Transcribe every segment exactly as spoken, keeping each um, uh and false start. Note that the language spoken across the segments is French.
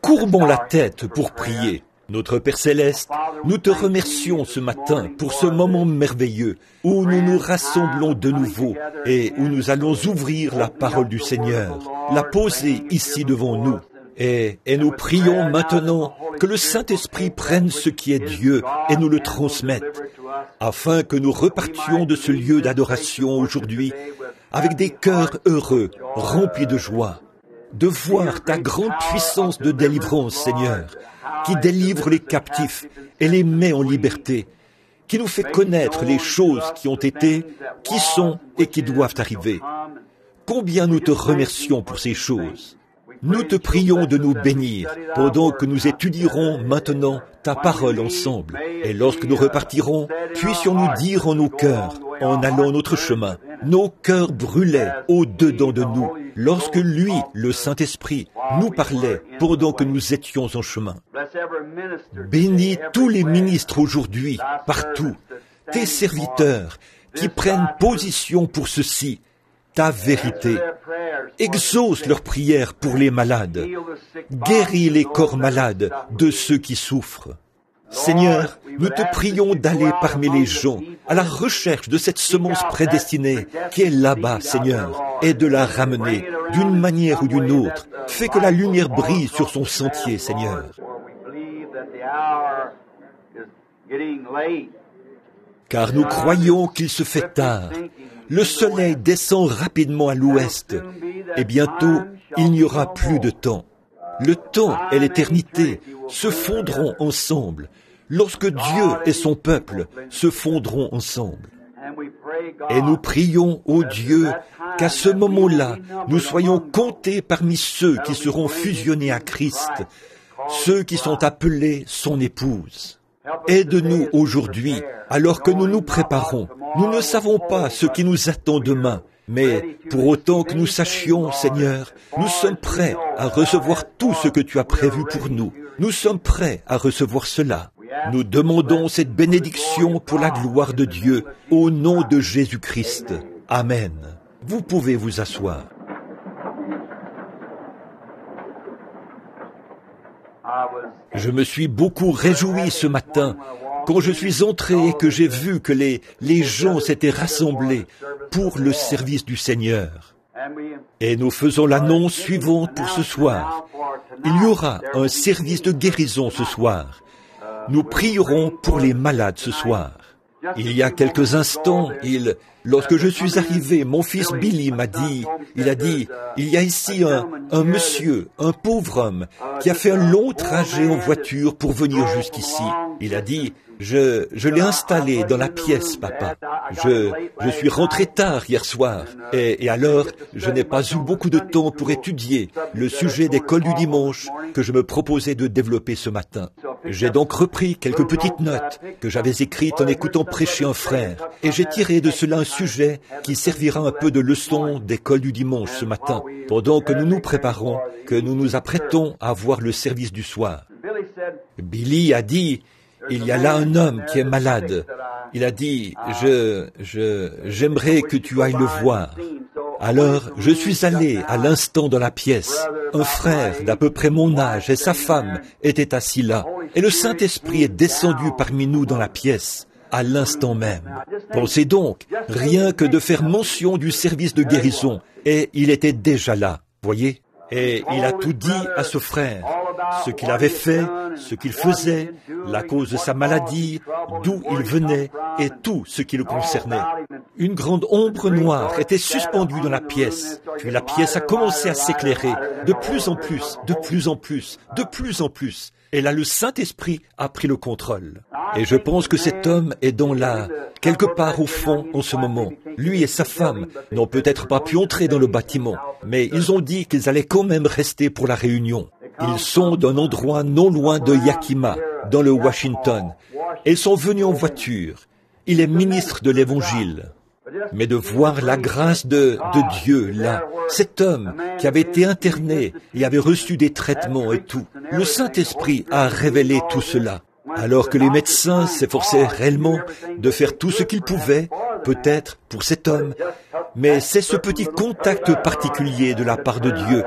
courbons la tête pour prier. Notre Père Céleste, nous te remercions ce matin pour ce moment merveilleux où nous nous rassemblons de nouveau et où nous allons ouvrir la parole du Seigneur, la poser ici devant nous. Et, et nous prions maintenant que le Saint-Esprit prenne ce qui est Dieu et nous le transmette, afin que nous repartions de ce lieu d'adoration aujourd'hui avec des cœurs heureux, remplis de joie, de voir ta grande puissance de délivrance, Seigneur, qui délivre les captifs et les met en liberté, qui nous fait connaître les choses qui ont été, qui sont et qui doivent arriver. Combien nous te remercions pour ces choses. Nous te prions de nous bénir pendant que nous étudierons maintenant ta parole ensemble. Et lorsque nous repartirons, puissions-nous dire en nos cœurs, en allant notre chemin, nos cœurs brûlaient au-dedans de nous, lorsque lui, le Saint-Esprit, nous parlait pendant que nous étions en chemin. Bénis tous les ministres aujourd'hui, partout, tes serviteurs, qui prennent position pour ceci, ta vérité. Exauce leurs prières pour les malades. Guéris les corps malades de ceux qui souffrent. Seigneur, nous te prions d'aller parmi les gens à la recherche de cette semence prédestinée qui est là-bas, Seigneur, et de la ramener d'une manière ou d'une autre. Fais que la lumière brille sur son sentier, Seigneur. Car nous croyons qu'il se fait tard. Le soleil descend rapidement à l'ouest, et bientôt, il n'y aura plus de temps. Le temps et l'éternité se fondront ensemble, lorsque Dieu et son peuple se fondront ensemble. Et nous prions, ô Dieu, qu'à ce moment-là, nous soyons comptés parmi ceux qui seront fusionnés à Christ, ceux qui sont appelés son épouse. Aide-nous aujourd'hui, alors que nous nous préparons. Nous ne savons pas ce qui nous attend demain, mais pour autant que nous sachions, Seigneur, nous sommes prêts à recevoir tout ce que tu as prévu pour nous. Nous sommes prêts à recevoir cela. Nous demandons cette bénédiction pour la gloire de Dieu, au nom de Jésus-Christ. Amen. Vous pouvez vous asseoir. Je me suis beaucoup réjoui ce matin quand je suis entré et que j'ai vu que les, les gens s'étaient rassemblés pour le service du Seigneur. Et nous faisons l'annonce suivante pour ce soir. Il y aura un service de guérison ce soir. Nous prierons pour les malades ce soir. Il y a quelques instants, il, lorsque je suis arrivé, mon fils Billy m'a dit, il a dit, il y a ici un, un monsieur, un pauvre homme, qui a fait un long trajet en voiture pour venir jusqu'ici. Il a dit, je, je l'ai installé dans la pièce, papa. Je, je suis rentré tard hier soir, et, et alors, je n'ai pas eu beaucoup de temps pour étudier le sujet des cols du dimanche que je me proposais de développer ce matin. J'ai donc repris quelques petites notes que j'avais écrites en écoutant prêcher un frère, et j'ai tiré de cela un sujet qui servira un peu de leçon des cols du dimanche ce matin, pendant que nous nous préparons, que nous nous apprêtons à voir le service du soir. Billy a dit, il y a là un homme qui est malade. Il a dit, je, je, j'aimerais que tu ailles le voir. Alors, je suis allé à l'instant dans la pièce. Un frère d'à peu près mon âge et sa femme étaient assis là. Et le Saint-Esprit est descendu parmi nous dans la pièce, à l'instant même. Pensez donc, rien que de faire mention du service de guérison, et il était déjà là, voyez? Et il a tout dit à ce frère, ce qu'il avait fait, ce qu'il faisait, la cause de sa maladie, d'où il venait et tout ce qui le concernait. Une grande ombre noire était suspendue dans la pièce, puis la pièce a commencé à s'éclairer de plus en plus, de plus en plus, de plus en plus. Et là, le Saint-Esprit a pris le contrôle. Et je pense que cet homme est dans la, quelque part au fond en ce moment. Lui et sa femme n'ont peut-être pas pu entrer dans le bâtiment, mais ils ont dit qu'ils allaient quand même rester pour la réunion. Ils sont d'un endroit non loin de Yakima, dans le Washington. Et ils sont venus en voiture. Il est ministre de l'Évangile. Mais de voir la grâce de, de Dieu là, cet homme qui avait été interné et avait reçu des traitements et tout, le Saint-Esprit a révélé tout cela. Alors que les médecins s'efforçaient réellement de faire tout ce qu'ils pouvaient, peut-être pour cet homme, mais c'est ce petit contact particulier de la part de Dieu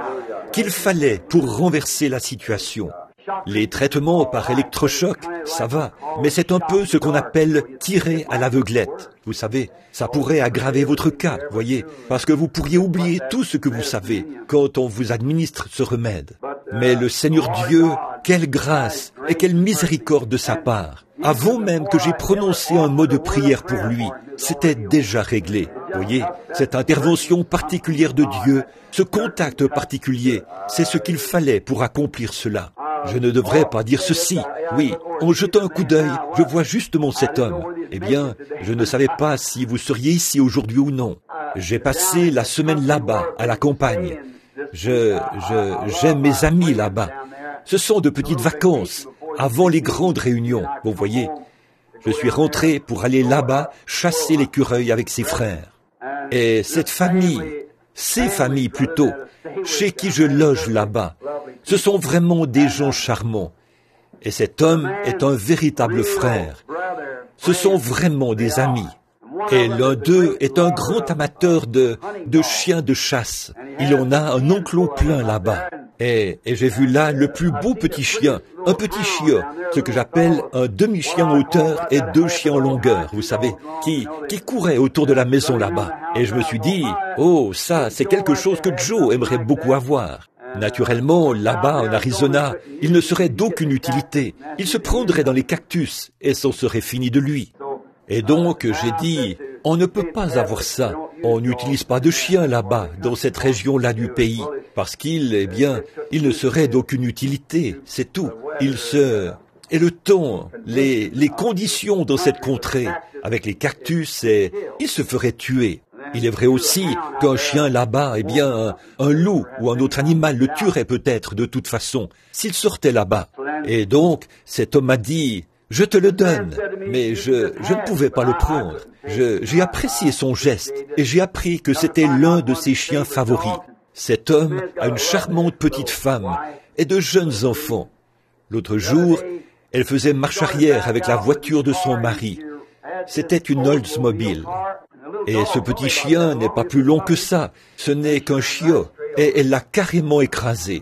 qu'il fallait pour renverser la situation. Les traitements par électrochoc, ça va, mais c'est un peu ce qu'on appelle tirer à l'aveuglette. Vous savez, ça pourrait aggraver votre cas, voyez, parce que vous pourriez oublier tout ce que vous savez quand on vous administre ce remède. Mais le Seigneur Dieu, quelle grâce et quelle miséricorde de sa part. Avant même que j'ai prononcé un mot de prière pour lui, c'était déjà réglé. Voyez, cette intervention particulière de Dieu, ce contact particulier, c'est ce qu'il fallait pour accomplir cela. Je ne devrais pas dire ceci. Oui, en jetant un coup d'œil, je vois justement cet homme. Eh bien, je ne savais pas si vous seriez ici aujourd'hui ou non. J'ai passé la semaine là-bas, à la campagne. Je, je, j'aime mes amis là-bas. Ce sont de petites vacances, avant les grandes réunions, vous voyez. Je suis rentré pour aller là-bas chasser l'écureuil avec ses frères. Et cette famille, ces familles plutôt, chez qui je loge là-bas, ce sont vraiment des gens charmants. Et cet homme est un véritable frère. Ce sont vraiment des amis. Et l'un d'eux est un grand amateur de, de chiens de chasse. Il en a un enclos plein là-bas. Et, et j'ai vu là le plus beau petit chien, un petit chiot, ce que j'appelle un demi-chien en hauteur et deux chiens en longueur, vous savez, qui, qui courait autour de la maison là-bas. Et je me suis dit, oh, ça, c'est quelque chose que Joe aimerait beaucoup avoir. Naturellement, là-bas, en Arizona, il ne serait d'aucune utilité. Il se prendrait dans les cactus et c'en serait fini de lui. Et donc, j'ai dit, on ne peut pas avoir ça. On n'utilise pas de chien là-bas, dans cette région-là du pays, parce qu'il, eh bien, il ne serait d'aucune utilité, c'est tout. Il se... Et le temps, les, les conditions dans cette contrée, avec les cactus, et il se ferait tuer. Il est vrai aussi qu'un chien là-bas, eh bien, un, un loup ou un autre animal le tuerait peut-être de toute façon, s'il sortait là-bas. Et donc, cet homme m'a dit, je te le donne, mais je, je ne pouvais pas le prendre. Je, j'ai apprécié son geste et j'ai appris que c'était l'un de ses chiens favoris. Cet homme a une charmante petite femme et de jeunes enfants. L'autre jour, elle faisait marche arrière avec la voiture de son mari. C'était une Oldsmobile. Et ce petit chien n'est pas plus long que ça. Ce n'est qu'un chiot. Et elle l'a carrément écrasé.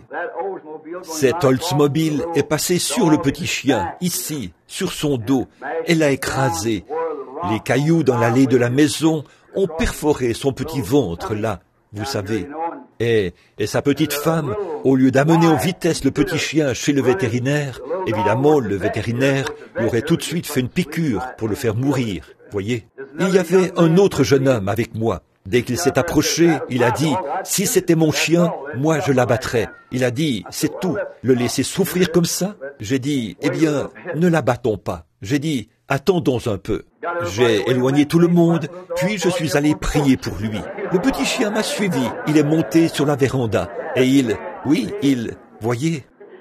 Cette Oldsmobile est passée sur le petit chien, ici, sur son dos. Elle l'a écrasé. Les cailloux dans l'allée de la maison ont perforé son petit ventre, là, vous savez. Et, et sa petite femme, au lieu d'amener en vitesse le petit chien chez le vétérinaire, évidemment, le vétérinaire lui aurait tout de suite fait une piqûre pour le faire mourir, voyez. Il y avait un autre jeune homme avec moi. Dès qu'il s'est approché, il a dit, « Si c'était mon chien, moi je l'abattrais. » Il a dit, « C'est tout, le laisser souffrir comme ça ?» J'ai dit, « Eh bien, ne l'abattons pas. » J'ai dit, « Attendons un peu. » J'ai éloigné tout le monde, puis je suis allé prier pour lui. Le petit chien m'a suivi, il est monté sur la véranda, et il, oui, il, voyez,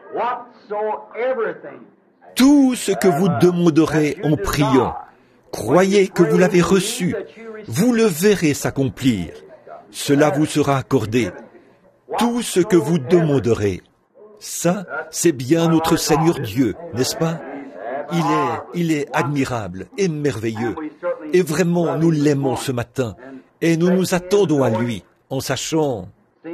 tout ce que vous demanderez en priant, croyez que vous l'avez reçu, vous le verrez s'accomplir. Cela vous sera accordé. Tout ce que vous demanderez. Ça, c'est bien notre Seigneur Dieu, n'est-ce pas? Il est, il est admirable et merveilleux. Et vraiment, nous l'aimons ce matin. Et nous nous attendons à lui, en sachant...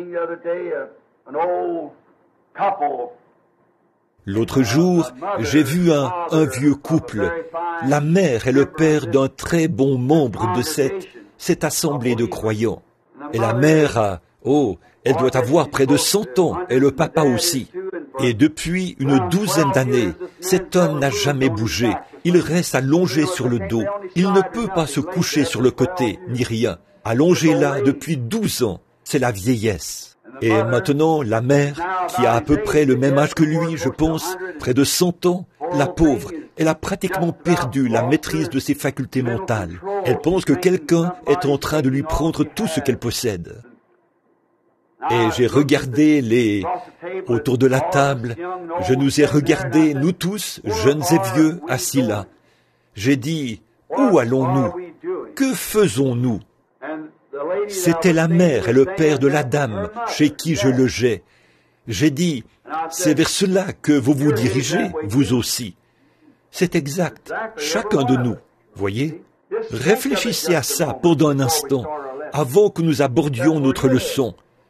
L'autre jour, j'ai vu un, un vieux couple, la mère et le père d'un très bon membre de cette, cette assemblée de croyants. Et la mère a, oh, elle doit avoir près de cent ans, et le papa aussi. Et depuis une douzaine d'années, cet homme n'a jamais bougé. Il reste allongé sur le dos. Il ne peut pas se coucher sur le côté, ni rien. Allongé là depuis douze ans, c'est la vieillesse. Et maintenant, la mère, qui a à peu près le même âge que lui, je pense, près de cent ans, la pauvre, elle a pratiquement perdu la maîtrise de ses facultés mentales. Elle pense que quelqu'un est en train de lui prendre tout ce qu'elle possède. Et j'ai regardé les... Autour de la table, je nous ai regardés, nous tous, jeunes et vieux, assis là. J'ai dit, où allons-nous? Que faisons-nous? C'était la mère et le père de la dame chez qui je logeais. J'ai dit, c'est vers cela que vous vous dirigez, vous aussi. C'est exact, chacun de nous, voyez? Réfléchissez à ça pendant un instant, avant que nous abordions notre leçon.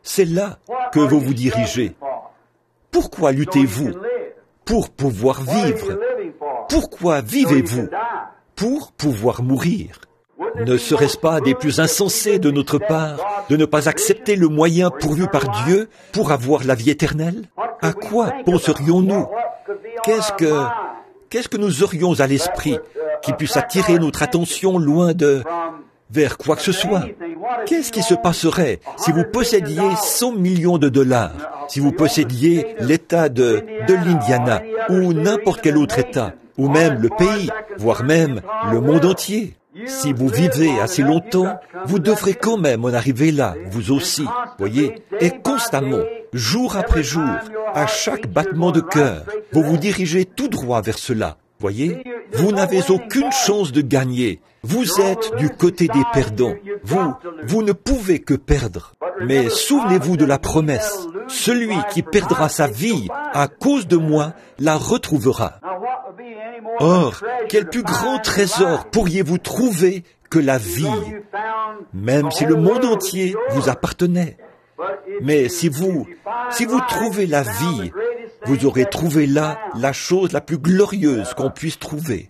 C'est là que vous vous dirigez. Pourquoi luttez-vous? Pour pouvoir vivre. Pourquoi vivez-vous? Pour pouvoir mourir. Ne serait-ce pas des plus insensés de notre part de ne pas accepter le moyen pourvu par Dieu pour avoir la vie éternelle? À quoi penserions-nous? Qu'est-ce que, qu'est-ce que nous aurions à l'esprit qui puisse attirer notre attention loin de, vers quoi que ce soit? Qu'est-ce qui se passerait si vous possédiez cent millions de dollars, si vous possédiez l'État de, de l'Indiana, ou n'importe quel autre État, ou même le pays, voire même le monde entier? Si vous vivez assez longtemps, vous devrez quand même en arriver là, vous aussi, voyez, et constamment, jour après jour, à chaque battement de cœur, vous vous dirigez tout droit vers cela, voyez. Vous n'avez aucune chance de gagner. Vous êtes du côté des perdants. Vous, vous ne pouvez que perdre. Mais souvenez-vous de la promesse. Celui qui perdra sa vie à cause de moi la retrouvera. Or, quel plus grand trésor pourriez-vous trouver que la vie, même si le monde entier vous appartenait? Mais si vous, si vous trouvez la vie, vous aurez trouvé là la chose la plus glorieuse qu'on puisse trouver.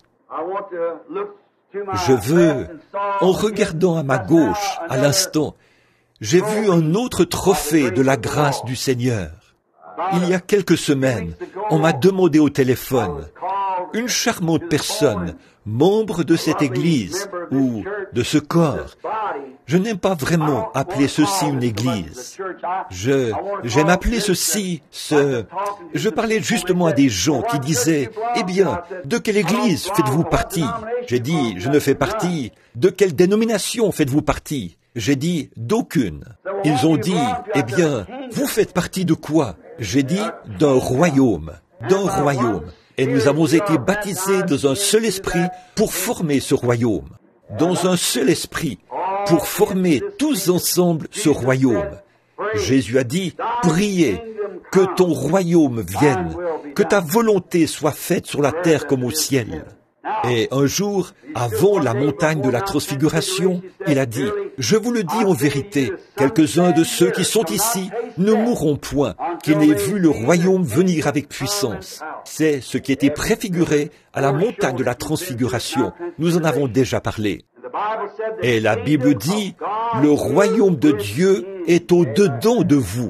Je veux, en regardant à ma gauche, à l'instant, j'ai vu un autre trophée de la grâce du Seigneur. Il y a quelques semaines, on m'a demandé au téléphone, une charmante personne, membre de cette église ou de ce corps. Je n'aime pas vraiment appeler ceci une église. Je, j'aime appeler ceci, ce... Je parlais justement à des gens qui disaient, « Eh bien, de quelle église faites-vous partie ?» J'ai dit, « Je ne fais partie. » « De quelle dénomination faites-vous partie ?» J'ai dit, « D'aucune. » Ils ont dit, « Eh bien, vous faites partie de quoi ?» J'ai dit, « D'un royaume. D'un royaume. » Et nous avons été baptisés dans un seul esprit pour former ce royaume. Dans un seul esprit, pour former tous ensemble ce royaume. Jésus a dit, priez, que ton royaume vienne, que ta volonté soit faite sur la terre comme au ciel. Et un jour, avant la montagne de la transfiguration, il a dit, je vous le dis en vérité, quelques-uns de ceux qui sont ici ne mourront point, qu'ils n'aient vu le royaume venir avec puissance. C'est ce qui était préfiguré à la montagne de la transfiguration. Nous en avons déjà parlé. Et la Bible dit, le royaume de Dieu est au-dedans de vous.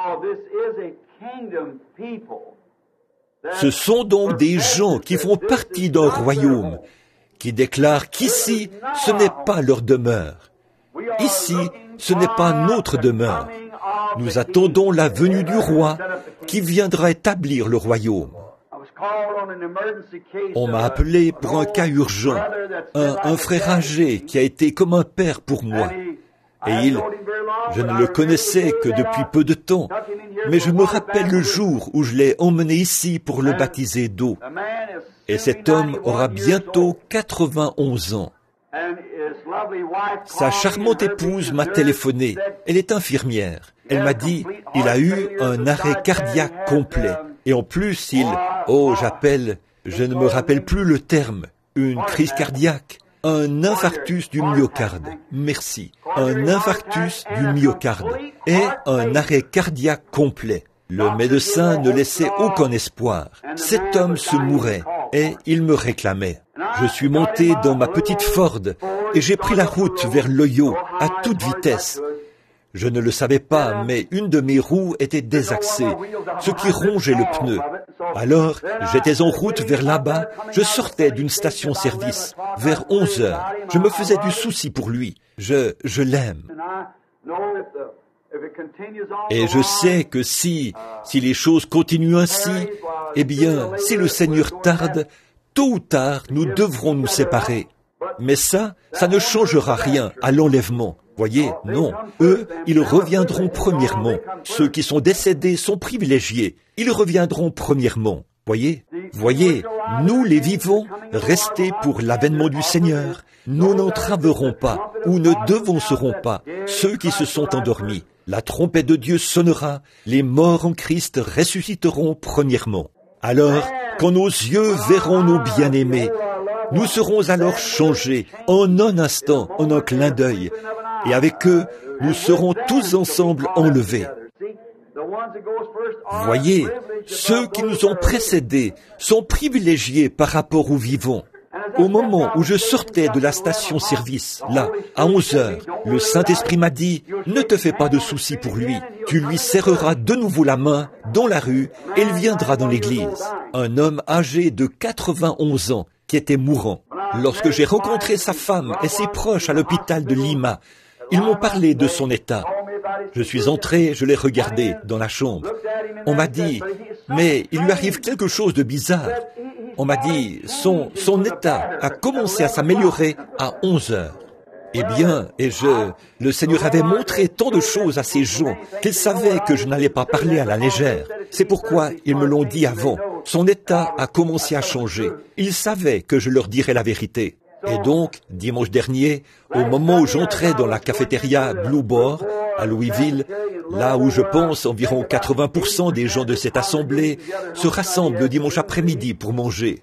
Ce sont donc des gens qui font partie d'un royaume, qui déclarent qu'ici, ce n'est pas leur demeure. Ici, ce n'est pas notre demeure. Nous attendons la venue du roi qui viendra établir le royaume. On m'a appelé pour un cas urgent, un, un frère âgé qui a été comme un père pour moi. Et il, je ne le connaissais que depuis peu de temps, mais je me rappelle le jour où je l'ai emmené ici pour le baptiser d'eau. Et cet homme aura bientôt quatre-vingt-onze ans. Sa charmante épouse m'a téléphoné. Elle est infirmière. Elle m'a dit, il a eu un arrêt cardiaque complet. Et en plus, il, oh, j'appelle, je ne me rappelle plus le terme, une crise cardiaque. Un infarctus du myocarde. Merci. Un infarctus du myocarde. Et un arrêt cardiaque complet. Le médecin ne laissait aucun espoir. Cet homme se mourait et il me réclamait. Je suis monté dans ma petite Ford et j'ai pris la route vers l'Ohio à toute vitesse. Je ne le savais pas, mais une de mes roues était désaxée, ce qui rongeait le pneu. Alors, j'étais en route vers là-bas, je sortais d'une station-service, vers onze heures. Je me faisais du souci pour lui. Je, je l'aime. Et je sais que si, si les choses continuent ainsi, eh bien, si le Seigneur tarde, tôt ou tard, nous devrons nous séparer. Mais ça, ça ne changera rien à l'enlèvement. Voyez, non. Eux, ils reviendront premièrement. Ceux qui sont décédés sont privilégiés. Ils reviendront premièrement. Voyez, voyez, nous les vivants, restés pour l'avènement du Seigneur, nous n'entraverons pas ou ne devancerons pas ceux qui se sont endormis. La trompette de Dieu sonnera, les morts en Christ ressusciteront premièrement. Alors, quand nos yeux verront nos bien-aimés, nous serons alors changés en un instant, en un clin d'œil, et avec eux, nous serons tous ensemble enlevés. Voyez, ceux qui nous ont précédés sont privilégiés par rapport aux vivants. Au moment où je sortais de la station-service, là, à onze heures, le Saint-Esprit m'a dit, « Ne te fais pas de soucis pour lui. Tu lui serreras de nouveau la main dans la rue et il viendra dans l'église. » Un homme âgé de quatre-vingt-onze ans qui était mourant. Lorsque j'ai rencontré sa femme et ses proches à l'hôpital de Lima, ils m'ont parlé de son état. Je suis entré, je l'ai regardé dans la chambre. On m'a dit, « Mais il lui arrive quelque chose de bizarre. » On m'a dit, son, son état a commencé à s'améliorer à onze heures. Eh bien, et je, le Seigneur avait montré tant de choses à ces gens qu'ils savaient que je n'allais pas parler à la légère. C'est pourquoi ils me l'ont dit avant. Son état a commencé à changer. Ils savaient que je leur dirais la vérité. Et donc, dimanche dernier, au moment où j'entrais dans la cafétéria Blue Boar, à Louisville, là où je pense environ quatre-vingts pour cent des gens de cette assemblée se rassemblent le dimanche après-midi pour manger.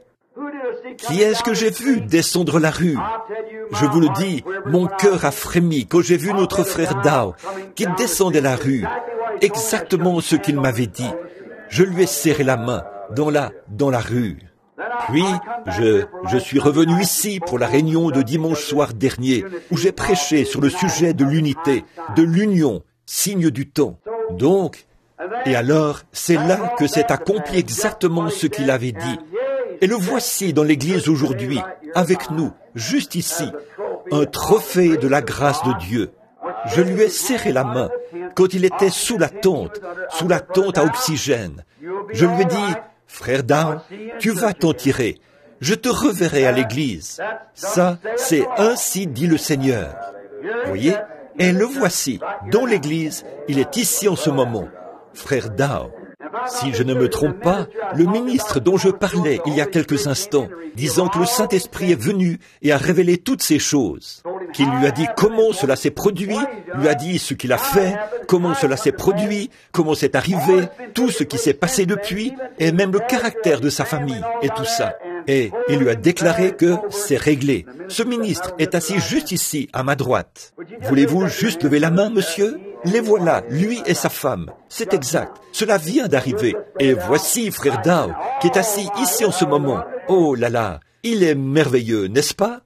Qui est-ce que j'ai vu descendre la rue? Je vous le dis, mon cœur a frémi quand j'ai vu notre frère Dow qui descendait la rue. Exactement ce qu'il m'avait dit. Je lui ai serré la main dans la, dans la rue. Puis, je, je suis revenu ici pour la réunion de dimanche soir dernier, où j'ai prêché sur le sujet de l'unité, de l'union, signe du temps. Donc, et alors, c'est là que s'est accompli exactement ce qu'il avait dit. Et le voici dans l'église aujourd'hui, avec nous, juste ici, un trophée de la grâce de Dieu. Je lui ai serré la main quand il était sous la tente, sous la tente à oxygène. Je lui ai dit, « Frère Dow, tu vas t'en tirer. Je te reverrai à l'église. » Ça, c'est ainsi dit le Seigneur. Vous voyez? Et le voici, dans l'église, il est ici en ce moment. Frère Dow. Si je ne me trompe pas, le ministre dont je parlais il y a quelques instants, disant que le Saint-Esprit est venu et a révélé toutes ces choses, qu'il lui a dit comment cela s'est produit, lui a dit ce qu'il a fait, comment cela s'est produit, comment c'est arrivé, tout ce qui s'est passé depuis, et même le caractère de sa famille, et tout ça. Et il lui a déclaré que c'est réglé. Ce ministre est assis juste ici, à ma droite. Voulez-vous juste lever la main, monsieur? Les voilà, lui et sa femme. C'est exact. Cela vient d'arriver. Et voici frère Dow, qui est assis ici en ce moment. Oh là là, il est merveilleux, n'est-ce pas?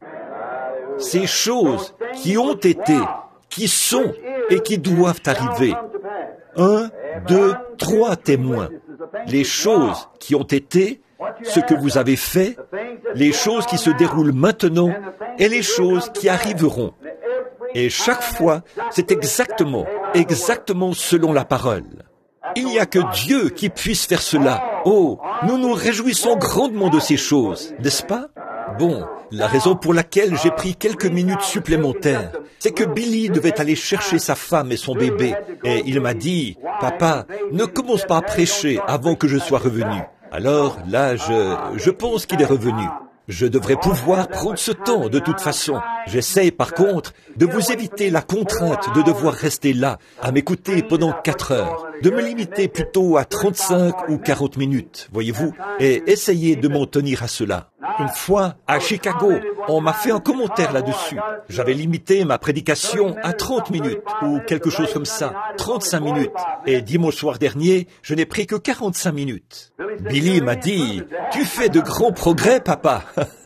Ces choses qui ont été, qui sont et qui doivent arriver. Un, deux, trois témoins. Les choses qui ont été, ce que vous avez fait, les choses qui se déroulent maintenant et les choses qui arriveront. Et chaque fois, c'est exactement, exactement selon la parole. Il n'y a que Dieu qui puisse faire cela. Oh, nous nous réjouissons grandement de ces choses, n'est-ce pas? Bon, la raison pour laquelle j'ai pris quelques minutes supplémentaires, c'est que Billy devait aller chercher sa femme et son bébé. Et il m'a dit, « Papa, ne commence pas à prêcher avant que je sois revenu. » Alors là, je, je pense qu'il est revenu. Je devrais pouvoir prendre ce temps de toute façon. J'essaye par contre de vous éviter la contrainte de devoir rester là, à m'écouter pendant quatre heures, de me limiter plutôt à trente-cinq ou quarante minutes, voyez-vous, et essayer de m'en tenir à cela. Une fois, à Chicago, on m'a fait un commentaire là-dessus. J'avais limité ma prédication à trente minutes, ou quelque chose comme ça, trente-cinq minutes. Et dimanche soir dernier, je n'ai pris que quarante-cinq minutes. Billy m'a dit, « Tu fais de grands progrès, papa. »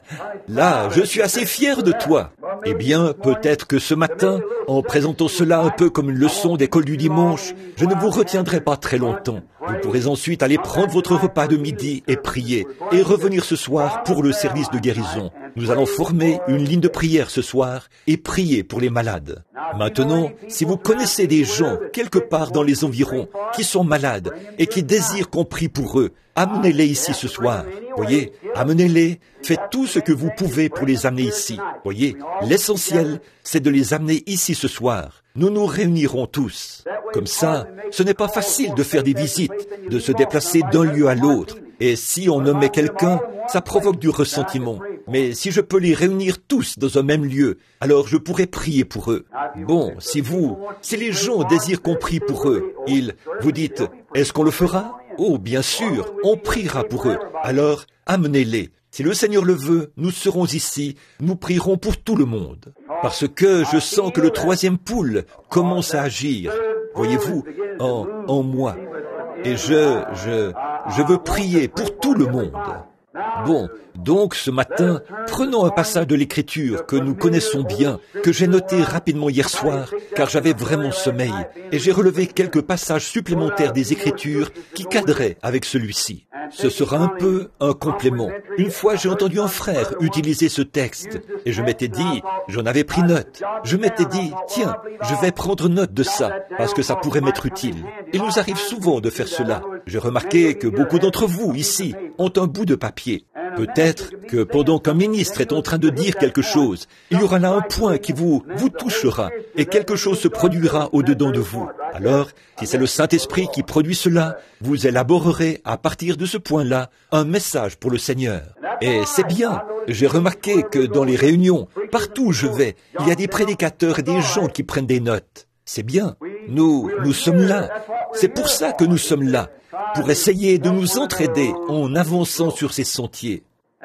Là, je suis assez fier de toi. Eh bien, peut-être que ce matin, en présentant cela un peu comme une leçon d'école du dimanche, je ne vous retiendrai pas très longtemps. Vous pourrez ensuite aller prendre votre repas de midi et prier, et revenir ce soir pour le service de guérison. Nous allons former une ligne de prière ce soir et prier pour les malades. Maintenant, si vous connaissez des gens quelque part dans les environs qui sont malades et qui désirent qu'on prie pour eux, amenez-les ici ce soir. Voyez, amenez-les, faites tout ce que vous pouvez pour les amener ici. Voyez, l'essentiel, c'est de les amener ici ce soir. Nous nous réunirons tous. Comme ça, ce n'est pas facile de faire des visites, de se déplacer d'un lieu à l'autre. Et si on nommait quelqu'un, ça provoque du ressentiment. Mais si je peux les réunir tous dans un même lieu, alors je pourrais prier pour eux. Bon, si vous, si les gens désirent qu'on prie pour eux, ils, vous dites, est-ce qu'on le fera? Oh, bien sûr, on priera pour eux. Alors, amenez-les. Si le Seigneur le veut, nous serons ici, nous prierons pour tout le monde. Parce que je sens que le troisième poule commence à agir, voyez-vous, en, en moi. Et je, je, je veux prier pour tout le monde. Bon, donc ce matin, prenons un passage de l'Écriture que nous connaissons bien, que j'ai noté rapidement hier soir, car j'avais vraiment sommeil, et j'ai relevé quelques passages supplémentaires des Écritures qui cadraient avec celui-ci. Ce sera un peu un complément. Une fois, j'ai entendu un frère utiliser ce texte, et je m'étais dit, j'en avais pris note. Je m'étais dit, tiens, je vais prendre note de ça, parce que ça pourrait m'être utile. Il nous arrive souvent de faire cela. J'ai remarqué que beaucoup d'entre vous, ici, ont un bout de papier. Peut-être que pendant qu'un ministre est en train de dire quelque chose, il y aura là un point qui vous, vous touchera, et quelque chose se produira au-dedans de vous. Alors, si c'est le Saint-Esprit qui produit cela, vous élaborerez, à partir de ce point-là, un message pour le Seigneur. Et c'est bien. J'ai remarqué que dans les réunions, partout où je vais, il y a des prédicateurs et des gens qui prennent des notes. C'est bien. Nous, nous sommes là. C'est pour ça que nous sommes là, pour essayer de nous entraider en avançant sur ces sentiers.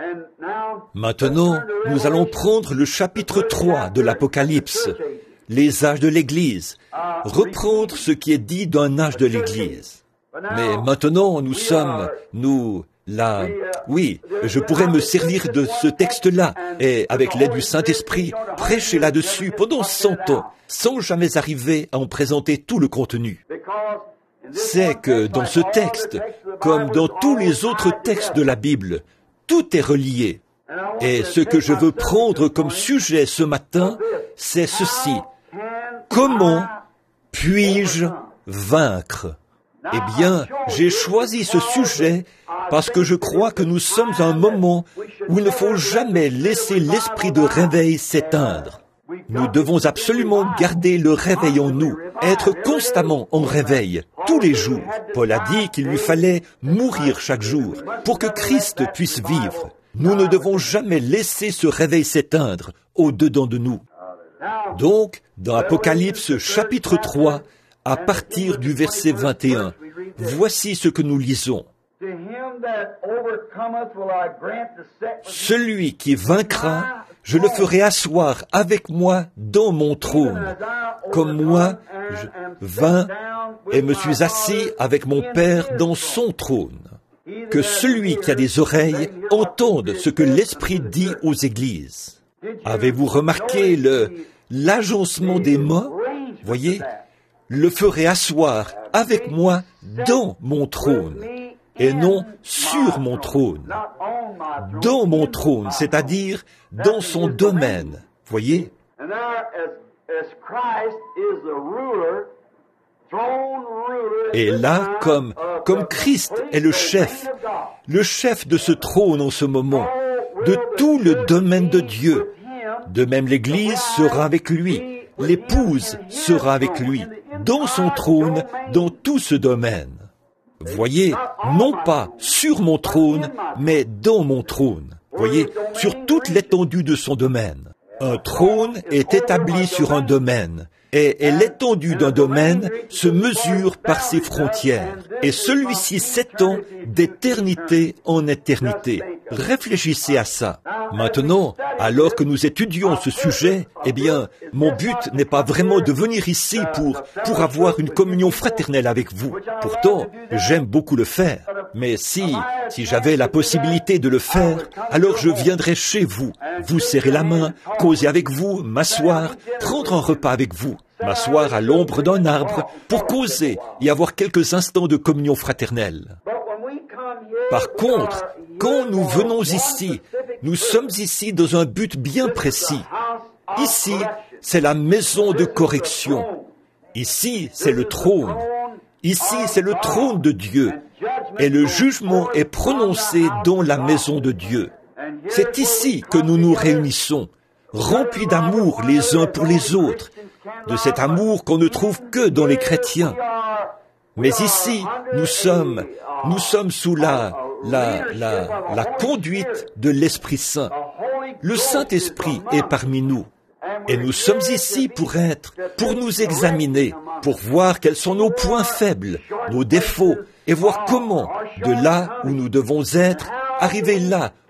Maintenant, nous allons prendre le chapitre trois de l'Apocalypse, les âges de l'Église, reprendre ce qui est dit d'un âge de l'Église. Mais maintenant, nous sommes, nous, là, oui, je pourrais me servir de ce texte-là et, avec l'aide du Saint-Esprit, prêcher là-dessus pendant cent ans, sans jamais arriver à en présenter tout le contenu. C'est que dans ce texte, comme dans tous les autres textes de la Bible, tout est relié. Et ce que je veux prendre comme sujet ce matin, c'est ceci. Comment puis-je vaincre? Eh bien, j'ai choisi ce sujet parce que je crois que nous sommes à un moment où il ne faut jamais laisser l'esprit de réveil s'éteindre. Nous devons absolument garder le réveil en nous, être constamment en réveil, tous les jours. Paul a dit qu'il lui fallait mourir chaque jour pour que Christ puisse vivre. Nous ne devons jamais laisser ce réveil s'éteindre au-dedans de nous. Donc, dans Apocalypse chapitre trois, à partir du verset vingt et un, voici ce que nous lisons. Celui qui vaincra, je le ferai asseoir avec moi dans mon trône, comme moi je vins et me suis assis avec mon Père dans son trône. Que celui qui a des oreilles entende ce que l'Esprit dit aux églises. Avez-vous remarqué le l'agencement des mots? Voyez, le ferai asseoir avec moi dans mon trône, et non sur mon trône. Dans mon trône, c'est-à-dire dans son domaine. Voyez? Et là, comme, comme Christ est le chef, le chef de ce trône en ce moment, de tout le domaine de Dieu, de même l'Église sera avec lui, l'épouse sera avec lui, dans son trône, dans tout ce domaine. Voyez, non pas sur mon trône, mais dans mon trône. Voyez, sur toute l'étendue de son domaine. Un trône est établi sur un domaine, et, et l'étendue d'un domaine se mesure par ses frontières, et celui-ci s'étend d'éternité en éternité. Réfléchissez à ça. Maintenant, alors que nous étudions ce sujet, eh bien, mon but n'est pas vraiment de venir ici pour, pour avoir une communion fraternelle avec vous. Pourtant, j'aime beaucoup le faire. Mais si, si j'avais la possibilité de le faire, alors je viendrais chez vous, vous serrer la main, causer avec vous, m'asseoir, prendre un repas avec vous, m'asseoir à l'ombre d'un arbre pour causer et avoir quelques instants de communion fraternelle. Par contre, quand nous venons ici, nous sommes ici dans un but bien précis. Ici, c'est la maison de correction. Ici, c'est le trône. Ici, c'est le trône de Dieu. Et le jugement est prononcé dans la maison de Dieu. C'est ici que nous nous réunissons, remplis d'amour les uns pour les autres, de cet amour qu'on ne trouve que dans les chrétiens. Mais ici, nous sommes, nous sommes sous la, la, la, la conduite de l'Esprit Saint. Le Saint-Esprit est parmi nous. Et nous sommes ici pour être, pour nous examiner, pour voir quels sont nos points faibles, nos défauts, et voir comment, de là où nous devons être, arriver là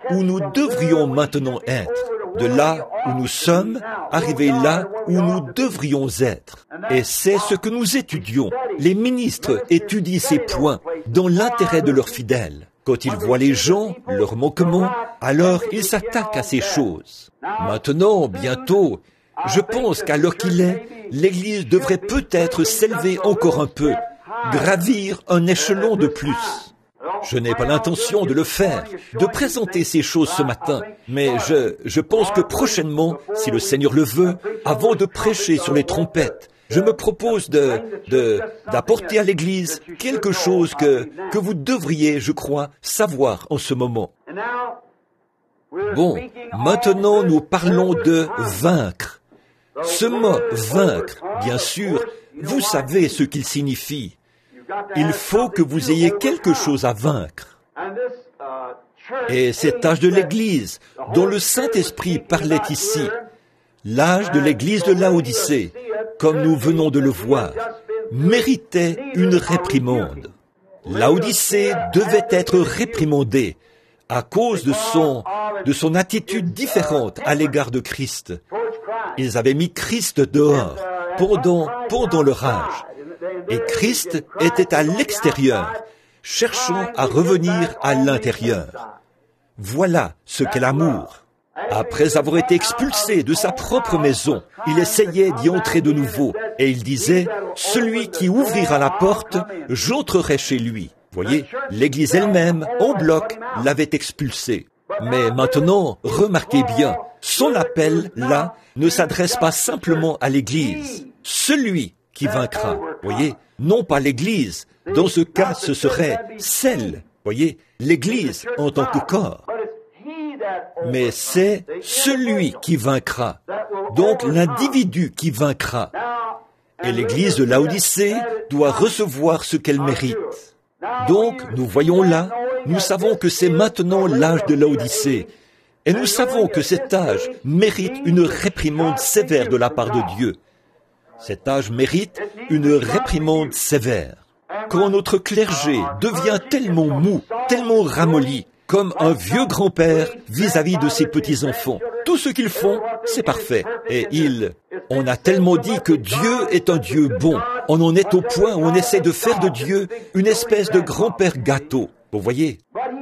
où nous devrions maintenant être. De là où nous sommes, arriver là où nous devrions être. Et c'est ce que nous étudions. Les ministres étudient ces points dans l'intérêt de leurs fidèles. Quand ils voient les gens, leurs manquements, alors ils s'attaquent à ces choses. Maintenant, bientôt, je pense qu'à l'heure qu'il est, l'Église devrait peut-être s'élever encore un peu, gravir un échelon de plus. Je n'ai pas l'intention de le faire, de présenter ces choses ce matin, mais je, je pense que prochainement, si le Seigneur le veut, avant de prêcher sur les trompettes, je me propose de, de, d'apporter à l'Église quelque chose que, que vous devriez, je crois, savoir en ce moment. Bon, maintenant nous parlons de vaincre. Ce mot « vaincre », bien sûr, vous savez ce qu'il signifie. Il faut que vous ayez quelque chose à vaincre. Et cet âge de l'Église, dont le Saint-Esprit parlait ici, l'âge de l'Église de Laodicée, comme nous venons de le voir, méritait une réprimande. Laodicée devait être réprimandée à cause de son, de son attitude différente à l'égard de Christ. Ils avaient mis Christ dehors pendant, pendant leur âge. Et Christ était à l'extérieur, cherchant à revenir à l'intérieur. Voilà ce qu'est l'amour. Après avoir été expulsé de sa propre maison, il essayait d'y entrer de nouveau, et il disait, « Celui qui ouvrira la porte, j'entrerai chez lui. » Voyez, l'Église elle-même, en bloc, l'avait expulsé. Mais maintenant, remarquez bien, son appel, là, ne s'adresse pas simplement à l'Église. Celui qui vaincra, voyez, non pas l'Église. Dans ce cas, ce serait celle, voyez, l'Église en tant que corps. Mais c'est celui qui vaincra, donc l'individu qui vaincra. Et l'Église de Laodicée doit recevoir ce qu'elle mérite. Donc, nous voyons là, nous savons que c'est maintenant l'âge de Laodicée. Et nous savons que cet âge mérite une réprimande sévère de la part de Dieu. Cet âge mérite une réprimande sévère. Quand notre clergé devient tellement mou, tellement ramolli, comme un vieux grand-père vis-à-vis de ses petits-enfants, tout ce qu'ils font, c'est parfait. Et ils, on a tellement dit que Dieu est un Dieu bon. On en est au point où on essaie de faire de Dieu une espèce de grand-père gâteau. Vous voyez?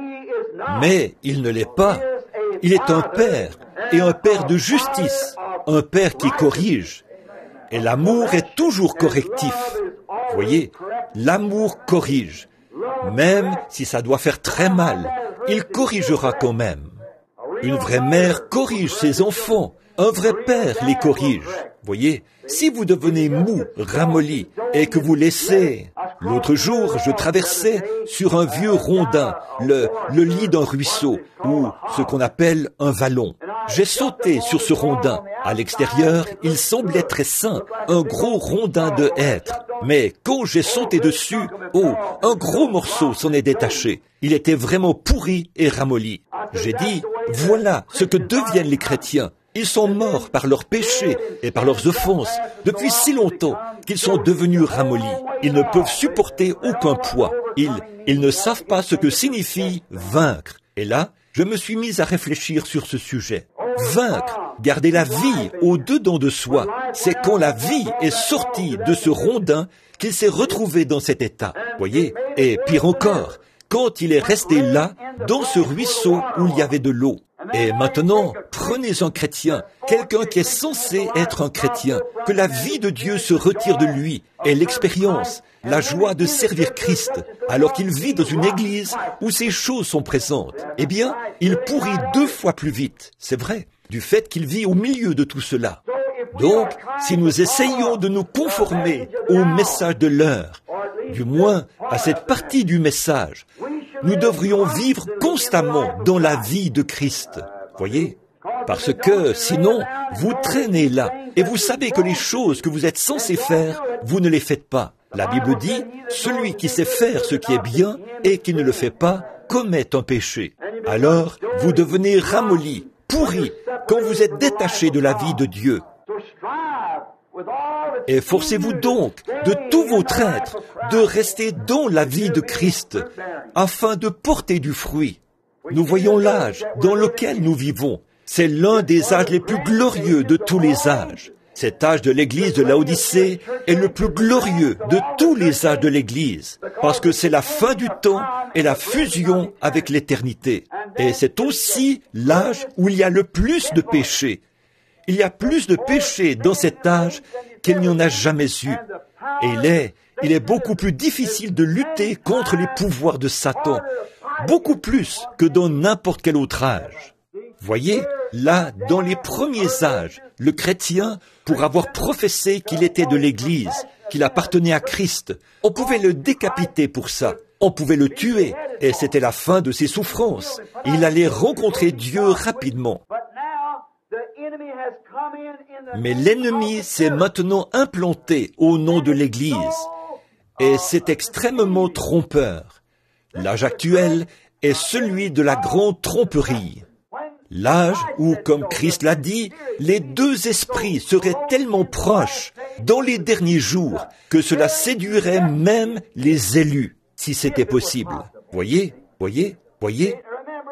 Mais il ne l'est pas. Il est un père, et un père de justice, un père qui corrige. Et l'amour est toujours correctif. Vous voyez, l'amour corrige. Même si ça doit faire très mal, il corrigera quand même. Une vraie mère corrige ses enfants. Un vrai père les corrige. Voyez, si vous devenez mou, ramolli, et que vous laissez... L'autre jour, je traversais sur un vieux rondin, le, le lit d'un ruisseau, ou ce qu'on appelle un vallon. J'ai sauté sur ce rondin. À l'extérieur, il semblait très sain, un gros rondin de hêtre. Mais quand j'ai sauté dessus, oh, un gros morceau s'en est détaché. Il était vraiment pourri et ramolli. J'ai dit, voilà ce que deviennent les chrétiens. Ils sont morts par leurs péchés et par leurs offenses depuis si longtemps qu'ils sont devenus ramollis. Ils ne peuvent supporter aucun poids. Ils, ils ne savent pas ce que signifie vaincre. Et là, je me suis mis à réfléchir sur ce sujet. Vaincre, garder la vie au-dedans de soi, c'est quand la vie est sortie de ce rondin qu'il s'est retrouvé dans cet état. Voyez? Et pire encore, quand il est resté là, dans ce ruisseau où il y avait de l'eau. Et maintenant, prenez un chrétien, quelqu'un qui est censé être un chrétien, que la vie de Dieu se retire de lui, et l'expérience, la joie de servir Christ, alors qu'il vit dans une église où ces choses sont présentes. Eh bien, il pourrit deux fois plus vite, c'est vrai, du fait qu'il vit au milieu de tout cela. Donc, si nous essayons de nous conformer au message de l'heure, du moins à cette partie du message, nous devrions vivre constamment dans la vie de Christ. Voyez? Parce que, sinon, vous traînez là, et vous savez que les choses que vous êtes censés faire, vous ne les faites pas. La Bible dit, celui qui sait faire ce qui est bien et qui ne le fait pas, commet un péché. Alors, vous devenez ramollis, pourris, quand vous êtes détachés de la vie de Dieu. Efforcez-vous donc de tout votre être de rester dans la vie de Christ, afin de porter du fruit. Nous voyons l'âge dans lequel nous vivons. C'est l'un des âges les plus glorieux de tous les âges. Cet âge de l'Église de Laodicée est le plus glorieux de tous les âges de l'Église, parce que c'est la fin du temps et la fusion avec l'éternité. Et c'est aussi l'âge où il y a le plus de péchés. Il y a plus de péchés dans cet âge qu'il n'y en a jamais eu. Et il est, il est beaucoup plus difficile de lutter contre les pouvoirs de Satan, beaucoup plus que dans n'importe quel autre âge. Voyez, là, dans les premiers âges, le chrétien, pour avoir professé qu'il était de l'Église, qu'il appartenait à Christ, on pouvait le décapiter pour ça, on pouvait le tuer, et c'était la fin de ses souffrances. Il allait rencontrer Dieu rapidement. Mais l'ennemi s'est maintenant implanté au nom de l'Église, et c'est extrêmement trompeur. L'âge actuel est celui de la grande tromperie. L'âge où, comme Christ l'a dit, les deux esprits seraient tellement proches dans les derniers jours que cela séduirait même les élus, si c'était possible. Voyez, voyez, voyez.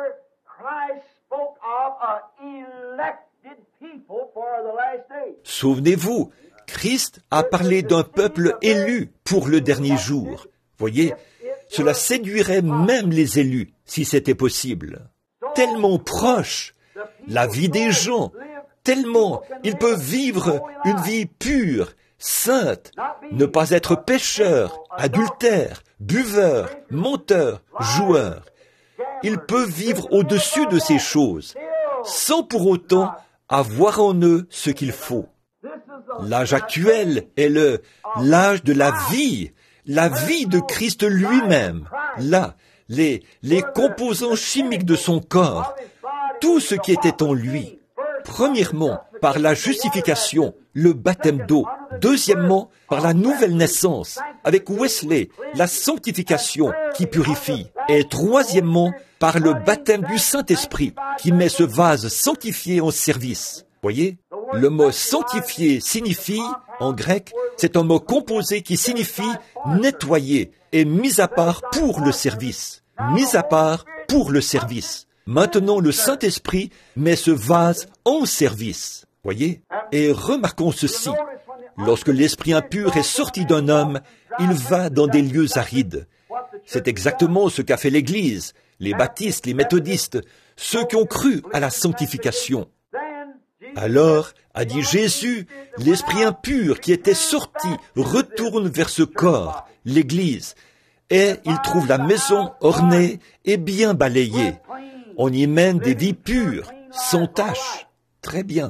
Souvenez-vous, Christ a parlé d'un peuple élu pour le dernier jour. Voyez, cela séduirait même les élus, si c'était possible. Tellement proche, la vie des gens, tellement ils peuvent vivre une vie pure, sainte, ne pas être pécheurs, adultères, buveurs, menteurs, joueurs. Ils peuvent vivre au-dessus de ces choses, sans pour autant avoir en eux ce qu'il faut. L'âge actuel est le l'âge de la vie, la vie de Christ lui-même. Là, les, les composants chimiques de son corps, tout ce qui était en lui. Premièrement, par la justification, le baptême d'eau. Deuxièmement, par la nouvelle naissance, avec Wesley, la sanctification qui purifie. Et troisièmement, par le baptême du Saint-Esprit, qui met ce vase sanctifié en service. Voyez, le mot sanctifié signifie, en grec, c'est un mot composé qui signifie nettoyer et mis à part pour le service. Mis à part pour le service. Maintenant, le Saint-Esprit met ce vase en service. Voyez? Et remarquons ceci. Lorsque l'esprit impur est sorti d'un homme, il va dans des lieux arides. C'est exactement ce qu'a fait l'Église, les baptistes, les méthodistes, ceux qui ont cru à la sanctification. Alors, a dit Jésus, l'esprit impur qui était sorti retourne vers ce corps, l'Église, et il trouve la maison ornée et bien balayée. On y mène des vies pures, sans tache. Très bien.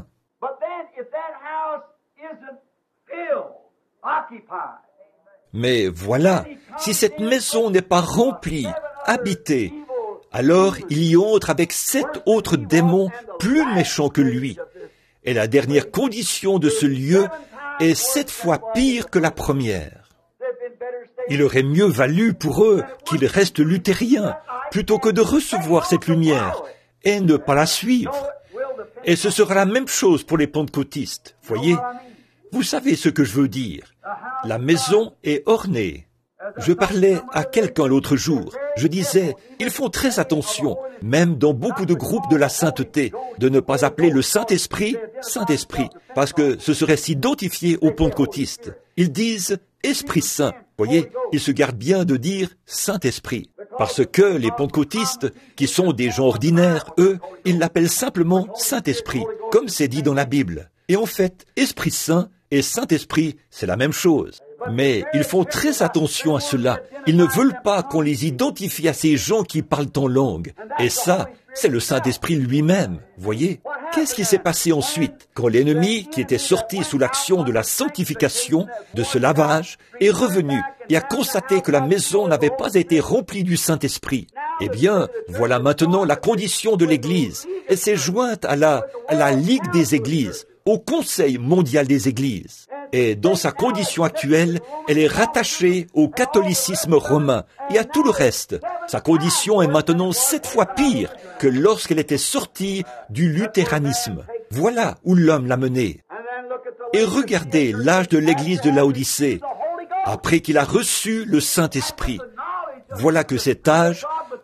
Mais voilà, si cette maison n'est pas remplie, habitée, alors il y entre avec sept autres démons plus méchants que lui. Et la dernière condition de ce lieu est sept fois pire que la première. Il aurait mieux valu pour eux qu'ils restent luthériens, plutôt que de recevoir cette lumière et ne pas la suivre. Et ce sera la même chose pour les pentecôtistes, voyez? Vous savez ce que je veux dire. La maison est ornée. Je parlais à quelqu'un l'autre jour. Je disais, ils font très attention, même dans beaucoup de groupes de la sainteté, de ne pas appeler le Saint-Esprit Saint-Esprit, parce que ce serait s'identifier aux pentecôtistes. Ils disent Esprit Saint. Voyez, ils se gardent bien de dire Saint-Esprit. Parce que les pentecôtistes, qui sont des gens ordinaires, eux, ils l'appellent simplement Saint-Esprit, comme c'est dit dans la Bible. Et en fait, Esprit Saint et Saint-Esprit, c'est la même chose. Mais ils font très attention à cela. Ils ne veulent pas qu'on les identifie à ces gens qui parlent en langue. Et ça, c'est le Saint-Esprit lui-même. Voyez? Qu'est-ce qui s'est passé ensuite, quand l'ennemi, qui était sorti sous l'action de la sanctification, de ce lavage, est revenu et a constaté que la maison n'avait pas été remplie du Saint-Esprit? Eh bien, voilà maintenant la condition de l'Église. Elle s'est jointe à la, à la Ligue des Églises, au Conseil mondial des Églises. Et dans sa condition actuelle, elle est rattachée au catholicisme romain et à tout le reste. Sa condition est maintenant sept fois pire que lorsqu'elle était sortie du luthéranisme. Voilà où l'homme l'a menée. Et regardez l'âge de l'église de Laodicée, après qu'il a reçu le Saint-Esprit. Voilà que cet âge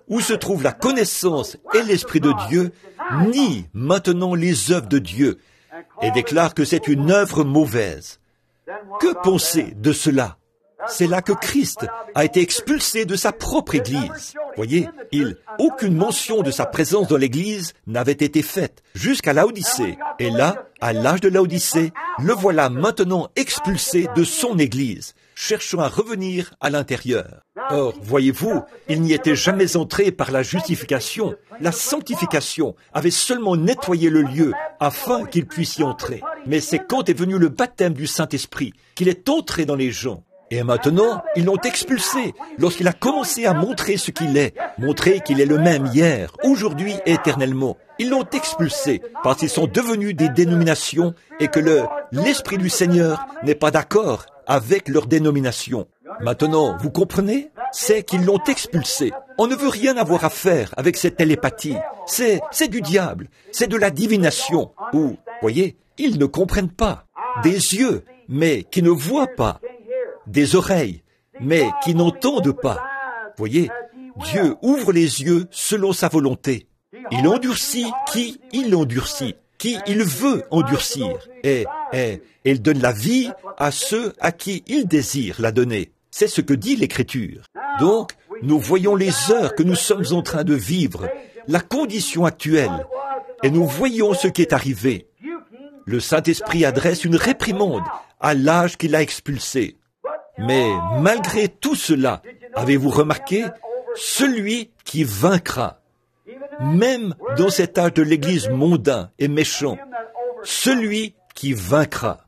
où se trouve la connaissance et l'Esprit de Dieu, nie maintenant les œuvres de Dieu et déclare que c'est une œuvre mauvaise. Que penser de cela? C'est là que Christ a été expulsé de sa propre Église. Voyez, il, aucune mention de sa présence dans l'Église n'avait été faite jusqu'à Laodicée. Et là, à l'âge de Laodicée, le voilà maintenant expulsé de son Église, cherchant à revenir à l'intérieur. Or, voyez-vous, il n'y était jamais entré par la justification. La sanctification avait seulement nettoyé le lieu afin qu'il puisse y entrer. Mais c'est quand est venu le baptême du Saint-Esprit qu'il est entré dans les gens. Et maintenant, ils l'ont expulsé lorsqu'il a commencé à montrer ce qu'il est, montrer qu'il est le même hier, aujourd'hui et éternellement. Ils l'ont expulsé parce qu'ils sont devenus des dénominations et que le, l'Esprit du Seigneur n'est pas d'accord avec leur dénomination. Maintenant, vous comprenez? C'est qu'ils l'ont expulsé. On ne veut rien avoir à faire avec cette télépathie. C'est, c'est du diable. C'est de la divination. Ou, voyez, ils ne comprennent pas. Des yeux, mais qui ne voient pas. Des oreilles, mais qui n'entendent pas. Voyez, Dieu ouvre les yeux selon sa volonté. Il endurcit qui il endurcit, qui il veut endurcir. Et, et, et il donne la vie à ceux à qui il désire la donner. C'est ce que dit l'Écriture. Donc, nous voyons les heures que nous sommes en train de vivre, la condition actuelle, et nous voyons ce qui est arrivé. Le Saint-Esprit adresse une réprimande à l'âge qu'il a expulsé. Mais malgré tout cela, avez-vous remarqué, celui qui vaincra, même dans cet âge de l'Église mondain et méchant, celui qui vaincra.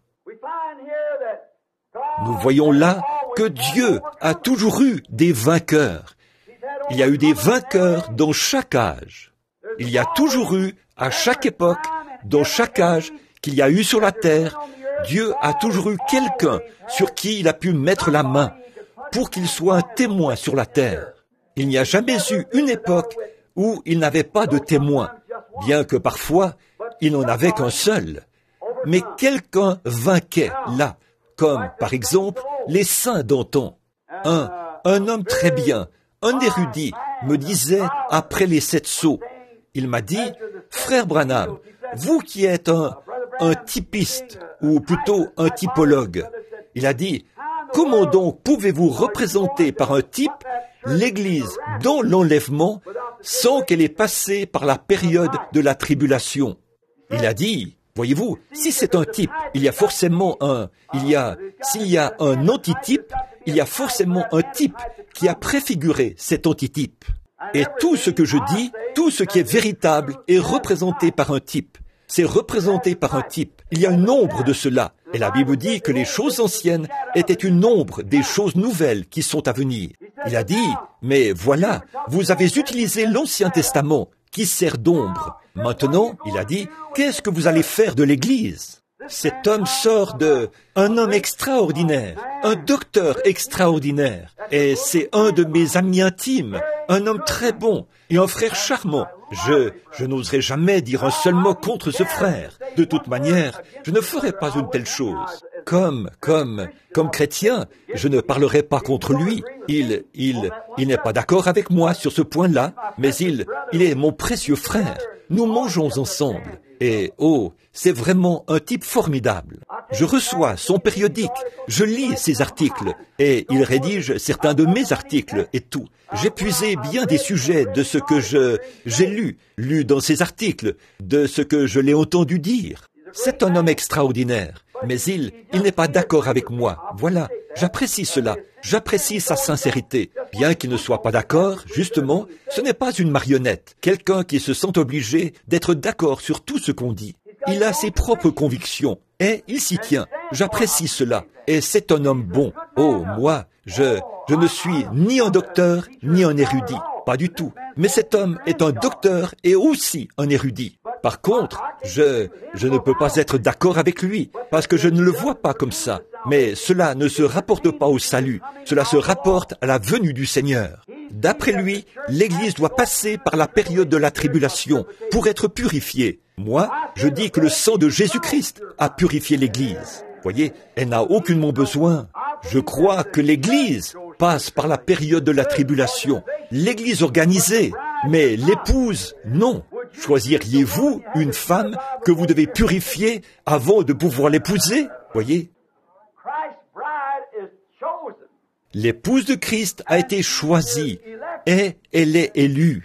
Nous voyons là que Dieu a toujours eu des vainqueurs. Il y a eu des vainqueurs dans chaque âge. Il y a toujours eu, à chaque époque, dans chaque âge qu'il y a eu sur la terre, Dieu a toujours eu quelqu'un sur qui il a pu mettre la main pour qu'il soit un témoin sur la terre. Il n'y a jamais eu une époque où il n'avait pas de témoin, bien que parfois il n'en avait qu'un seul. Mais quelqu'un vainquait là, comme par exemple les saints d'antan. Un, un homme très bien, un érudit, me disait après les sept sceaux, il m'a dit, « Frère Branham, vous qui êtes un, un typiste, ou plutôt un typologue, il a dit, comment donc pouvez-vous représenter par un type l'Église dans l'enlèvement sans qu'elle ait passé par la période de la tribulation? Il a dit, voyez-vous, si c'est un type, il y a forcément un, il y a, s'il y a un antitype, il y a forcément un type qui a préfiguré cet antitype. Et tout ce que je dis, tout ce qui est véritable est représenté par un type. C'est représenté par un type. Il y a une ombre de cela. Et la Bible dit que les choses anciennes étaient une ombre des choses nouvelles qui sont à venir. Il a dit, mais voilà, vous avez utilisé l'Ancien Testament qui sert d'ombre. Maintenant, il a dit, qu'est-ce que vous allez faire de l'Église? Cet homme sort de un homme extraordinaire, un docteur extraordinaire. Et c'est un de mes amis intimes, un homme très bon et un frère charmant. Je, je n'oserais jamais dire un seul mot contre ce frère. De toute manière, je ne ferai pas une telle chose. Comme, comme, comme chrétien, je ne parlerai pas contre lui. Il, il, il n'est pas d'accord avec moi sur ce point-là, mais il, il est mon précieux frère. Nous mangeons ensemble. Et, oh, c'est vraiment un type formidable. Je reçois son périodique, je lis ses articles, et il rédige certains de mes articles et tout. J'ai puisé bien des sujets de ce que je, j'ai lu, lu dans ses articles, de ce que je l'ai entendu dire. C'est un homme extraordinaire, mais il, il n'est pas d'accord avec moi. Voilà, j'apprécie cela, j'apprécie sa sincérité. Bien qu'il ne soit pas d'accord, justement, ce n'est pas une marionnette, quelqu'un qui se sent obligé d'être d'accord sur tout ce qu'on dit. Il a ses propres convictions, et il s'y tient. J'apprécie cela, et c'est un homme bon. Oh, moi, je, je ne suis ni un docteur, ni un érudit, pas du tout. Mais cet homme est un docteur et aussi un érudit. Par contre, je, je ne peux pas être d'accord avec lui, parce que je ne le vois pas comme ça. Mais cela ne se rapporte pas au salut, cela se rapporte à la venue du Seigneur. D'après lui, l'Église doit passer par la période de la tribulation pour être purifiée. Moi, je dis que le sang de Jésus-Christ a purifié l'Église. Voyez, elle n'a aucunement besoin. Je crois que l'Église passe par la période de la tribulation. L'Église organisée, mais l'épouse, non. Choisiriez-vous une femme que vous devez purifier avant de pouvoir l'épouser? Voyez? L'épouse de Christ a été choisie et elle est élue.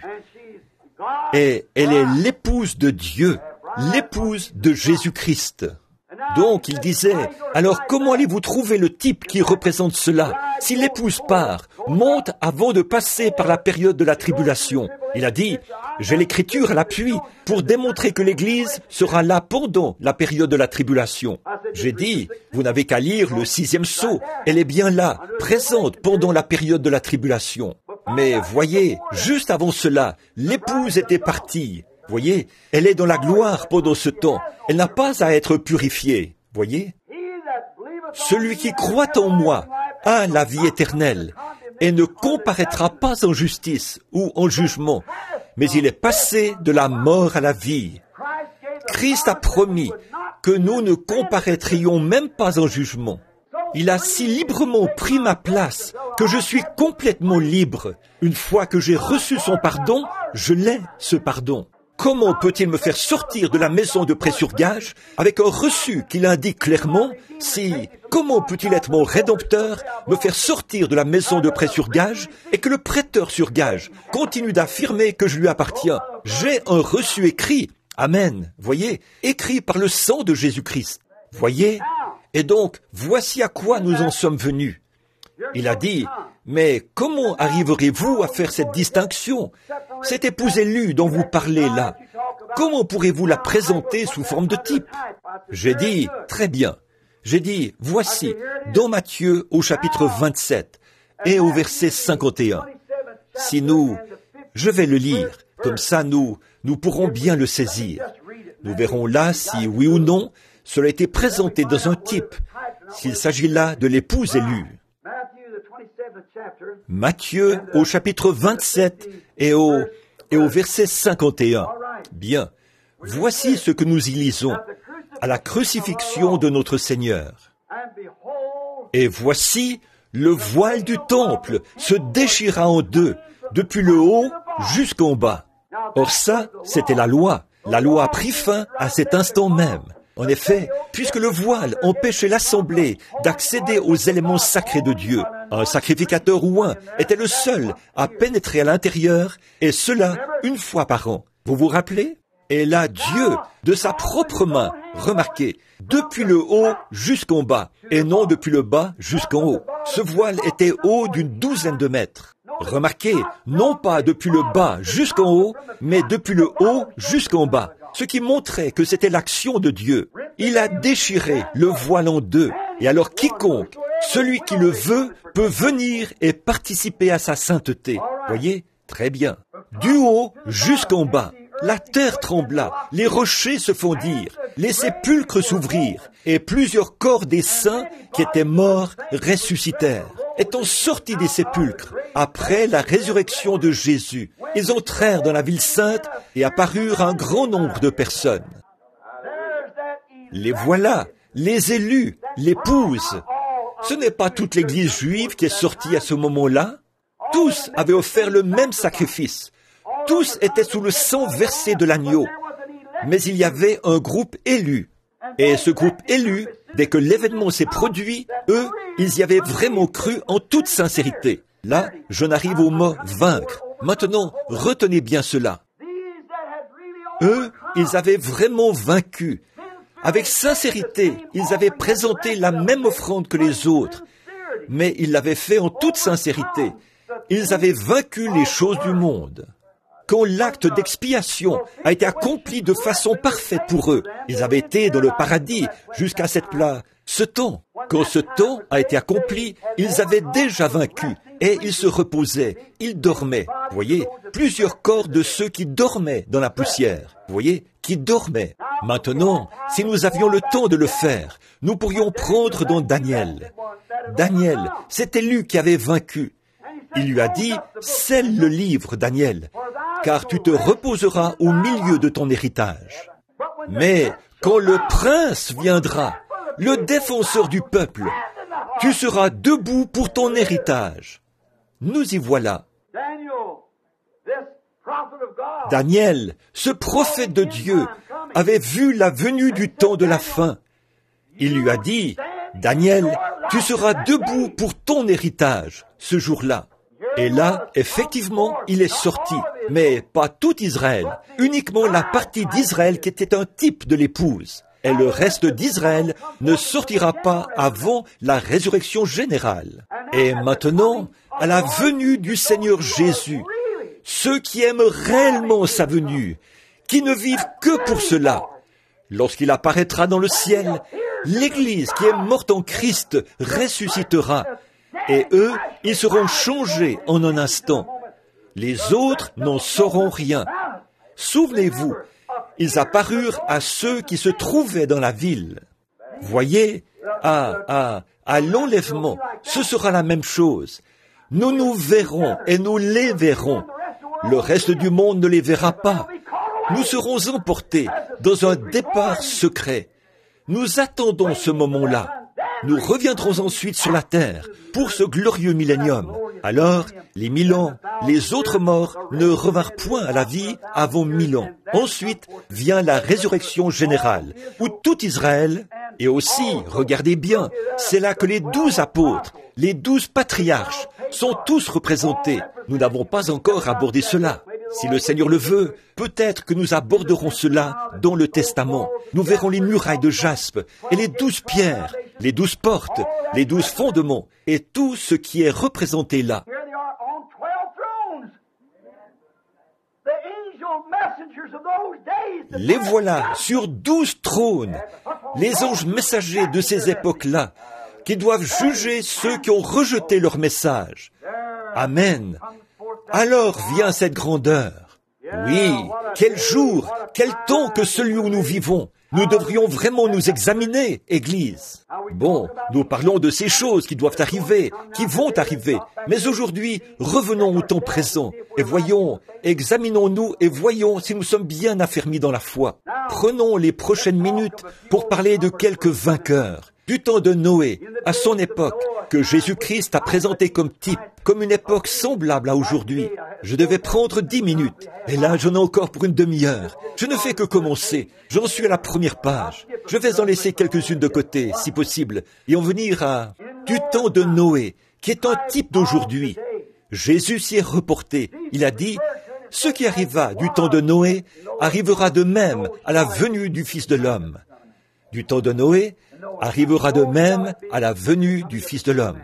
Et elle est l'épouse de Dieu, l'épouse de Jésus-Christ. Donc, il disait, alors comment allez-vous trouver le type qui représente cela? Si l'épouse part, monte avant de passer par la période de la tribulation. Il a dit, j'ai l'écriture à l'appui pour démontrer que l'Église sera là pendant la période de la tribulation. J'ai dit, vous n'avez qu'à lire le sixième sceau. Elle est bien là, présente pendant la période de la tribulation. Mais voyez, juste avant cela, l'épouse était partie. Voyez, elle est dans la gloire pendant ce temps. Elle n'a pas à être purifiée. Voyez, celui qui croit en moi a la vie éternelle et ne comparaîtra pas en justice ou en jugement, mais il est passé de la mort à la vie. Christ a promis que nous ne comparaîtrions même pas en jugement. Il a si librement pris ma place que je suis complètement libre. Une fois que j'ai reçu son pardon, je l'ai, ce pardon. Comment peut-il me faire sortir de la maison de prêt sur gage avec un reçu qui l'indique clairement? Si, comment peut-il être mon rédempteur, me faire sortir de la maison de prêt sur gage et que le prêteur sur gage continue d'affirmer que je lui appartiens? J'ai un reçu écrit. Amen. Voyez, écrit par le sang de Jésus-Christ. Voyez? Et donc, voici à quoi nous en sommes venus. Il a dit, mais comment arriverez-vous à faire cette distinction? Cette épouse élue dont vous parlez là, comment pourrez-vous la présenter sous forme de type? J'ai dit, très bien. J'ai dit, voici, dans Matthieu au chapitre vingt-sept et au verset cinquante et un. Si nous, je vais le lire, comme ça nous, nous pourrons bien le saisir. Nous verrons là si, oui ou non, cela a été présenté dans un type, s'il s'agit là de l'épouse élue. Matthieu au chapitre vingt-sept et au, et au verset cinquante et un. Bien, voici ce que nous y lisons à la crucifixion de notre Seigneur. Et voici, le voile du temple se déchira en deux, depuis le haut jusqu'en bas. Or ça, c'était la loi. La loi a pris fin à cet instant même. En effet, puisque le voile empêchait l'assemblée d'accéder aux éléments sacrés de Dieu, un sacrificateur ou un était le seul à pénétrer à l'intérieur, et cela une fois par an. Vous vous rappelez? Et là, Dieu, de sa propre main, remarquez, depuis le haut jusqu'en bas, et non depuis le bas jusqu'en haut. Ce voile était haut d'une douzaine de mètres. Remarquez, non pas depuis le bas jusqu'en haut, mais depuis le haut jusqu'en bas. Ce qui montrait que c'était l'action de Dieu. Il a déchiré le voile en deux. Et alors quiconque, celui qui le veut, peut venir et participer à sa sainteté. Voyez? Très bien. Du haut jusqu'en bas, la terre trembla, les rochers se fondirent, les sépulcres s'ouvrirent, et plusieurs corps des saints qui étaient morts ressuscitèrent. Étant sortis des sépulcres, après la résurrection de Jésus, ils entrèrent dans la ville sainte et apparurent à un grand nombre de personnes. Les voilà, les élus, l'épouse. Ce n'est pas toute l'Église juive qui est sortie à ce moment-là. Tous avaient offert le même sacrifice. Tous étaient sous le sang versé de l'agneau. Mais il y avait un groupe élu. Et ce groupe élu, dès que l'événement s'est produit, eux, ils y avaient vraiment cru en toute sincérité. Là, je n'arrive au mot « vaincre ». Maintenant, retenez bien cela. Eux, ils avaient vraiment vaincu. Avec sincérité, ils avaient présenté la même offrande que les autres. Mais ils l'avaient fait en toute sincérité. Ils avaient vaincu les choses du monde. Quand l'acte d'expiation a été accompli de façon parfaite pour eux, ils avaient été dans le paradis jusqu'à cette place. Ce temps, quand ce temps a été accompli, ils avaient déjà vaincu et ils se reposaient, ils dormaient. Vous voyez, plusieurs corps de ceux qui dormaient dans la poussière. Vous voyez, qui dormaient. Maintenant, si nous avions le temps de le faire, nous pourrions prendre dans Daniel. Daniel, c'était lui qui avait vaincu. Il lui a dit, scelle le livre, Daniel, car tu te reposeras au milieu de ton héritage. Mais quand le prince viendra, le défenseur du peuple, tu seras debout pour ton héritage. nous y voilà. Daniel, ce prophète de Dieu, avait vu la venue du temps de la fin. Il lui a dit, « Daniel, tu seras debout pour ton héritage ce jour-là. » Et là, effectivement, il est sorti, mais pas tout Israël, uniquement la partie d'Israël qui était un type de l'épouse. Et le reste d'Israël ne sortira pas avant la résurrection générale. Et maintenant, à la venue du Seigneur Jésus, ceux qui aiment réellement sa venue, qui ne vivent que pour cela, lorsqu'il apparaîtra dans le ciel, l'Église qui est morte en Christ ressuscitera, et eux, ils seront changés en un instant. Les autres n'en sauront rien. Souvenez-vous, ils apparurent à ceux qui se trouvaient dans la ville. Voyez, à, à, à l'enlèvement, ce sera la même chose. Nous nous verrons et nous les verrons. Le reste du monde ne les verra pas. Nous serons emportés dans un départ secret. Nous attendons ce moment-là. Nous reviendrons ensuite sur la terre pour ce glorieux millénium. Alors, les mille ans, les autres morts ne revinrent point à la vie avant mille ans. Ensuite vient la résurrection générale, où tout Israël, et aussi, regardez bien, c'est là que les douze apôtres, les douze patriarches, sont tous représentés. Nous n'avons pas encore abordé cela. Si le Seigneur le veut, peut-être que nous aborderons cela dans le Testament. Nous verrons les murailles de jaspe et les douze pierres, les douze portes, les douze fondements et tout ce qui est représenté là. Les voilà sur douze trônes, les anges messagers de ces époques-là, qui doivent juger ceux qui ont rejeté leur message. Amen. Alors vient cette grandeur. Oui, quel jour, quel temps que celui où nous vivons. Nous devrions vraiment nous examiner, Église. Bon, nous parlons de ces choses qui doivent arriver, qui vont arriver. Mais aujourd'hui, revenons au temps présent et voyons, examinons-nous et voyons si nous sommes bien affermis dans la foi. Prenons les prochaines minutes pour parler de quelques vainqueurs. Du temps de Noé, à son époque, que Jésus-Christ a présenté comme type, comme une époque semblable à aujourd'hui. Je devais prendre dix minutes, et là j'en ai encore pour une demi-heure. Je ne fais que commencer, j'en suis à la première page. Je vais en laisser quelques-unes de côté, si possible, et en venir à du temps de Noé, qui est un type d'aujourd'hui. Jésus s'y est reporté, il a dit, « Ce qui arriva du temps de Noé arrivera de même à la venue du Fils de l'homme. » Du temps de Noé arrivera de même à la venue du Fils de l'homme.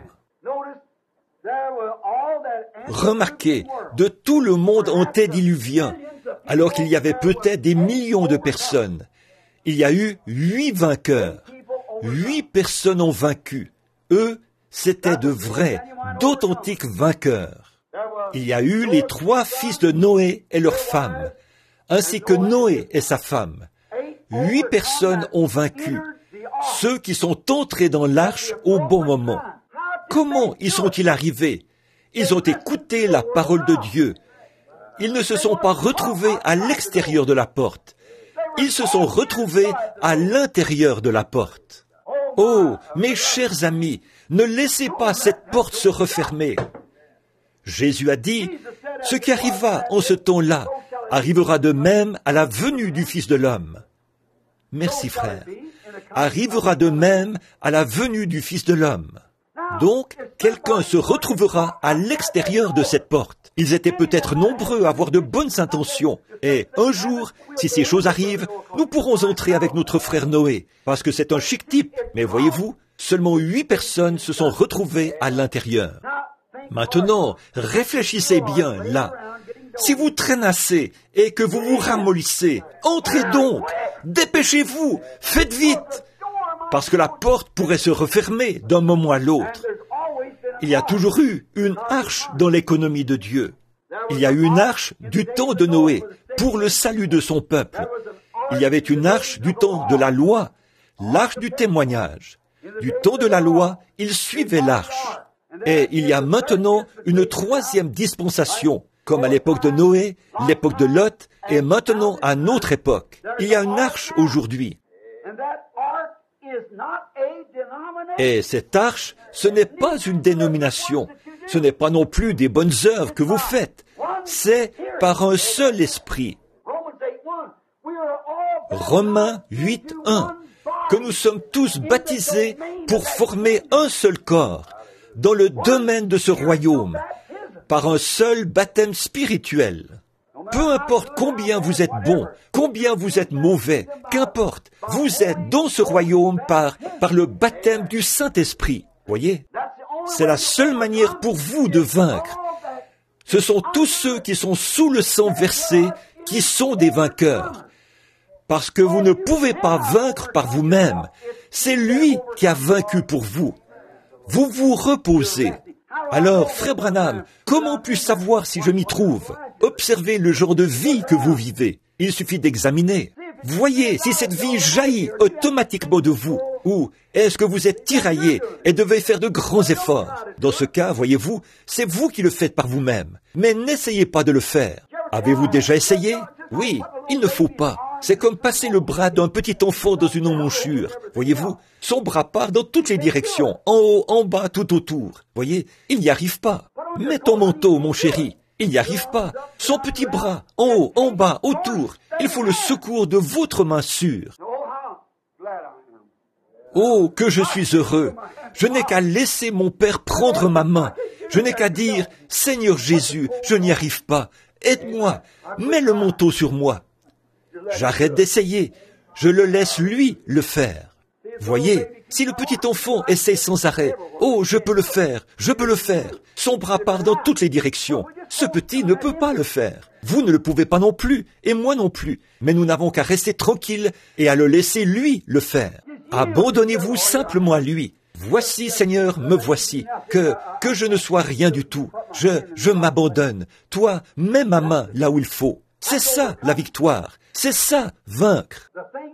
Remarquez, de tout le monde antédiluvien, alors qu'il y avait peut-être des millions de personnes, il y a eu huit vainqueurs. Huit personnes ont vaincu. Eux, c'étaient de vrais, d'authentiques vainqueurs. Il y a eu les trois fils de Noé et leurs femmes, ainsi que Noé et sa femme. Huit personnes ont vaincu. Ceux qui sont entrés dans l'arche au bon moment. Comment y sont-ils arrivés? Ils ont écouté la parole de Dieu. Ils ne se sont pas retrouvés à l'extérieur de la porte. Ils se sont retrouvés à l'intérieur de la porte. Oh, mes chers amis, ne laissez pas cette porte se refermer. Jésus a dit, ce qui arriva en ce temps-là arrivera de même à la venue du Fils de l'homme. Merci, frère. Arrivera de même à la venue du Fils de l'homme. Donc, quelqu'un se retrouvera à l'extérieur de cette porte. Ils étaient peut-être nombreux à avoir de bonnes intentions. Et un jour, si ces choses arrivent, nous pourrons entrer avec notre frère Noé, parce que c'est un chic type. Mais voyez-vous, seulement huit personnes se sont retrouvées à l'intérieur. Maintenant, réfléchissez bien là. Si vous traînassez et que vous vous ramollissez, entrez donc, dépêchez-vous, faites vite, parce que la porte pourrait se refermer d'un moment à l'autre. Il y a toujours eu une arche dans l'économie de Dieu. Il y a eu une arche du temps de Noé pour le salut de son peuple. Il y avait une arche du temps de la loi, l'arche du témoignage. Du temps de la loi, il suivait l'arche. Et il y a maintenant une troisième dispensation, comme à l'époque de Noé, l'époque de Lot, et maintenant à notre époque. Il y a une arche aujourd'hui. Et cette arche, ce n'est pas une dénomination, Ce n'est pas non plus des bonnes œuvres que vous faites. C'est par un seul esprit. Romains huit, un. Que nous sommes tous baptisés pour former un seul corps dans le domaine de ce royaume, par un seul baptême spirituel. Peu importe combien vous êtes bon, combien vous êtes mauvais, qu'importe, vous êtes dans ce royaume par, par le baptême du Saint-Esprit. Voyez, c'est la seule manière pour vous de vaincre. Ce sont tous ceux qui sont sous le sang versé qui sont des vainqueurs. Parce que vous ne pouvez pas vaincre par vous-même. C'est lui qui a vaincu pour vous. Vous vous reposez. Alors, frère Branham, comment puis-je savoir si je m'y trouve? Observez le genre de vie que vous vivez. Il suffit d'examiner. Voyez si cette vie jaillit automatiquement de vous, ou est-ce que vous êtes tiraillé et devez faire de grands efforts. Dans ce cas, voyez-vous, c'est vous qui le faites par vous-même. Mais n'essayez pas de le faire. Avez-vous déjà essayé? Oui, il ne faut pas. C'est comme passer le bras d'un petit enfant dans une emmanchure. Voyez-vous, son bras part dans toutes les directions, en haut, en bas, tout autour. Voyez, il n'y arrive pas. Mets ton manteau, mon chéri. Il n'y arrive pas. Son petit bras, en haut, en bas, autour. Il faut le secours de votre main sûre. Oh, que je suis heureux. Je n'ai qu'à laisser mon Père prendre ma main. Je n'ai qu'à dire, Seigneur Jésus, je n'y arrive pas. Aide-moi. Mets le manteau sur moi. J'arrête d'essayer. Je le laisse lui le faire. Voyez, si le petit enfant essaie sans arrêt, « Oh, je peux le faire, je peux le faire », son bras part dans toutes les directions. Ce petit ne peut pas le faire. Vous ne le pouvez pas non plus, et moi non plus. Mais nous n'avons qu'à rester tranquilles et à le laisser lui le faire. Abandonnez-vous simplement à lui. Voici, Seigneur, me voici. Que, que je ne sois rien du tout. Je, je m'abandonne. Toi, mets ma main là où il faut. C'est ça, la victoire. C'est ça, vaincre.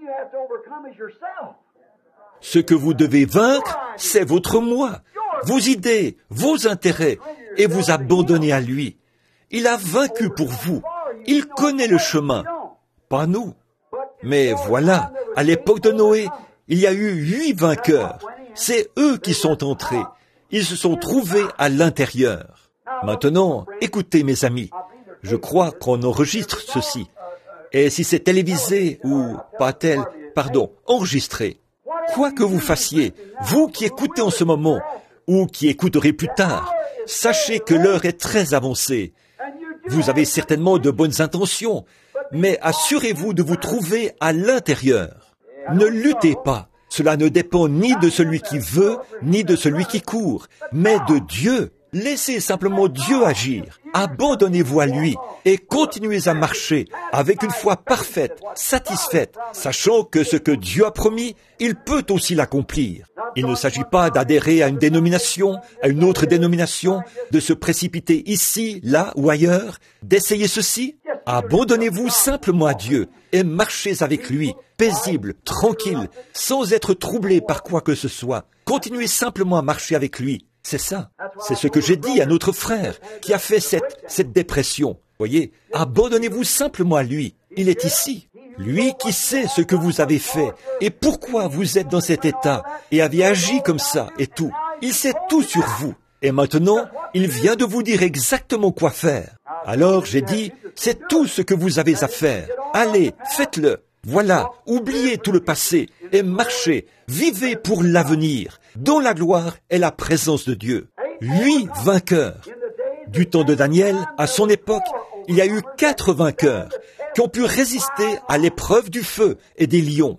Ce que vous devez vaincre, c'est votre moi, vos idées, vos intérêts, et vous abandonner à lui. Il a vaincu pour vous. Il connaît le chemin. Pas nous. Mais voilà, à l'époque de Noé, il y a eu huit vainqueurs. C'est eux qui sont entrés. Ils se sont trouvés à l'intérieur. Maintenant, écoutez mes amis. Je crois qu'on enregistre ceci. Et si c'est télévisé ou pas tel, pardon, enregistré, quoi que vous fassiez, vous qui écoutez en ce moment ou qui écouterez plus tard, sachez que l'heure est très avancée. Vous avez certainement de bonnes intentions, mais assurez-vous de vous trouver à l'intérieur. Ne luttez pas. Cela ne dépend ni de celui qui veut, ni de celui qui court, mais de Dieu. Laissez simplement Dieu agir. Abandonnez-vous à lui et continuez à marcher avec une foi parfaite, satisfaite, sachant que ce que Dieu a promis, il peut aussi l'accomplir. Il ne s'agit pas d'adhérer à une dénomination, à une autre dénomination, de se précipiter ici, là ou ailleurs, d'essayer ceci. Abandonnez-vous simplement à Dieu et marchez avec lui, paisible, tranquille, sans être troublé par quoi que ce soit. Continuez simplement à marcher avec lui. C'est ça. C'est ce que j'ai dit à notre frère qui a fait cette, cette dépression. Voyez, abandonnez-vous simplement à lui. Il est ici. Lui qui sait ce que vous avez fait et pourquoi vous êtes dans cet état et avez agi comme ça et tout. Il sait tout sur vous. Et maintenant, il vient de vous dire exactement quoi faire. Alors j'ai dit, c'est tout ce que vous avez à faire. Allez, faites-le. Voilà, oubliez tout le passé et marchez, vivez pour l'avenir, dont la gloire est la présence de Dieu. Huit vainqueurs. Du temps de Daniel, à son époque, il y a eu quatre vainqueurs qui ont pu résister à l'épreuve du feu et des lions.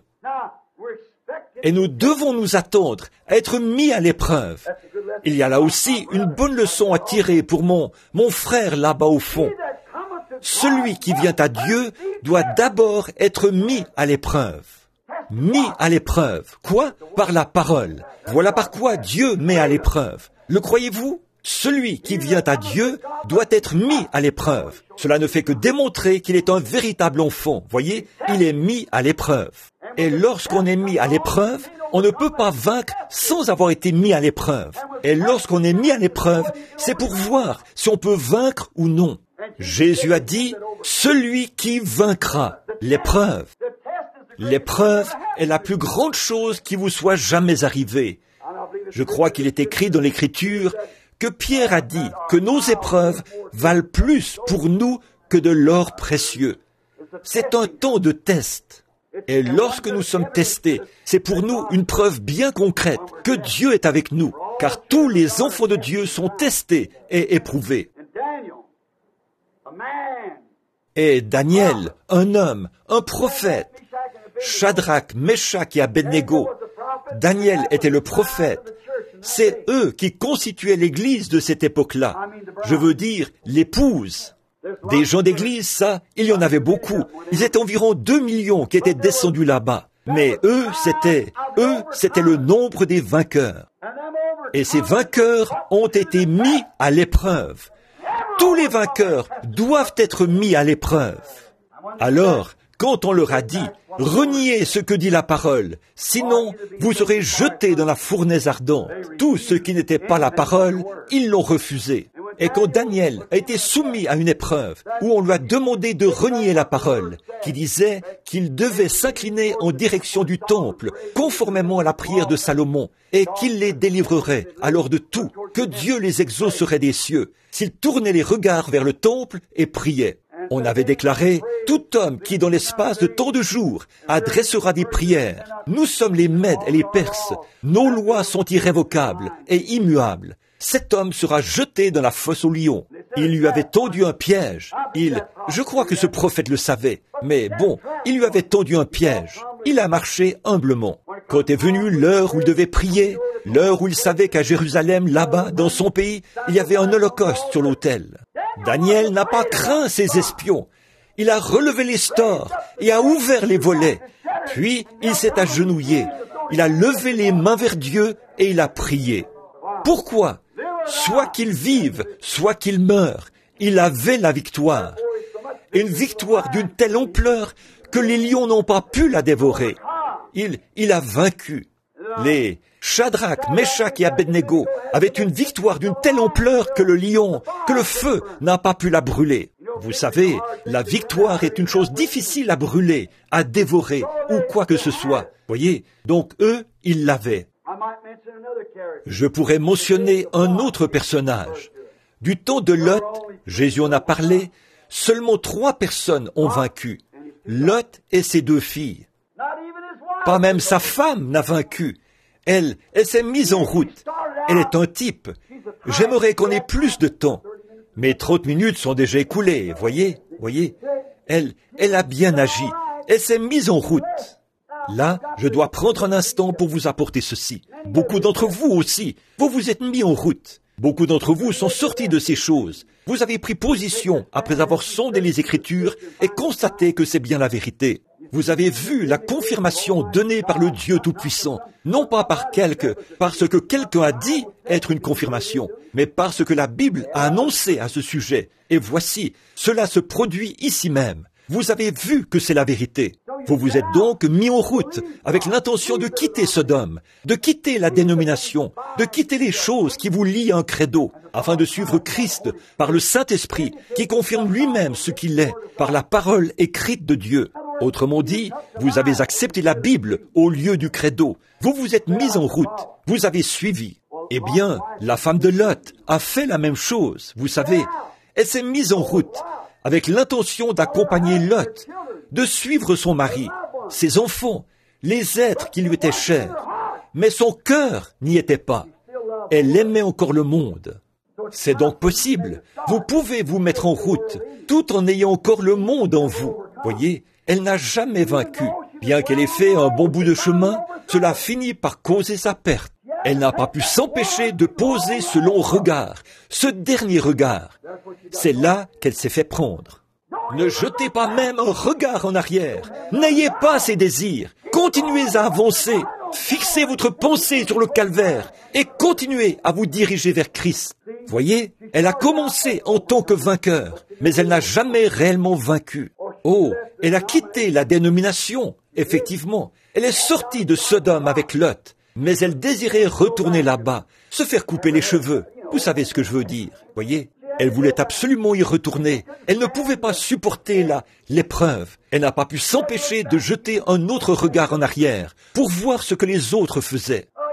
Et nous devons nous attendre à être mis à l'épreuve. Il y a là aussi une bonne leçon à tirer pour mon, mon frère là-bas au fond. Celui qui vient à Dieu doit d'abord être mis à l'épreuve. Mis à l'épreuve. Quoi? Par la parole. Voilà par quoi Dieu met à l'épreuve. Le croyez-vous? Celui qui vient à Dieu doit être mis à l'épreuve. Cela ne fait que démontrer qu'il est un véritable enfant. Voyez, il est mis à l'épreuve. Et lorsqu'on est mis à l'épreuve, on ne peut pas vaincre sans avoir été mis à l'épreuve. Et lorsqu'on est mis à l'épreuve, c'est pour voir si on peut vaincre ou non. Jésus a dit, celui qui vaincra l'épreuve. L'épreuve est la plus grande chose qui vous soit jamais arrivée. Je crois qu'il est écrit dans l'Écriture que Pierre a dit que nos épreuves valent plus pour nous que de l'or précieux. C'est un temps de test. Et lorsque nous sommes testés, c'est pour nous une preuve bien concrète que Dieu est avec nous, car tous les enfants de Dieu sont testés et éprouvés. Et Daniel, un homme, un prophète, Shadrach, Meshach et Abednego, Daniel était le prophète. C'est eux qui constituaient l'église de cette époque-là. Je veux dire, l'épouse. Des gens d'église, ça, il y en avait beaucoup. Ils étaient environ deux millions qui étaient descendus là-bas. Mais eux, c'était, eux, c'était le nombre des vainqueurs. Et ces vainqueurs ont été mis à l'épreuve. Tous les vainqueurs doivent être mis à l'épreuve. Alors, quand on leur a dit, reniez ce que dit la parole, sinon vous serez jetés dans la fournaise ardente. Tous ceux qui n'étaient pas la parole, ils l'ont refusé. Et quand Daniel a été soumis à une épreuve où on lui a demandé de renier la parole, qui disait qu'il devait s'incliner en direction du temple, conformément à la prière de Salomon, et qu'il les délivrerait alors de tout, que Dieu les exaucerait des cieux, s'ils tournaient les regards vers le temple et priaient. On avait déclaré, tout homme qui dans l'espace de tant de jours adressera des prières. Nous sommes les Mèdes et les Perses. Nos lois sont irrévocables et immuables. Cet homme sera jeté dans la fosse aux lions. Il lui avait tendu un piège. Il, je crois que ce prophète le savait, mais bon, il lui avait tendu un piège. Il a marché humblement. Quand est venue l'heure où il devait prier, l'heure où il savait qu'à Jérusalem, là-bas, dans son pays, il y avait un holocauste sur l'autel. Daniel n'a pas craint ses espions. Il a relevé les stores et a ouvert les volets. Puis, il s'est agenouillé. Il a levé les mains vers Dieu et il a prié. Pourquoi? Soit qu'il vive, soit qu'il meure, il avait la victoire. Une victoire d'une telle ampleur que les lions n'ont pas pu la dévorer. Il, il a vaincu. Les Shadrach, Meshach et Abednego avaient une victoire d'une telle ampleur que le lion, que le feu n'a pas pu la brûler. Vous savez, la victoire est une chose difficile à brûler, à dévorer, ou quoi que ce soit. Voyez, donc eux, ils l'avaient. Je pourrais mentionner un autre personnage. Du temps de Lot, Jésus en a parlé, seulement trois personnes ont vaincu. Lot et ses deux filles. Pas même sa femme n'a vaincu. Elle, elle s'est mise en route. Elle est un type. J'aimerais qu'on ait plus de temps. Mais trente minutes sont déjà écoulées, voyez, voyez. Elle, elle a bien agi. Elle s'est mise en route. Là, je dois prendre un instant pour vous apporter ceci. Beaucoup d'entre vous aussi, vous vous êtes mis en route. Beaucoup d'entre vous sont sortis de ces choses. Vous avez pris position après avoir sondé les Écritures et constaté que c'est bien la vérité. Vous avez vu la confirmation donnée par le Dieu Tout-Puissant, non pas par quelque, parce que quelqu'un a dit être une confirmation, mais parce que la Bible a annoncé à ce sujet. Et voici, cela se produit ici même. Vous avez vu que c'est la vérité. Vous vous êtes donc mis en route avec l'intention de quitter Sodome, de quitter la dénomination, de quitter les choses qui vous lient à un credo, afin de suivre Christ par le Saint-Esprit qui confirme lui-même ce qu'il est par la parole écrite de Dieu. Autrement dit, vous avez accepté la Bible au lieu du credo. Vous vous êtes mis en route. Vous avez suivi. Eh bien, la femme de Lot a fait la même chose, vous savez. Elle s'est mise en route avec l'intention d'accompagner Lot, de suivre son mari, ses enfants, les êtres qui lui étaient chers. Mais son cœur n'y était pas. Elle aimait encore le monde. C'est donc possible. Vous pouvez vous mettre en route, tout en ayant encore le monde en vous. Voyez, elle n'a jamais vaincu. Bien qu'elle ait fait un bon bout de chemin, cela finit par causer sa perte. Elle n'a pas pu s'empêcher de poser ce long regard, ce dernier regard. C'est là qu'elle s'est fait prendre. Ne jetez pas même un regard en arrière. N'ayez pas ces désirs. Continuez à avancer. Fixez votre pensée sur le calvaire et continuez à vous diriger vers Christ. Voyez, elle a commencé en tant que vainqueur, mais elle n'a jamais réellement vaincu. Oh, elle a quitté la dénomination, effectivement. Elle est sortie de Sodome avec Lot, mais elle désirait retourner là-bas, se faire couper les cheveux. Vous savez ce que je veux dire, voyez? Elle voulait absolument y retourner. Elle ne pouvait pas supporter la, l'épreuve. Elle n'a pas pu s'empêcher de jeter un autre regard en arrière pour voir ce que les autres faisaient.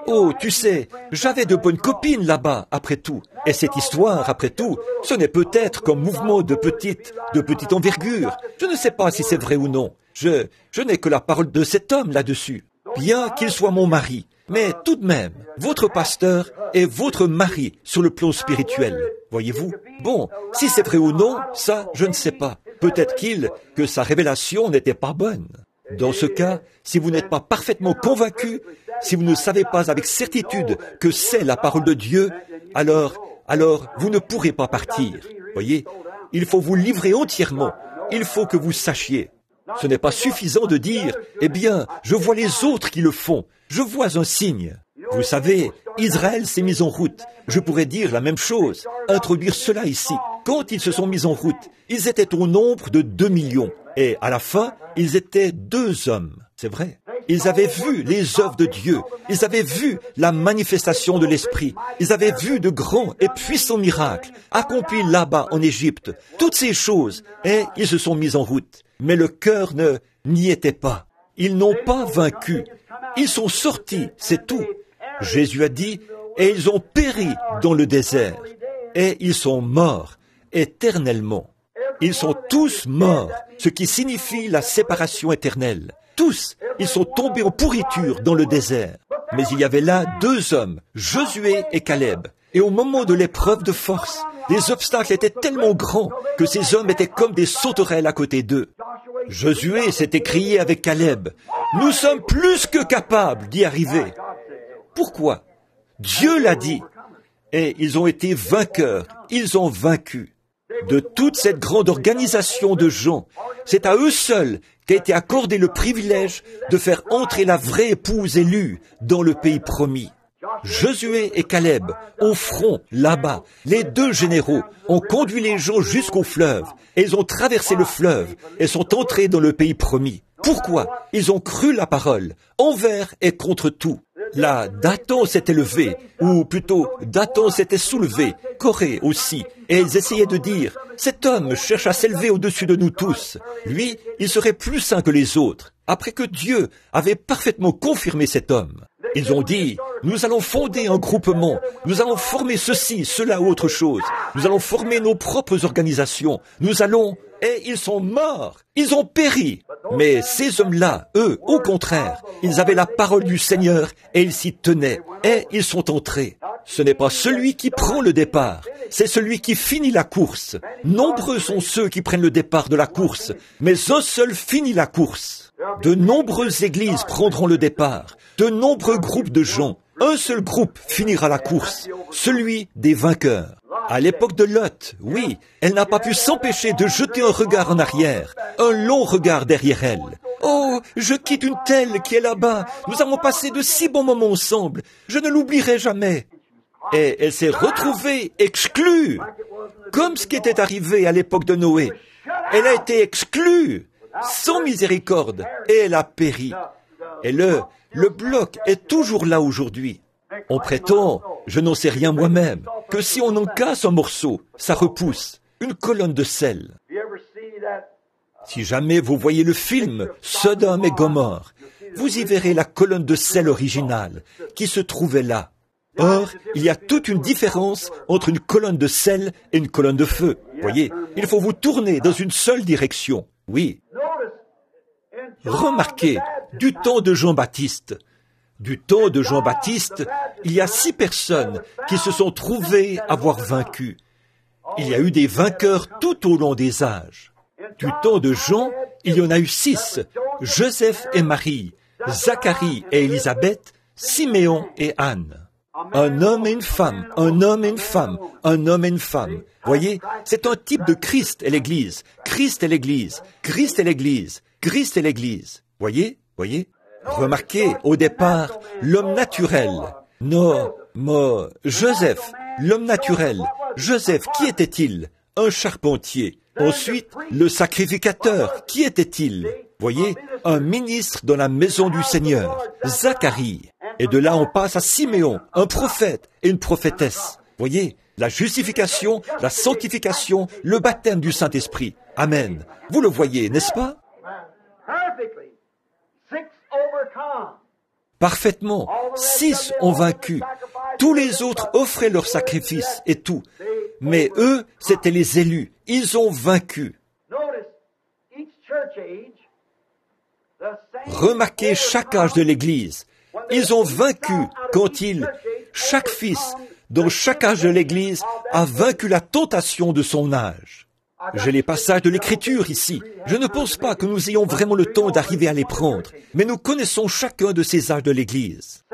Oh, tu sais, j'avais de bonnes copines là-bas, après tout. Et cette histoire, après tout, ce n'est peut-être qu'un mouvement de petite, de petite envergure. Je ne sais pas si c'est vrai ou non. Je, je n'ai que la parole de cet homme là-dessus. Bien qu'il soit mon mari. Mais tout de même, votre pasteur est votre mari sur le plan spirituel. Voyez-vous? Bon, si c'est vrai ou non, ça, je ne sais pas. Peut-être qu'il, que sa révélation n'était pas bonne. Dans ce cas, si vous n'êtes pas parfaitement convaincu, si vous ne savez pas avec certitude que c'est la parole de Dieu, alors, alors, vous ne pourrez pas partir. Voyez? Il faut vous livrer entièrement. Il faut que vous sachiez. Ce n'est pas suffisant de dire, eh bien, je vois les autres qui le font. Je vois un signe. Vous savez, Israël s'est mis en route. Je pourrais dire la même chose, introduire cela ici. Quand ils se sont mis en route, ils étaient au nombre de deux millions. Et à la fin, ils étaient deux hommes. C'est vrai. Ils avaient vu les œuvres de Dieu. Ils avaient vu la manifestation de l'Esprit. Ils avaient vu de grands et puissants miracles accomplis là-bas en Égypte. Toutes ces choses. Et ils se sont mis en route. Mais le cœur ne n'y était pas. Ils n'ont pas vaincu. Ils sont sortis, c'est tout. Jésus a dit, et ils ont péri dans le désert. Et ils sont morts éternellement. Ils sont tous morts, ce qui signifie la séparation éternelle. Tous, ils sont tombés en pourriture dans le désert. Mais il y avait là deux hommes, Josué et Caleb. Et au moment de l'épreuve de force, les obstacles étaient tellement grands que ces hommes étaient comme des sauterelles à côté d'eux. Josué s'est écrié avec Caleb, « Nous sommes plus que capables d'y arriver. » Pourquoi? Dieu l'a dit. Et ils ont été vainqueurs, ils ont vaincu. De toute cette grande organisation de gens, c'est à eux seuls qu'a été accordé le privilège de faire entrer la vraie épouse élue dans le pays promis. Josué et Caleb, au front, là-bas, les deux généraux, ont conduit les gens jusqu'au fleuve, et ils ont traversé le fleuve, et sont entrés dans le pays promis. Pourquoi? Ils ont cru la parole, envers et contre tout. Là, Dathan s'était levé, ou plutôt, Dathan s'était soulevé, Corée aussi, et ils essayaient de dire, cet homme cherche à s'élever au-dessus de nous tous. Lui, il serait plus saint que les autres, après que Dieu avait parfaitement confirmé cet homme. Ils ont dit, nous allons fonder un groupement, nous allons former ceci, cela ou autre chose, nous allons former nos propres organisations, nous allons... Et ils sont morts, ils ont péri. Mais ces hommes-là, eux, au contraire, ils avaient la parole du Seigneur et ils s'y tenaient, et ils sont entrés. Ce n'est pas celui qui prend le départ, c'est celui qui finit la course. Nombreux sont ceux qui prennent le départ de la course, mais un seul finit la course. De nombreuses églises prendront le départ, de nombreux groupes de gens. Un seul groupe finira la course, celui des vainqueurs. À l'époque de Lot, oui, elle n'a pas pu s'empêcher de jeter un regard en arrière, un long regard derrière elle. Oh, je quitte une telle qui est là-bas, nous avons passé de si bons moments ensemble, je ne l'oublierai jamais. Et elle s'est retrouvée exclue, comme ce qui était arrivé à l'époque de Noé. Elle a été exclue, sans miséricorde, et elle a péri. Et le, le bloc est toujours là aujourd'hui. On prétend, je n'en sais rien moi-même, que si on en casse un morceau, ça repousse, une colonne de sel. Si jamais vous voyez le film Sodome et Gomorrhe, vous y verrez la colonne de sel originale qui se trouvait là. Or, il y a toute une différence entre une colonne de sel et une colonne de feu. Voyez, il faut vous tourner dans une seule direction. Oui. Remarquez, du temps de Jean-Baptiste, Du temps de Jean-Baptiste, il y a six personnes qui se sont trouvées avoir vaincu. Il y a eu des vainqueurs tout au long des âges. Du temps de Jean, il y en a eu six. Joseph et Marie, Zacharie et Élisabeth, Siméon et Anne. Un homme et une femme, un homme et une femme, un homme et une femme. Voyez, c'est un type de Christ et l'Église. Christ et l'Église, Christ et l'Église, Christ et l'Église. Voyez, voyez. Remarquez, au départ, l'homme naturel. Non, moi, Joseph, l'homme naturel. Joseph, qui était-il? Un charpentier. Ensuite, le sacrificateur, qui était-il? Voyez, un ministre dans la maison du Seigneur, Zacharie. Et de là, on passe à Siméon, un prophète et une prophétesse. Voyez, la justification, la sanctification, le baptême du Saint-Esprit. Amen. Vous le voyez, n'est-ce pas? Parfaitement. Six ont vaincu. Tous les autres offraient leurs sacrifices et tout. Mais eux, c'étaient les élus. Ils ont vaincu. Remarquez chaque âge de l'Église. Ils ont vaincu quand ils, chaque fils, dans chaque âge de l'Église, a vaincu la tentation de son âge. J'ai les passages de l'Écriture ici. Je ne pense pas que nous ayons vraiment le temps d'arriver à les prendre, mais nous connaissons chacun de ces âges de l'Église.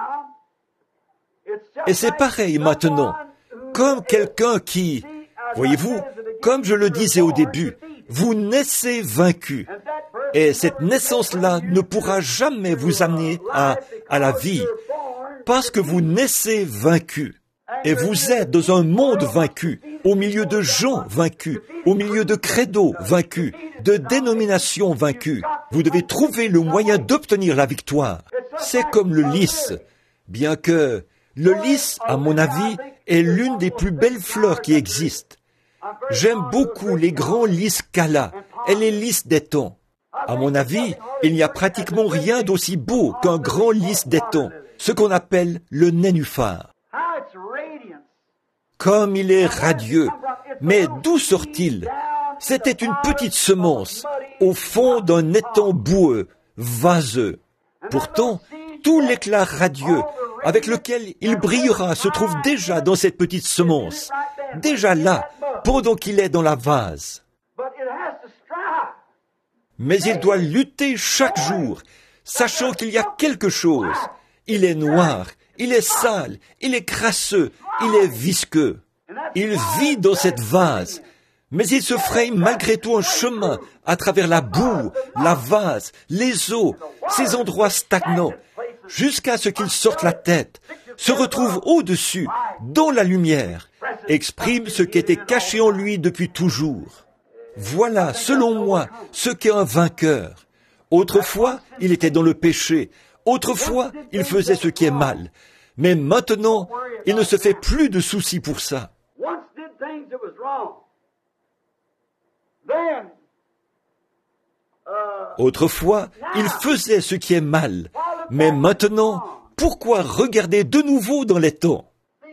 Et c'est pareil maintenant, comme quelqu'un qui, voyez-vous, comme je le disais au début, vous naissez vaincu. Et cette naissance-là ne pourra jamais vous amener à, à la vie, parce que vous naissez vaincu. Et vous êtes dans un monde vaincu, au milieu de gens vaincus, au milieu de credos vaincus, de dénominations vaincues. Vous devez trouver le moyen d'obtenir la victoire. C'est comme le lys, bien que le lys, à mon avis, est l'une des plus belles fleurs qui existent. J'aime beaucoup les grands lys Kala et les lys d'étang. À mon avis, il n'y a pratiquement rien d'aussi beau qu'un grand lys d'étang, ce qu'on appelle le nénuphar. Comme il est radieux. Mais d'où sort-il? C'était une petite semence, au fond d'un étang boueux, vaseux. Pourtant, tout l'éclat radieux avec lequel il brillera se trouve déjà dans cette petite semence, déjà là, pendant qu'il est dans la vase. Mais il doit lutter chaque jour, sachant qu'il y a quelque chose. Il est noir, il est sale, il est crasseux, il est visqueux. Il vit dans cette vase, mais il se fraye malgré tout un chemin à travers la boue, la vase, les eaux, ces endroits stagnants, jusqu'à ce qu'il sorte la tête, se retrouve au-dessus, dans la lumière, exprime ce qui était caché en lui depuis toujours. Voilà, selon moi, ce qu'est un vainqueur. Autrefois, il était dans le péché. Autrefois, il faisait ce qui est mal. Mais maintenant, il ne se fait plus de soucis pour ça. Autrefois, il faisait ce qui est mal. Mais maintenant, pourquoi regarder de nouveau dans les temps?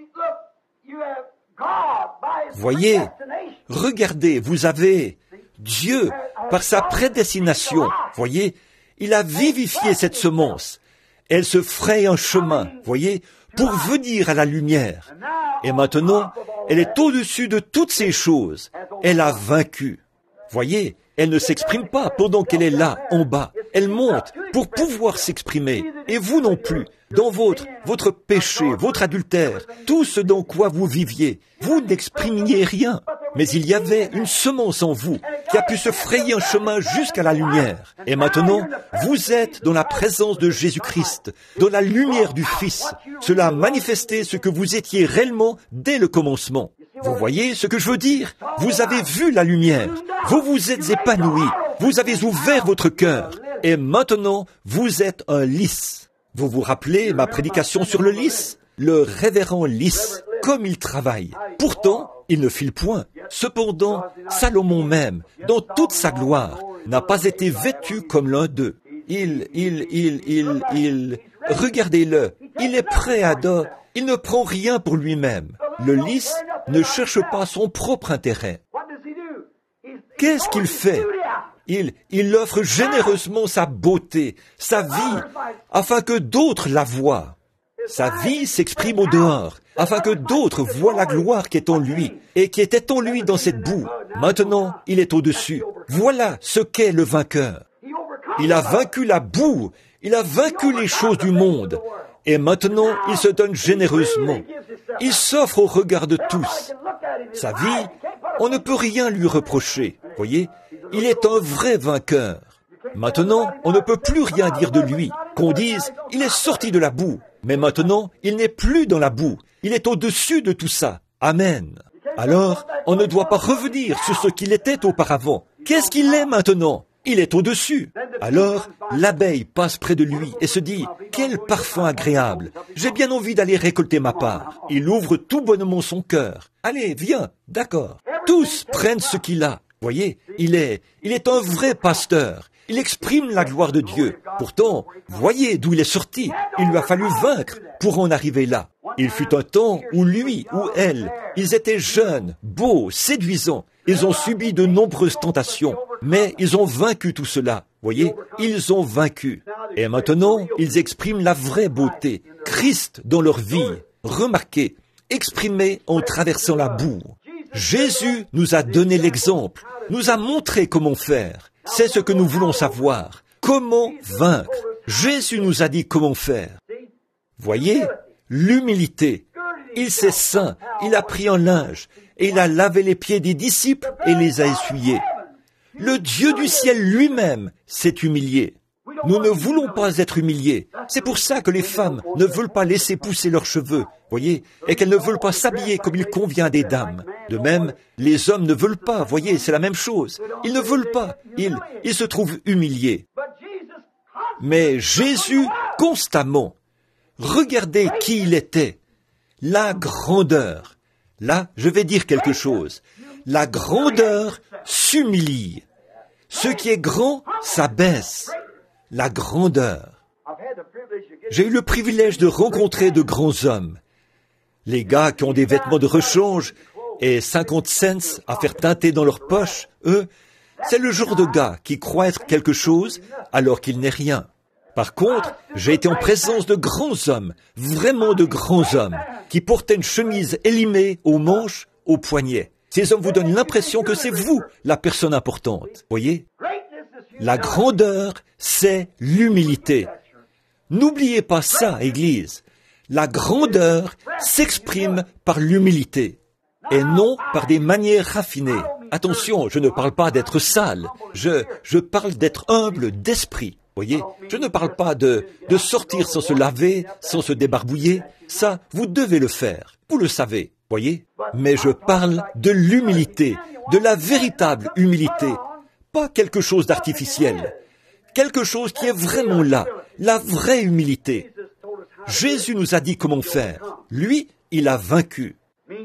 Voyez, regardez, vous avez Dieu, par sa prédestination, voyez, il a vivifié cette semence. Elle se fraye un chemin, voyez, pour venir à la lumière. Et maintenant, elle est au-dessus de toutes ces choses. Elle a vaincu. Voyez, elle ne s'exprime pas pendant qu'elle est là, en bas. Elle monte pour pouvoir s'exprimer. Et vous non plus, dans votre, votre péché, votre adultère, tout ce dans quoi vous viviez, vous n'exprimiez rien. Mais il y avait une semence en vous qui a pu se frayer un chemin jusqu'à la lumière. Et maintenant, vous êtes dans la présence de Jésus-Christ, dans la lumière du Fils. Cela a manifesté ce que vous étiez réellement dès le commencement. Vous voyez ce que je veux dire? Vous avez vu la lumière. Vous vous êtes épanoui. Vous avez ouvert votre cœur. Et maintenant, vous êtes un lys. Vous vous rappelez ma prédication sur le lys? Le révérend lys, comme il travaille. Pourtant, il ne file point. Cependant, Salomon même, dans toute sa gloire, n'a pas été vêtu comme l'un d'eux. Il, il, il, il, il, regardez-le, il est prêt à donner. Il ne prend rien pour lui-même. Le lys ne cherche pas son propre intérêt. Qu'est-ce qu'il fait? Il, il offre généreusement sa beauté, sa vie, afin que d'autres la voient. Sa vie s'exprime au dehors, afin que d'autres voient la gloire qui est en lui, et qui était en lui dans cette boue. Maintenant, il est au-dessus. Voilà ce qu'est le vainqueur. Il a vaincu la boue, il a vaincu les choses du monde, et maintenant, il se donne généreusement. Il s'offre au regard de tous. Sa vie, on ne peut rien lui reprocher. Voyez, il est un vrai vainqueur. Maintenant, on ne peut plus rien dire de lui. Qu'on dise, il est sorti de la boue. Mais maintenant, il n'est plus dans la boue. Il est au-dessus de tout ça. Amen. Alors, on ne doit pas revenir sur ce qu'il était auparavant. Qu'est-ce qu'il est maintenant? Il est au-dessus. Alors, l'abeille passe près de lui et se dit, « Quel parfum agréable! J'ai bien envie d'aller récolter ma part. » Il ouvre tout bonnement son cœur. « Allez, viens, d'accord. » Tous prennent ce qu'il a. Voyez, il est, il est un vrai pasteur. Il exprime la gloire de Dieu. Pourtant, voyez d'où il est sorti. Il lui a fallu vaincre pour en arriver là. Il fut un temps où lui ou elle, ils étaient jeunes, beaux, séduisants. Ils ont subi de nombreuses tentations, mais ils ont vaincu tout cela. Voyez, ils ont vaincu. Et maintenant, ils expriment la vraie beauté, Christ dans leur vie. Remarquez, exprimé en traversant la boue. Jésus nous a donné l'exemple, nous a montré comment faire. C'est ce que nous voulons savoir. Comment vaincre? Jésus nous a dit comment faire. Voyez, l'humilité. Il s'est saint, il a pris un linge, et il a lavé les pieds des disciples et les a essuyés. Le Dieu du ciel lui-même s'est humilié. Nous ne voulons pas être humiliés. C'est pour ça que les femmes ne veulent pas laisser pousser leurs cheveux, voyez, et qu'elles ne veulent pas s'habiller comme il convient des dames. De même, les hommes ne veulent pas, voyez, c'est la même chose. Ils ne veulent pas, ils, ils se trouvent humiliés. Mais Jésus, constamment, regardez qui il était. La grandeur. Là, je vais dire quelque chose. La grandeur s'humilie. Ce qui est grand s'abaisse. La grandeur. J'ai eu le privilège de rencontrer de grands hommes. Les gars qui ont des vêtements de rechange et cinquante cents à faire teinter dans leur poche, eux, c'est le genre de gars qui croit être quelque chose alors qu'il n'est rien. Par contre, j'ai été en présence de grands hommes, vraiment de grands hommes, qui portaient une chemise élimée aux manches, aux poignets. Ces hommes vous donnent l'impression que c'est vous la personne importante. Voyez ? La grandeur, c'est l'humilité. N'oubliez pas ça, Église. La grandeur s'exprime par l'humilité et non par des manières raffinées. Attention, je ne parle pas d'être sale. Je, je parle d'être humble d'esprit. Voyez, je ne parle pas de, de sortir sans se laver, sans se débarbouiller. Ça, vous devez le faire. Vous le savez, voyez. Mais je parle de l'humilité, de la véritable humilité. Pas quelque chose d'artificiel. Quelque chose qui est vraiment là. La vraie humilité. Jésus nous a dit comment faire. Lui, il a vaincu.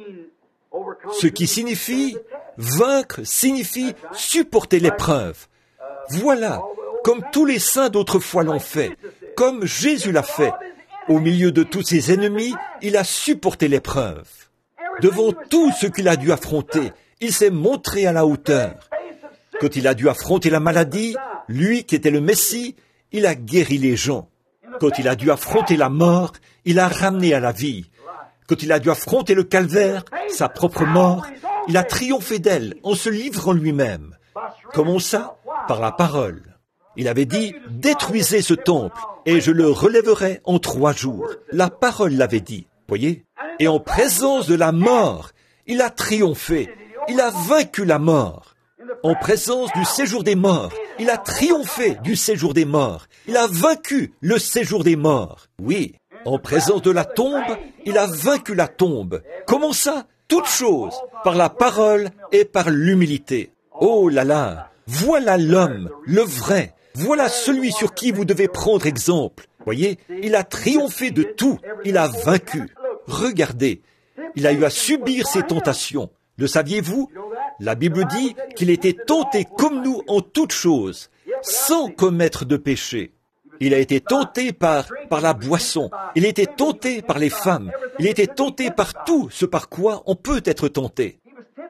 Ce qui signifie, vaincre signifie supporter l'épreuve. Voilà, comme tous les saints d'autrefois l'ont fait, comme Jésus l'a fait. Au milieu de tous ses ennemis, il a supporté l'épreuve. Devant tout ce qu'il a dû affronter, il s'est montré à la hauteur. Quand il a dû affronter la maladie, lui qui était le Messie, il a guéri les gens. Quand il a dû affronter la mort, il a ramené à la vie. Quand il a dû affronter le calvaire, sa propre mort, il a triomphé d'elle en se livrant lui-même. Comment ça? Par la parole. Il avait dit, détruisez ce temple et je le relèverai en trois jours. La parole l'avait dit, voyez? Et en présence de la mort, il a triomphé. Il a vaincu la mort. En présence du séjour des morts, il a triomphé du séjour des morts. Il a vaincu le séjour des morts. Oui, en présence de la tombe, il a vaincu la tombe. Comment ça? Toutes choses, par la parole et par l'humilité. Oh là là, voilà l'homme, le vrai. Voilà celui sur qui vous devez prendre exemple. Voyez, il a triomphé de tout. Il a vaincu. Regardez, il a eu à subir ses tentations. Le saviez-vous? La Bible dit qu'il était tenté comme nous en toutes choses, sans commettre de péché. Il a été tenté par, par la boisson, il a été tenté par les femmes, il a été tenté par tout ce par quoi on peut être tenté.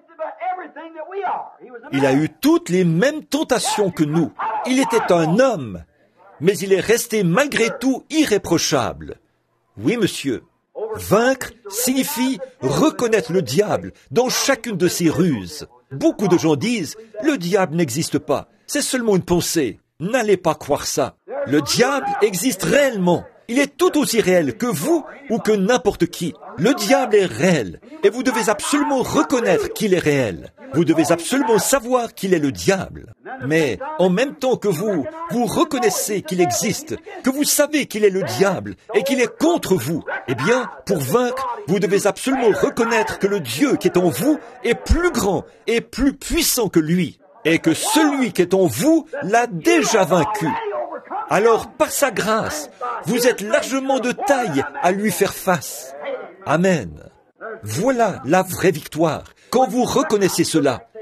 Il a eu toutes les mêmes tentations que nous. Il était un homme, mais il est resté malgré tout irréprochable. Oui, monsieur. Vaincre signifie reconnaître le diable dans chacune de ses ruses. Beaucoup de gens disent, le diable n'existe pas, c'est seulement une pensée. N'allez pas croire ça. Le diable existe réellement. Il est tout aussi réel que vous ou que n'importe qui. Le diable est réel et vous devez absolument reconnaître qu'il est réel. Vous devez absolument savoir qu'il est le diable. Mais en même temps que vous, vous reconnaissez qu'il existe, que vous savez qu'il est le diable et qu'il est contre vous, eh bien, pour vaincre, vous devez absolument reconnaître que le Dieu qui est en vous est plus grand et plus puissant que lui, et que celui qui est en vous l'a déjà vaincu. Alors, par sa grâce, vous êtes largement de taille à lui faire face. Amen. Voilà la vraie victoire. Quand vous reconnaissez cela,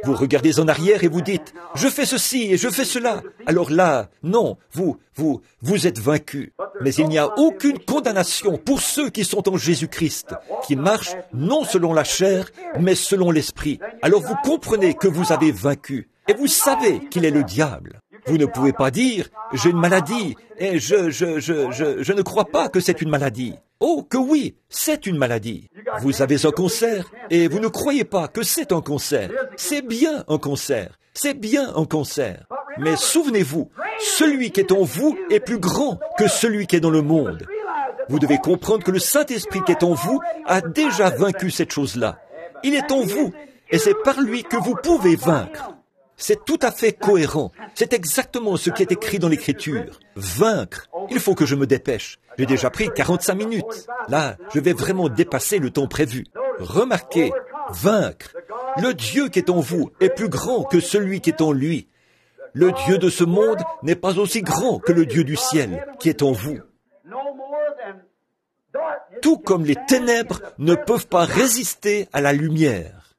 Vous regardez en arrière et vous dites, je fais ceci et je fais cela. Alors là, non, vous, vous, vous êtes vaincu. Mais il n'y a aucune condamnation pour ceux qui sont en Jésus-Christ, qui marchent non selon la chair, mais selon l'esprit. Alors vous comprenez que vous avez vaincu. Et vous savez qu'il est le diable. Vous ne pouvez pas dire, j'ai une maladie, et je, je, je, je, je ne crois pas que c'est une maladie. Oh, que oui, c'est une maladie. Vous avez un cancer, et vous ne croyez pas que c'est un cancer. C'est bien un cancer. C'est bien un cancer. Mais souvenez-vous, celui qui est en vous est plus grand que celui qui est dans le monde. Vous devez comprendre que le Saint-Esprit qui est en vous a déjà vaincu cette chose-là. Il est en vous, et c'est par lui que vous pouvez vaincre. C'est tout à fait cohérent. C'est exactement ce qui est écrit dans l'Écriture. Vaincre. Il faut que je me dépêche. J'ai déjà pris quarante-cinq minutes. Là, je vais vraiment dépasser le temps prévu. Remarquez, vaincre. Le Dieu qui est en vous est plus grand que celui qui est en lui. Le Dieu de ce monde n'est pas aussi grand que le Dieu du ciel qui est en vous. Tout comme les ténèbres ne peuvent pas résister à la lumière.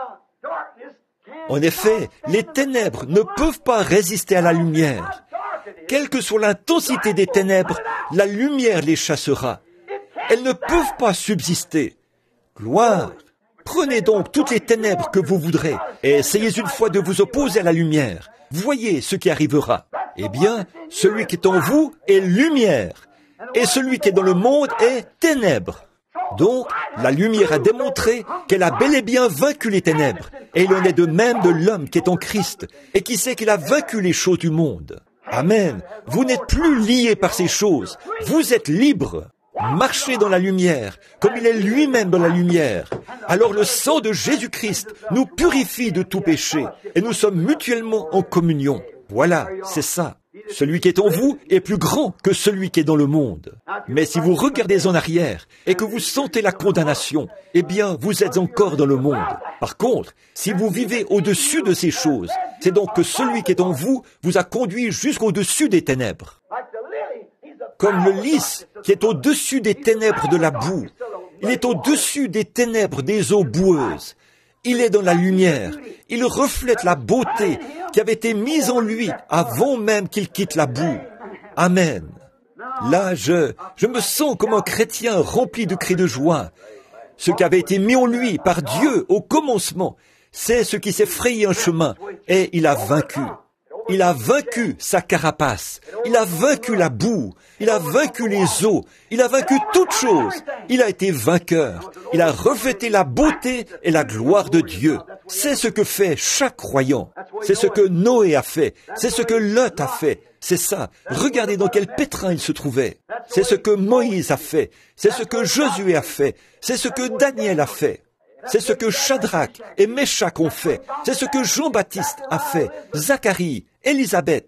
En effet, les ténèbres ne peuvent pas résister à la lumière. Quelle que soit l'intensité des ténèbres, la lumière les chassera. Elles ne peuvent pas subsister. Gloire! Prenez donc toutes les ténèbres que vous voudrez et essayez une fois de vous opposer à la lumière. Voyez ce qui arrivera. Eh bien, celui qui est en vous est lumière et celui qui est dans le monde est ténèbres. Donc, la lumière a démontré qu'elle a bel et bien vaincu les ténèbres. Et il en est de même de l'homme qui est en Christ et qui sait qu'il a vaincu les choses du monde. Amen. Vous n'êtes plus liés par ces choses. Vous êtes libres. Marchez dans la lumière, comme il est lui-même dans la lumière. Alors le sang de Jésus-Christ nous purifie de tout péché et nous sommes mutuellement en communion. Voilà, c'est ça. Celui qui est en vous est plus grand que celui qui est dans le monde. Mais si vous regardez en arrière et que vous sentez la condamnation, eh bien, vous êtes encore dans le monde. Par contre, si vous vivez au-dessus de ces choses, c'est donc que celui qui est en vous vous a conduit jusqu'au-dessus des ténèbres. Comme le lys qui est au-dessus des ténèbres de la boue. Il est au-dessus des ténèbres des eaux boueuses. Il est dans la lumière. Il reflète la beauté qui avait été mise en lui avant même qu'il quitte la boue. Amen. Là, je, je me sens comme un chrétien rempli de cris de joie. Ce qui avait été mis en lui par Dieu au commencement, c'est ce qui s'est frayé un chemin et il a vaincu. Il a vaincu sa carapace. Il a vaincu la boue. Il a vaincu les eaux. Il a vaincu toutes choses. Il a été vainqueur. Il a reflété la beauté et la gloire de Dieu. C'est ce que fait chaque croyant. C'est ce que Noé a fait. C'est ce que Lot a fait. C'est ça. Regardez dans quel pétrin il se trouvait. C'est ce que Moïse a fait. C'est ce que Josué a fait. C'est ce que Daniel a fait. C'est ce que Shadrach et Meshach ont fait. C'est ce que Jean-Baptiste a fait. Zacharie, Élisabeth.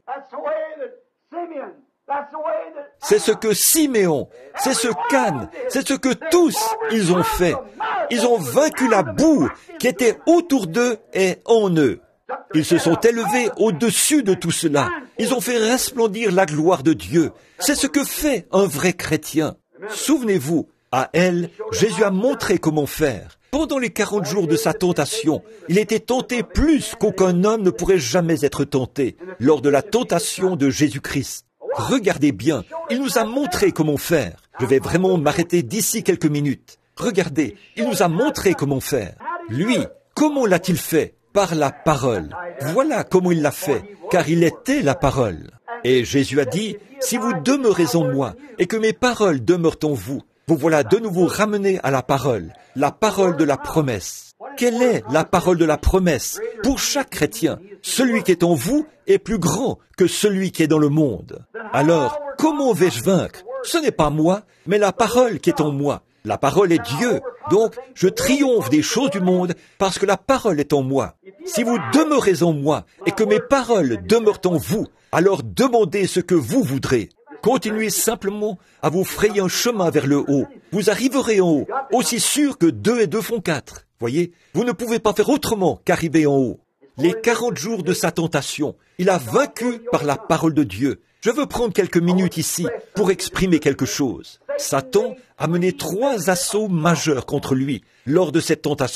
C'est ce que Siméon, c'est ce qu'Anne, c'est ce que tous ils ont fait. Ils ont vaincu la boue qui était autour d'eux et en eux. Ils se sont élevés au-dessus de tout cela. Ils ont fait resplendir la gloire de Dieu. C'est ce que fait un vrai chrétien. Souvenez-vous, à elle, Jésus a montré comment faire. Pendant les quarante jours de sa tentation, il était tenté plus qu'aucun homme ne pourrait jamais être tenté lors de la tentation de Jésus-Christ. Regardez bien, il nous a montré comment faire. Je vais vraiment m'arrêter d'ici quelques minutes. Regardez, il nous a montré comment faire. Lui, comment l'a-t-il fait? Par la parole. Voilà comment il l'a fait, car il était la parole. Et Jésus a dit, si vous demeurez en moi et que mes paroles demeurent en vous, vous voilà de nouveau ramenés à la parole, la parole de la promesse. Quelle est la parole de la promesse? Pour chaque chrétien, celui qui est en vous est plus grand que celui qui est dans le monde. Alors, comment vais-je vaincre? Ce n'est pas moi, mais la parole qui est en moi. La parole est Dieu, donc je triomphe des choses du monde parce que la parole est en moi. Si vous demeurez en moi et que mes paroles demeurent en vous, alors demandez ce que vous voudrez. Continuez simplement à vous frayer un chemin vers le haut. Vous arriverez en haut, aussi sûr que deux et deux font quatre. Voyez, vous ne pouvez pas faire autrement qu'arriver en haut. Les quarante jours de sa tentation, il a vaincu par la parole de Dieu. Je veux prendre quelques minutes ici pour exprimer quelque chose. Satan a mené trois assauts majeurs contre lui lors de cette tentation.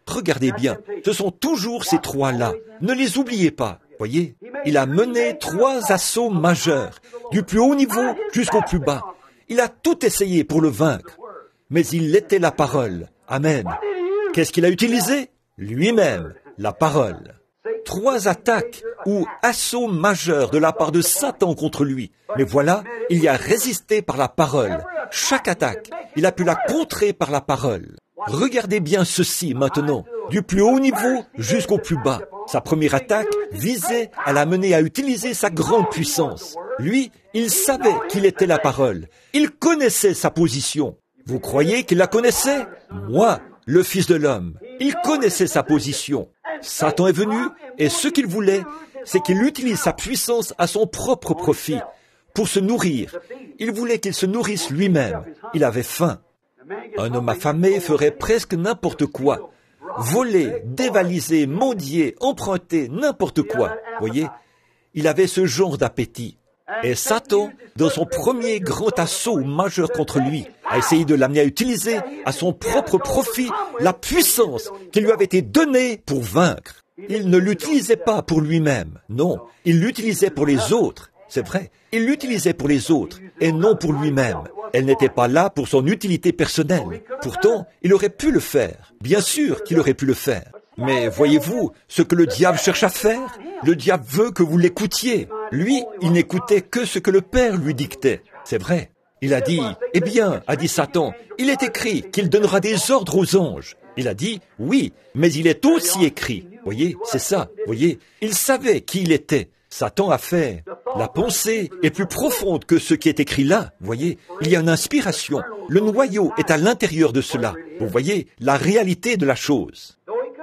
Regardez bien, ce sont toujours ces trois-là. Ne les oubliez pas, voyez. Il a mené trois assauts majeurs, du plus haut niveau jusqu'au plus bas. Il a tout essayé pour le vaincre. Mais il était la parole. Amen. Qu'est-ce qu'il a utilisé? Lui-même, la parole. Trois attaques ou assauts majeurs de la part de Satan contre lui. Mais voilà, il y a résisté par la parole. Chaque attaque, il a pu la contrer par la parole. Regardez bien ceci maintenant, du plus haut niveau jusqu'au plus bas. Sa première attaque visait à l'amener à utiliser sa grande puissance. Lui, il savait qu'il était la parole. Il connaissait sa position. Vous croyez qu'il la connaissait? Moi, le Fils de l'homme, il connaissait sa position. Satan est venu et ce qu'il voulait, c'est qu'il utilise sa puissance à son propre profit, pour se nourrir. Il voulait qu'il se nourrisse lui-même. Il avait faim. Un homme affamé ferait presque n'importe quoi. Voler, dévaliser, mendier, emprunter, n'importe quoi. Voyez, il avait ce genre d'appétit. Et Satan, dans son premier grand assaut majeur contre lui, a essayé de l'amener à utiliser à son propre profit la puissance qui lui avait été donnée pour vaincre. Il ne l'utilisait pas pour lui-même, non, il l'utilisait pour les autres. C'est vrai, il l'utilisait pour les autres et non pour lui-même. Elle n'était pas là pour son utilité personnelle. Pourtant, il aurait pu le faire. Bien sûr qu'il aurait pu le faire. Mais voyez-vous, ce que le diable cherche à faire, le diable veut que vous l'écoutiez. Lui, il n'écoutait que ce que le Père lui dictait. C'est vrai. Il a dit, eh bien, a dit Satan, il est écrit qu'il donnera des ordres aux anges. Il a dit, oui, mais il est aussi écrit. Voyez, c'est ça, voyez. Il savait qui il était. Satan a fait. La pensée est plus profonde que ce qui est écrit là, voyez. Il y a une inspiration. Le noyau est à l'intérieur de cela. Vous voyez la réalité de la chose.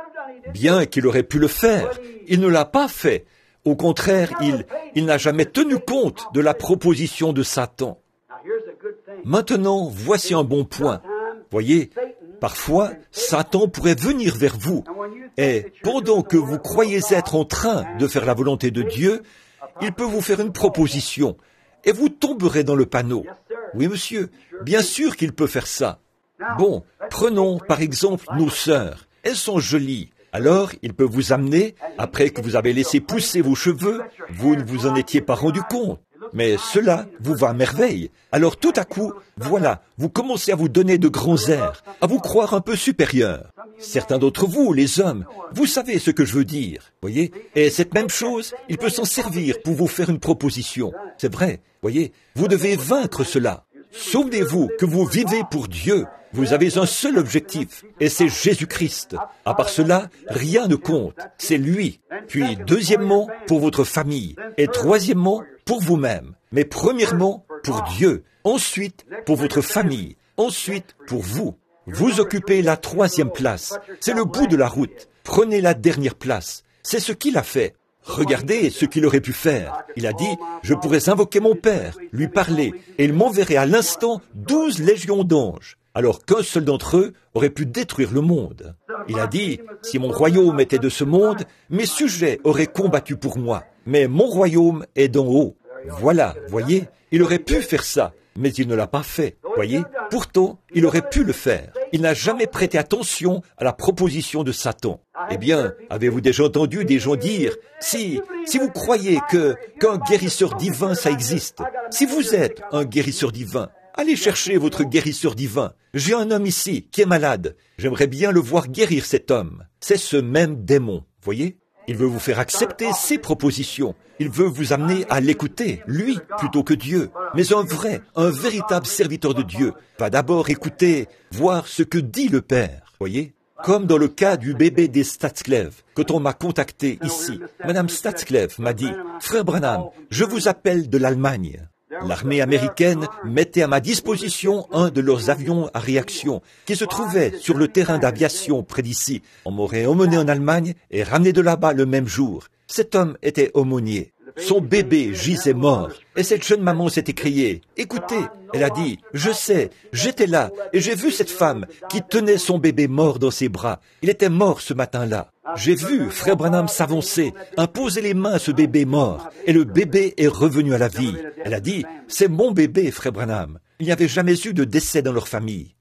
Bien qu'il aurait pu le faire, il ne l'a pas fait. Au contraire, il, il n'a jamais tenu compte de la proposition de Satan. Maintenant, voici un bon point. Voyez, parfois, Satan pourrait venir vers vous. Et pendant que vous croyez être en train de faire la volonté de Dieu, il peut vous faire une proposition. Et vous tomberez dans le panneau. Oui, monsieur, bien sûr qu'il peut faire ça. Bon, prenons par exemple nos sœurs. Elles sont jolies. Alors, il peut vous amener, après que vous avez laissé pousser vos cheveux, vous ne vous en étiez pas rendu compte. Mais cela vous va à merveille. Alors tout à coup, voilà, vous commencez à vous donner de grands airs, à vous croire un peu supérieur. Certains d'entre vous, les hommes, vous savez ce que je veux dire, voyez. Et cette même chose, il peut s'en servir pour vous faire une proposition. C'est vrai, voyez, vous devez vaincre cela. Souvenez-vous que vous vivez pour Dieu. Vous avez un seul objectif, et c'est Jésus-Christ. À part cela, rien ne compte. C'est lui. Puis, deuxièmement, pour votre famille. Et troisièmement, pour vous-même. Mais premièrement, pour Dieu. Ensuite, pour votre famille. Ensuite, pour vous. Vous occupez la troisième place. C'est le bout de la route. Prenez la dernière place. C'est ce qu'il a fait. Regardez ce qu'il aurait pu faire. Il a dit, je pourrais invoquer mon Père, lui parler, et il m'enverrait à l'instant douze légions d'anges. Alors qu'un seul d'entre eux aurait pu détruire le monde. Il a dit, si mon royaume était de ce monde, mes sujets auraient combattu pour moi. Mais mon royaume est d'en haut. Voilà, voyez, il aurait pu faire ça, mais il ne l'a pas fait, voyez. Pourtant, il aurait pu le faire. Il n'a jamais prêté attention à la proposition de Satan. Eh bien, avez-vous déjà entendu des gens dire, si, si vous croyez que, qu'un guérisseur divin, ça existe, si vous êtes un guérisseur divin, allez chercher votre guérisseur divin. J'ai un homme ici qui est malade. J'aimerais bien le voir guérir cet homme. C'est ce même démon, voyez? Il veut vous faire accepter ses propositions. Il veut vous amener à l'écouter, lui, plutôt que Dieu. Mais un vrai, un véritable serviteur de Dieu va d'abord écouter, voir ce que dit le Père, voyez? Comme dans le cas du bébé des Statsclèves, quand on m'a contacté ici. Madame Statsclèves m'a dit, « Frère Branham, je vous appelle de l'Allemagne. » L'armée américaine mettait à ma disposition un de leurs avions à réaction qui se trouvait sur le terrain d'aviation près d'ici. On m'aurait emmené en Allemagne et ramené de là-bas le même jour. Cet homme était aumônier. Son bébé gisait mort. Et cette jeune maman s'est écriée. « Écoutez !» Elle a dit, « Je sais, j'étais là et j'ai vu cette femme qui tenait son bébé mort dans ses bras. Il était mort ce matin-là. J'ai vu Frère Branham s'avancer, imposer les mains à ce bébé mort, et le bébé est revenu à la vie. » Elle a dit, « C'est mon bébé, Frère Branham. » Il n'y avait jamais eu de décès dans leur famille. Voyez ?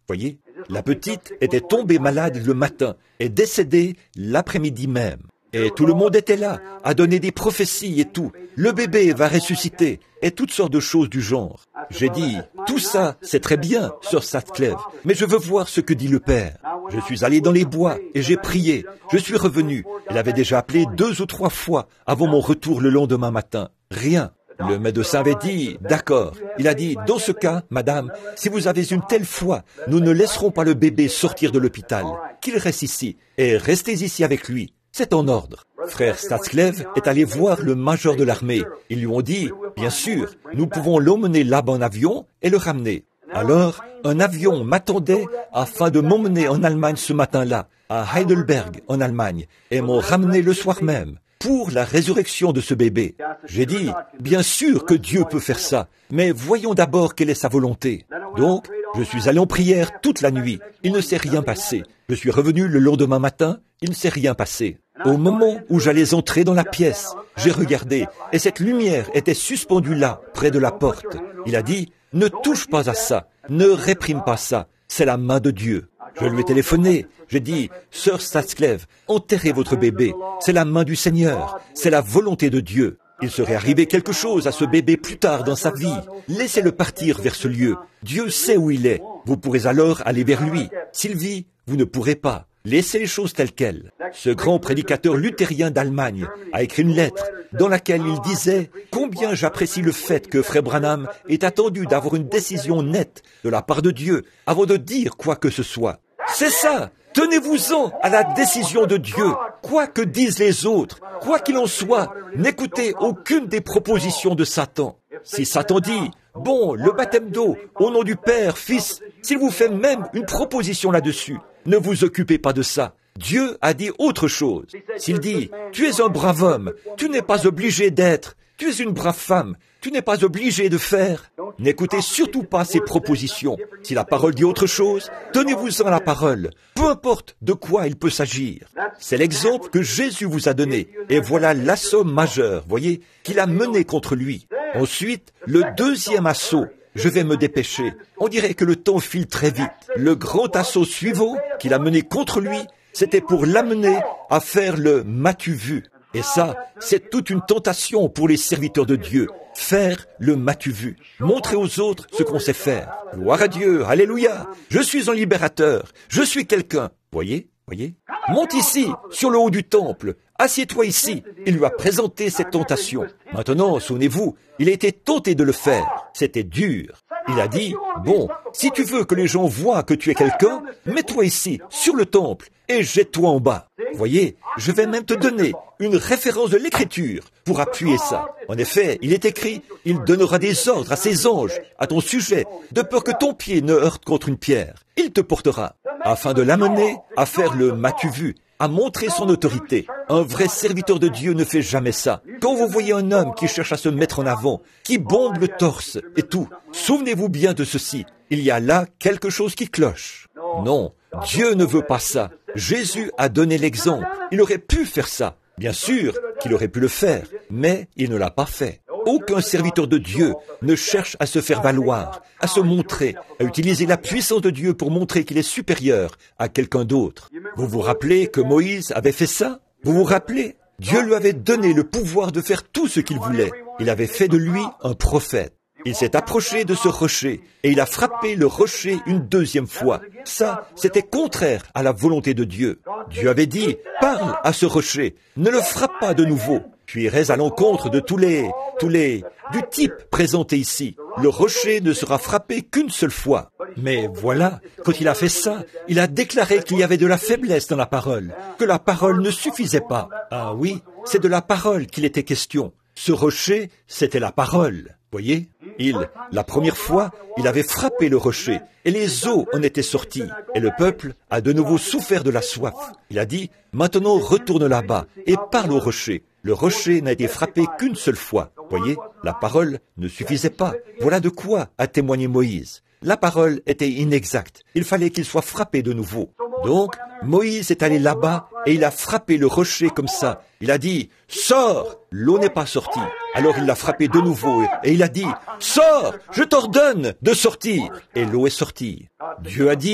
La petite était tombée malade le matin et décédée l'après-midi même. Et tout le monde était là, à donner des prophéties et tout. Le bébé va ressusciter, et toutes sortes de choses du genre. J'ai dit, tout ça, c'est très bien, sœur Sutcliffe, mais je veux voir ce que dit le Père. Je suis allé dans les bois, et j'ai prié. Je suis revenu. Elle avait déjà appelé deux ou trois fois avant mon retour le lendemain matin. Rien. Le médecin avait dit, d'accord. Il a dit, dans ce cas, madame, si vous avez une telle foi, nous ne laisserons pas le bébé sortir de l'hôpital. Qu'il reste ici, et restez ici avec lui. C'est en ordre. Frère Sutcliffe est allé voir le major de l'armée. Ils lui ont dit, bien sûr, nous pouvons l'emmener là-bas en avion et le ramener. Alors, un avion m'attendait afin de m'emmener en Allemagne ce matin-là, à Heidelberg, en Allemagne, et m'ont ramené le soir même, pour la résurrection de ce bébé. J'ai dit, bien sûr que Dieu peut faire ça, mais voyons d'abord quelle est sa volonté. Donc, je suis allé en prière toute la nuit. Il ne s'est rien passé. Je suis revenu le lendemain matin. Il ne s'est rien passé. Au moment où j'allais entrer dans la pièce, j'ai regardé, et cette lumière était suspendue là, près de la porte. Il a dit, ne touche pas à ça, ne réprime pas ça, c'est la main de Dieu. Je lui ai téléphoné, j'ai dit, sœur Sutcliffe, enterrez votre bébé, c'est la main du Seigneur, c'est la volonté de Dieu. Il serait arrivé quelque chose à ce bébé plus tard dans sa vie. Laissez-le partir vers ce lieu. Dieu sait où il est. Vous pourrez alors aller vers lui. S'il vit, vous ne pourrez pas. Laissez les choses telles quelles. Ce grand prédicateur luthérien d'Allemagne a écrit une lettre dans laquelle il disait combien j'apprécie le fait que Frère Branham ait attendu d'avoir une décision nette de la part de Dieu avant de dire quoi que ce soit. C'est ça! Tenez-vous-en à la décision de Dieu, quoi que disent les autres, quoi qu'il en soit, n'écoutez aucune des propositions de Satan. Si Satan dit, bon, le baptême d'eau, au nom du Père, Fils, s'il vous fait même une proposition là-dessus, ne vous occupez pas de ça. Dieu a dit autre chose. S'il dit, tu es un brave homme, tu n'es pas obligé d'être, tu es une brave femme, tu n'es pas obligé de faire. N'écoutez surtout pas ses propositions. Si la parole dit autre chose, tenez-vous-en à la parole, peu importe de quoi il peut s'agir. C'est l'exemple que Jésus vous a donné, et voilà l'assaut majeur, voyez, qu'il a mené contre lui. Ensuite, le deuxième assaut. Je vais me dépêcher. On dirait que le temps file très vite. Le grand assaut suivant qu'il a mené contre lui, c'était pour l'amener à faire le « m'as-tu vu ?» Et ça, c'est toute une tentation pour les serviteurs de Dieu. Faire le « m'as-tu vu ?» Montrer aux autres ce qu'on sait faire. Gloire à Dieu, alléluia. Je suis un libérateur. Je suis quelqu'un. Voyez, voyez. Monte ici, sur le haut du temple. Assieds-toi ici. Il lui a présenté cette tentation. Maintenant, souvenez-vous, il a été tenté de le faire. C'était dur. Il a dit, bon, si tu veux que les gens voient que tu es quelqu'un, mets-toi ici, sur le temple, et jette-toi en bas. Voyez, je vais même te donner une référence de l'Écriture pour appuyer ça. En effet, il est écrit, il donnera des ordres à ses anges, à ton sujet, de peur que ton pied ne heurte contre une pierre. Il te portera, afin de l'amener à faire le « m'as-tu vu ?» à montrer son autorité. Un vrai serviteur de Dieu ne fait jamais ça. Quand vous voyez un homme qui cherche à se mettre en avant, qui bombe le torse et tout, souvenez-vous bien de ceci. Il y a là quelque chose qui cloche. Non, Dieu ne veut pas ça. Jésus a donné l'exemple. Il aurait pu faire ça. Bien sûr qu'il aurait pu le faire, mais il ne l'a pas fait. Aucun serviteur de Dieu ne cherche à se faire valoir, à se montrer, à utiliser la puissance de Dieu pour montrer qu'il est supérieur à quelqu'un d'autre. Vous vous rappelez que Moïse avait fait ça? Vous vous rappelez? Dieu lui avait donné le pouvoir de faire tout ce qu'il voulait. Il avait fait de lui un prophète. Il s'est approché de ce rocher et il a frappé le rocher une deuxième fois. Ça, c'était contraire à la volonté de Dieu. Dieu avait dit, parle à ce rocher, ne le frappe pas de nouveau. Tu irais à l'encontre de tous les, tous les, du type présenté ici. Le rocher ne sera frappé qu'une seule fois. Mais voilà, quand il a fait ça, il a déclaré qu'il y avait de la faiblesse dans la parole, que la parole ne suffisait pas. Ah oui, c'est de la parole qu'il était question. Ce rocher, c'était la parole. Voyez, il, la première fois, il avait frappé le rocher et les eaux en étaient sorties. Et le peuple a de nouveau souffert de la soif. Il a dit, maintenant retourne là-bas et parle au rocher. Le rocher n'a été frappé qu'une seule fois. Voyez, la parole ne suffisait pas. Voilà de quoi a témoigné Moïse. La parole était inexacte. Il fallait qu'il soit frappé de nouveau. Donc, Moïse est allé là-bas et il a frappé le rocher comme ça. Il a dit, « Sors !» L'eau n'est pas sortie. Alors il l'a frappé de nouveau et il a dit, « Sors ! Je t'ordonne de sortir !» Et l'eau est sortie. Dieu a dit, «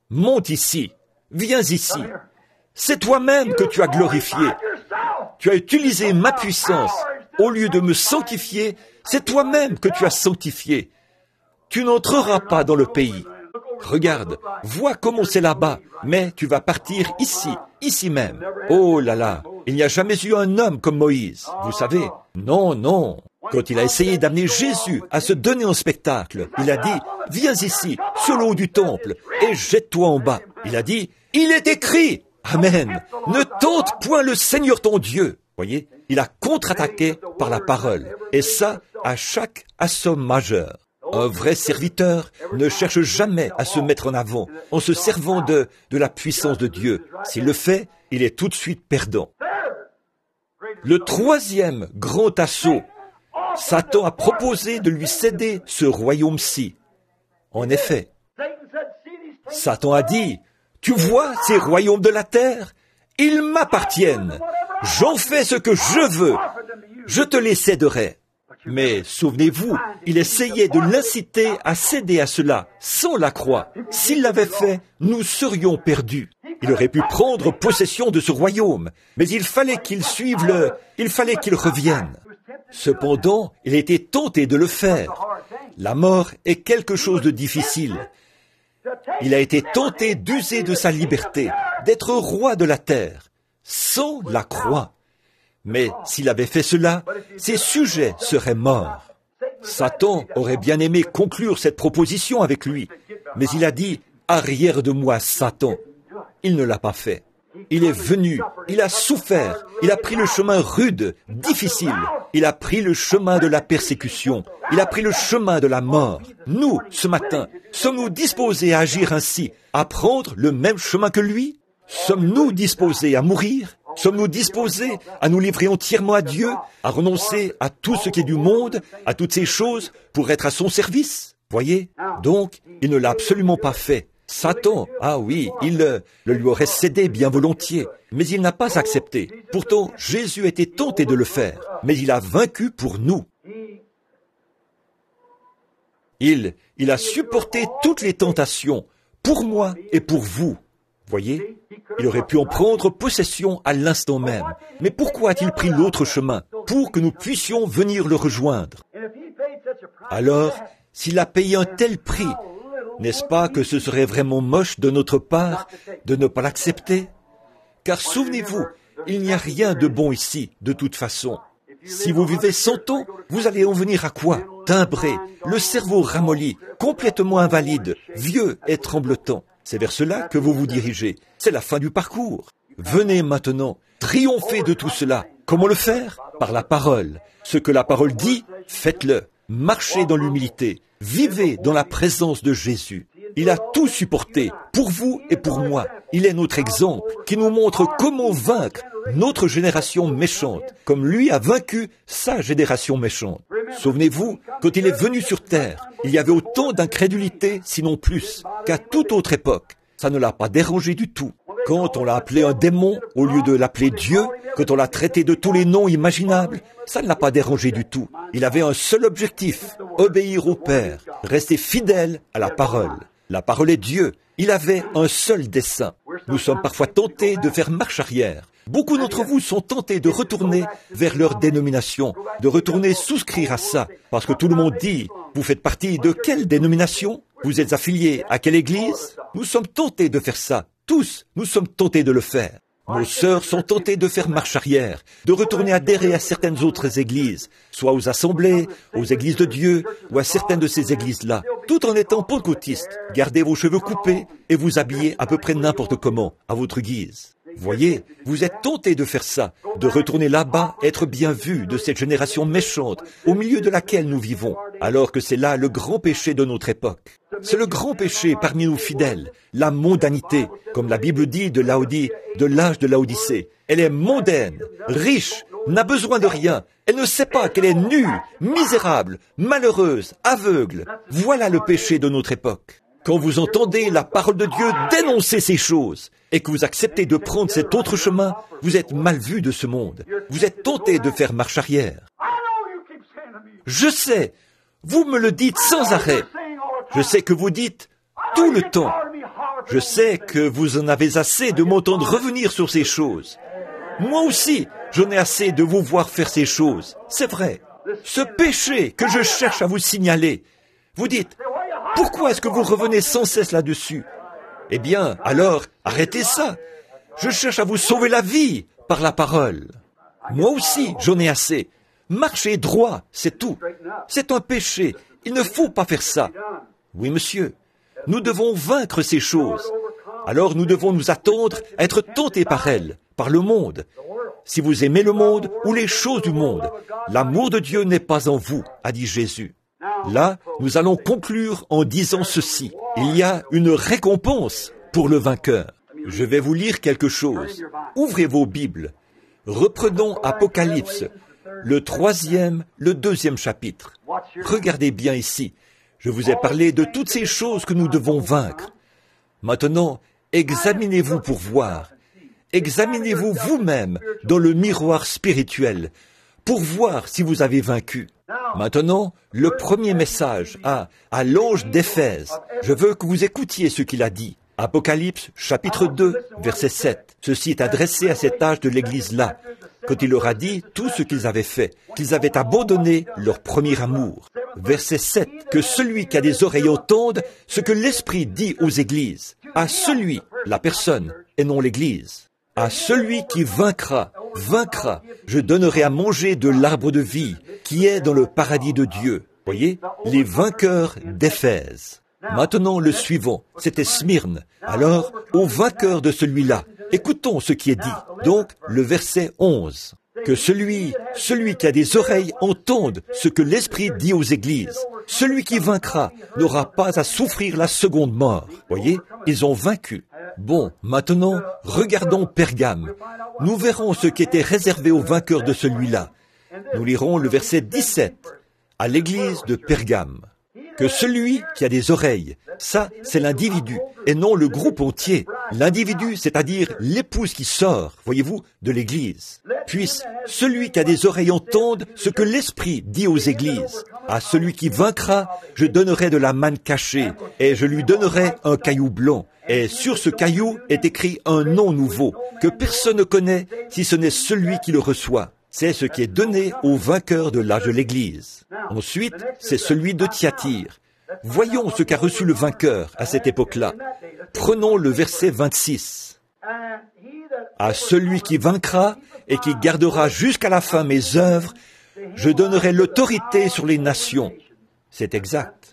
monte ici, viens ici. C'est toi-même que tu as glorifié. Tu as utilisé ma puissance. Au lieu de me sanctifier, c'est toi-même que tu as sanctifié. Tu n'entreras pas dans le pays. Regarde, vois comment c'est là-bas, mais tu vas partir ici, ici même. Oh là là, il n'y a jamais eu un homme comme Moïse, vous savez. Non, non. Quand il a essayé d'amener Jésus à se donner en spectacle, il a dit, viens ici, sur le haut du temple, et jette-toi en bas. Il a dit, il est écrit, Amen, ne tente point le Seigneur ton Dieu. Voyez, il a contre-attaqué par la parole, et ça à chaque assaut majeur. Un vrai serviteur ne cherche jamais à se mettre en avant en se servant de, de la puissance de Dieu. S'il le fait, il est tout de suite perdant. Le troisième grand assaut, Satan a proposé de lui céder ce royaume-ci. En effet, Satan a dit, « Tu vois ces royaumes de la terre? Ils m'appartiennent. J'en fais ce que je veux. Je te les céderai. » Mais souvenez-vous, il essayait de l'inciter à céder à cela, sans la croix. S'il l'avait fait, nous serions perdus. Il aurait pu prendre possession de ce royaume, mais il fallait qu'il suive le... il fallait qu'il revienne. Cependant, il était tenté de le faire. La mort est quelque chose de difficile. Il a été tenté d'user de sa liberté, d'être roi de la terre, sans la croix. Mais s'il avait fait cela, ses sujets seraient morts. Satan aurait bien aimé conclure cette proposition avec lui, mais il a dit « Arrière de moi, Satan ». Il ne l'a pas fait. Il est venu, il a souffert, il a pris le chemin rude, difficile. Il a pris le chemin de la persécution, il a pris le chemin de la mort. Nous, ce matin, sommes-nous disposés à agir ainsi, à prendre le même chemin que lui? Sommes-nous disposés à mourir? Sommes-nous disposés à nous livrer entièrement à Dieu, à renoncer à tout ce qui est du monde, à toutes ces choses, pour être à son service? Voyez? Donc, il ne l'a absolument pas fait. Satan, ah oui, il le, le lui aurait cédé bien volontiers, mais il n'a pas accepté. Pourtant, Jésus était tenté de le faire, mais il a vaincu pour nous. Il, il a supporté toutes les tentations, pour moi et pour vous. Voyez, il aurait pu en prendre possession à l'instant même. Mais pourquoi a-t-il pris l'autre chemin? Pour que nous puissions venir le rejoindre. Alors, s'il a payé un tel prix, n'est-ce pas que ce serait vraiment moche de notre part de ne pas l'accepter? Car souvenez-vous, il n'y a rien de bon ici, de toute façon. Si vous vivez cent ans, vous allez en venir à quoi? Timbré, le cerveau ramolli, complètement invalide, vieux et tremblotant. C'est vers cela que vous vous dirigez. C'est la fin du parcours. Venez maintenant, triompher de tout cela. Comment le faire? Par la parole. Ce que la parole dit, faites-le. Marchez dans l'humilité. Vivez dans la présence de Jésus. Il a tout supporté, pour vous et pour moi. Il est notre exemple, qui nous montre comment vaincre notre génération méchante, comme lui a vaincu sa génération méchante. Souvenez-vous, quand il est venu sur terre, il y avait autant d'incrédulité, sinon plus, qu'à toute autre époque. Ça ne l'a pas dérangé du tout. Quand on l'a appelé un démon, au lieu de l'appeler Dieu, quand on l'a traité de tous les noms imaginables, ça ne l'a pas dérangé du tout. Il avait un seul objectif, obéir au Père, rester fidèle à la parole. La parole est Dieu. Il avait un seul dessein. Nous sommes parfois tentés de faire marche arrière. Beaucoup d'entre vous sont tentés de retourner vers leur dénomination, de retourner souscrire à ça, parce que tout le monde dit, vous faites partie de quelle dénomination? Vous êtes affilié à quelle église? Nous sommes tentés de faire ça. Tous, nous sommes tentés de le faire. Nos sœurs sont tentées de faire marche arrière, de retourner adhérer à certaines autres églises, soit aux assemblées, aux églises de Dieu, ou à certaines de ces églises-là, tout en étant pentecôtistes. Gardez vos cheveux coupés et vous habillez à peu près n'importe comment, à votre guise. Voyez, vous êtes tentés de faire ça, de retourner là-bas, être bien vu de cette génération méchante, au milieu de laquelle nous vivons, alors que c'est là le grand péché de notre époque. C'est le grand péché parmi nous fidèles, la mondanité, comme la Bible dit de Laodie, de l'âge de Laodicée. Elle est mondaine, riche, n'a besoin de rien, elle ne sait pas qu'elle est nue, misérable, malheureuse, aveugle. Voilà le péché de notre époque. Quand vous entendez la parole de Dieu dénoncer ces choses, et que vous acceptez de prendre cet autre chemin, vous êtes mal vu de ce monde. Vous êtes tenté de faire marche arrière. Je sais, vous me le dites sans arrêt. Je sais que vous dites tout le temps, Je sais que vous en avez assez de m'entendre revenir sur ces choses. Moi aussi, j'en ai assez de vous voir faire ces choses. C'est vrai. Ce péché que je cherche à vous signaler, vous dites, pourquoi est-ce que vous revenez sans cesse là-dessus? Eh bien, alors, arrêtez ça. Je cherche à vous sauver la vie par la parole. Moi aussi, j'en ai assez. Marchez droit, c'est tout. C'est un péché. Il ne faut pas faire ça. Oui, monsieur. Nous devons vaincre ces choses. Alors nous devons nous attendre à être tentés par elles, par le monde. Si vous aimez le monde ou les choses du monde, l'amour de Dieu n'est pas en vous, a dit Jésus. Là, nous allons conclure en disant ceci. Il y a une récompense pour le vainqueur. Je vais vous lire quelque chose. Ouvrez vos Bibles. Reprenons Apocalypse, le troisième, le deuxième chapitre. Regardez bien ici. Je vous ai parlé de toutes ces choses que nous devons vaincre. Maintenant, examinez-vous pour voir. Examinez-vous vous-même dans le miroir spirituel pour voir si vous avez vaincu. Maintenant, le premier message à, à l'ange d'Éphèse. Je veux que vous écoutiez ce qu'il a dit. Apocalypse, chapitre deux, verset sept. Ceci est adressé à cet âge de l'Église-là, quand il leur a dit tout ce qu'ils avaient fait, qu'ils avaient abandonné leur premier amour. Verset sept. Que celui qui a des oreilles entende ce que l'Esprit dit aux églises. À celui, la personne, et non l'Église. À celui qui vaincra, vaincra, je donnerai à manger de l'arbre de vie, qui est dans le paradis de Dieu. Voyez, les vainqueurs d'Éphèse. Maintenant, le suivant, c'était Smyrne. Alors, au vainqueur de celui-là, écoutons ce qui est dit. Donc, le verset onze. Que celui, celui qui a des oreilles entende ce que l'Esprit dit aux églises. Celui qui vaincra n'aura pas à souffrir la seconde mort. Voyez, ils ont vaincu. Bon, maintenant, regardons Pergame. Nous verrons ce qui était réservé aux vainqueurs de celui-là. Nous lirons le verset dix-sept, à l'église de Pergame. Que celui qui a des oreilles, ça, c'est l'individu, et non le groupe entier. L'individu, c'est-à-dire l'épouse qui sort, voyez-vous, de l'église. Puisse celui qui a des oreilles entende ce que l'Esprit dit aux églises. À celui qui vaincra, je donnerai de la manne cachée, et je lui donnerai un caillou blanc. Et sur ce caillou est écrit un nom nouveau, que personne ne connaît, si ce n'est celui qui le reçoit. C'est ce qui est donné au vainqueur de l'âge de l'Église. Ensuite, c'est celui de Thyatire. Voyons ce qu'a reçu le vainqueur à cette époque-là. Prenons le verset vingt-six. À celui qui vaincra et qui gardera jusqu'à la fin mes œuvres, je donnerai l'autorité sur les nations. C'est exact.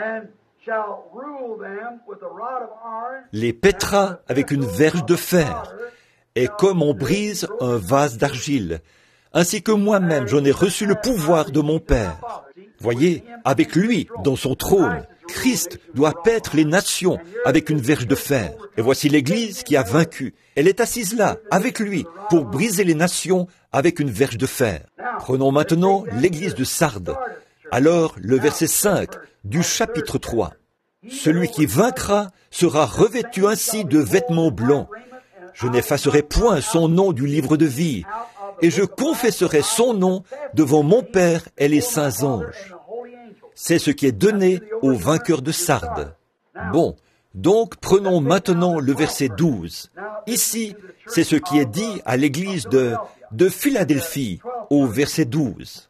Les pètera avec une verge de fer, et comme on brise un vase d'argile, ainsi que moi-même j'en ai reçu le pouvoir de mon Père. Voyez, avec lui, dans son trône, Christ doit paître les nations avec une verge de fer. Et voici l'Église qui a vaincu. Elle est assise là, avec lui, pour briser les nations avec une verge de fer. Prenons maintenant l'Église de Sardes. Alors, le verset cinq du chapitre trois. Celui qui vaincra sera revêtu ainsi de vêtements blancs. Je n'effacerai point son nom du livre de vie, et je confesserai son nom devant mon Père et les saints anges. C'est ce qui est donné aux vainqueurs de Sardes. Bon, donc prenons maintenant le verset douze. Ici, c'est ce qui est dit à l'église de, de Philadelphie, au verset douze.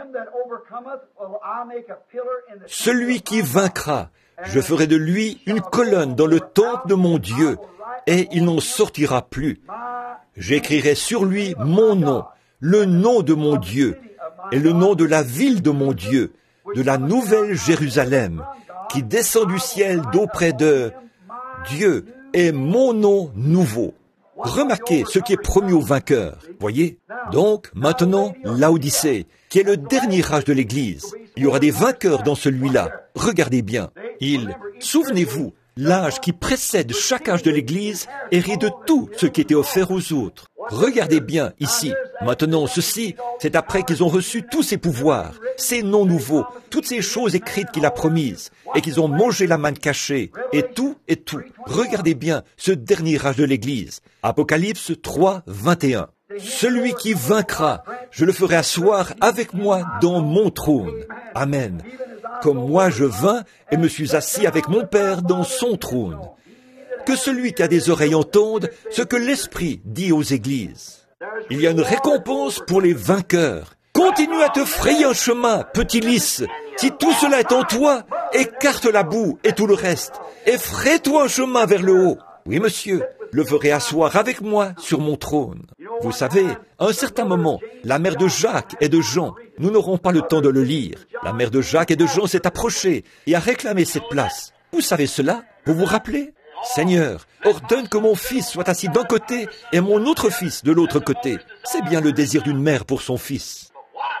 Celui qui vaincra, je ferai de lui une colonne dans le temple de mon Dieu, et il n'en sortira plus. J'écrirai sur lui mon nom, le nom de mon Dieu, et le nom de la ville de mon Dieu, de la nouvelle Jérusalem, qui descend du ciel d'auprès de Dieu, est mon nom nouveau. Remarquez ce qui est promis aux vainqueurs. Voyez? Donc, maintenant, Laodicée, qui est le dernier âge de l'Église. Il y aura des vainqueurs dans celui-là. Regardez bien. Il, souvenez-vous, l'âge qui précède chaque âge de l'Église hérite de tout ce qui était offert aux autres. Regardez bien ici. Maintenant, ceci, c'est après qu'ils ont reçu tous ces pouvoirs, ces noms nouveaux, toutes ces choses écrites qu'il a promises, et qu'ils ont mangé la manne cachée, et tout, et tout. Regardez bien ce dernier âge de l'Église. Apocalypse trois, vingt et un. Celui qui vaincra, je le ferai asseoir avec moi dans mon trône. Amen. Comme moi je vins et me suis assis avec mon Père dans son trône. Que celui qui a des oreilles entende ce que l'Esprit dit aux églises. Il y a une récompense pour les vainqueurs. Continue à te frayer un chemin, petit lys. Si tout cela est en toi, écarte la boue et tout le reste. Et fraie-toi un chemin vers le haut. Oui, monsieur, le ferai asseoir avec moi sur mon trône. Vous savez, à un certain moment, la mère de Jacques et de Jean, nous n'aurons pas le temps de le lire. La mère de Jacques et de Jean s'est approchée et a réclamé cette place. Vous savez cela? Vous vous rappelez? Seigneur, ordonne que mon fils soit assis d'un côté et mon autre fils de l'autre côté. C'est bien le désir d'une mère pour son fils.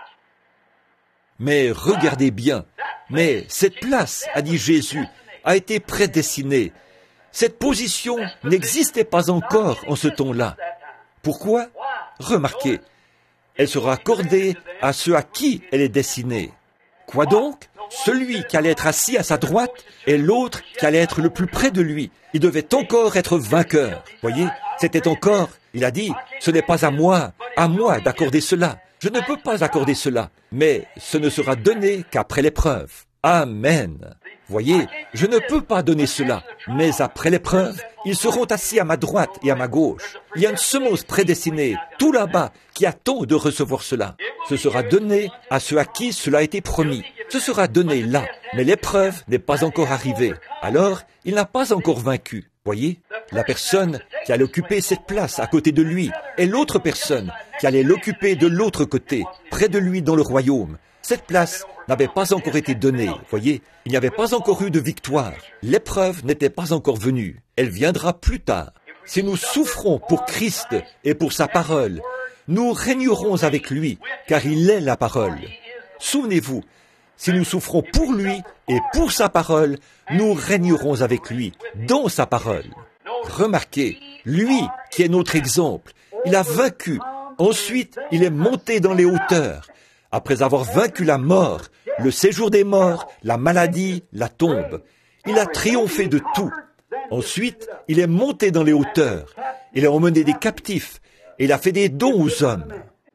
Mais regardez bien, mais cette place, a dit Jésus, a été prédestinée. Cette position n'existait pas encore en ce temps-là. Pourquoi? Remarquez, elle sera accordée à ceux à qui elle est destinée. Quoi donc? Celui qui allait être assis à sa droite et l'autre qui allait être le plus près de lui. Il devait encore être vainqueur. Voyez, c'était encore, il a dit, ce n'est pas à moi, à moi d'accorder cela. Je ne peux pas accorder cela, mais ce ne sera donné qu'après l'épreuve. Amen. Voyez, je ne peux pas donner cela, mais après l'épreuve, ils seront assis à ma droite et à ma gauche. Il y a une semence prédestinée, tout là-bas, qui attend de recevoir cela. Ce sera donné à ceux à qui cela a été promis. Ce sera donné là, mais l'épreuve n'est pas encore arrivée. Alors, il n'a pas encore vaincu. Voyez, la personne qui allait occuper cette place à côté de lui et l'autre personne qui allait l'occuper de l'autre côté, près de lui dans le royaume. Cette place n'avait pas encore été donnée, voyez, il n'y avait pas encore eu de victoire. L'épreuve n'était pas encore venue, elle viendra plus tard. Si nous souffrons pour Christ et pour sa parole, nous régnerons avec lui, car il est la parole. Souvenez-vous, si nous souffrons pour lui et pour sa parole, nous régnerons avec lui, dans sa parole. Remarquez, lui qui est notre exemple, il a vaincu. Ensuite, il est monté dans les hauteurs. Après avoir vaincu la mort, le séjour des morts, la maladie, la tombe, il a triomphé de tout. Ensuite, il est monté dans les hauteurs. Il a emmené des captifs et il a fait des dons aux hommes.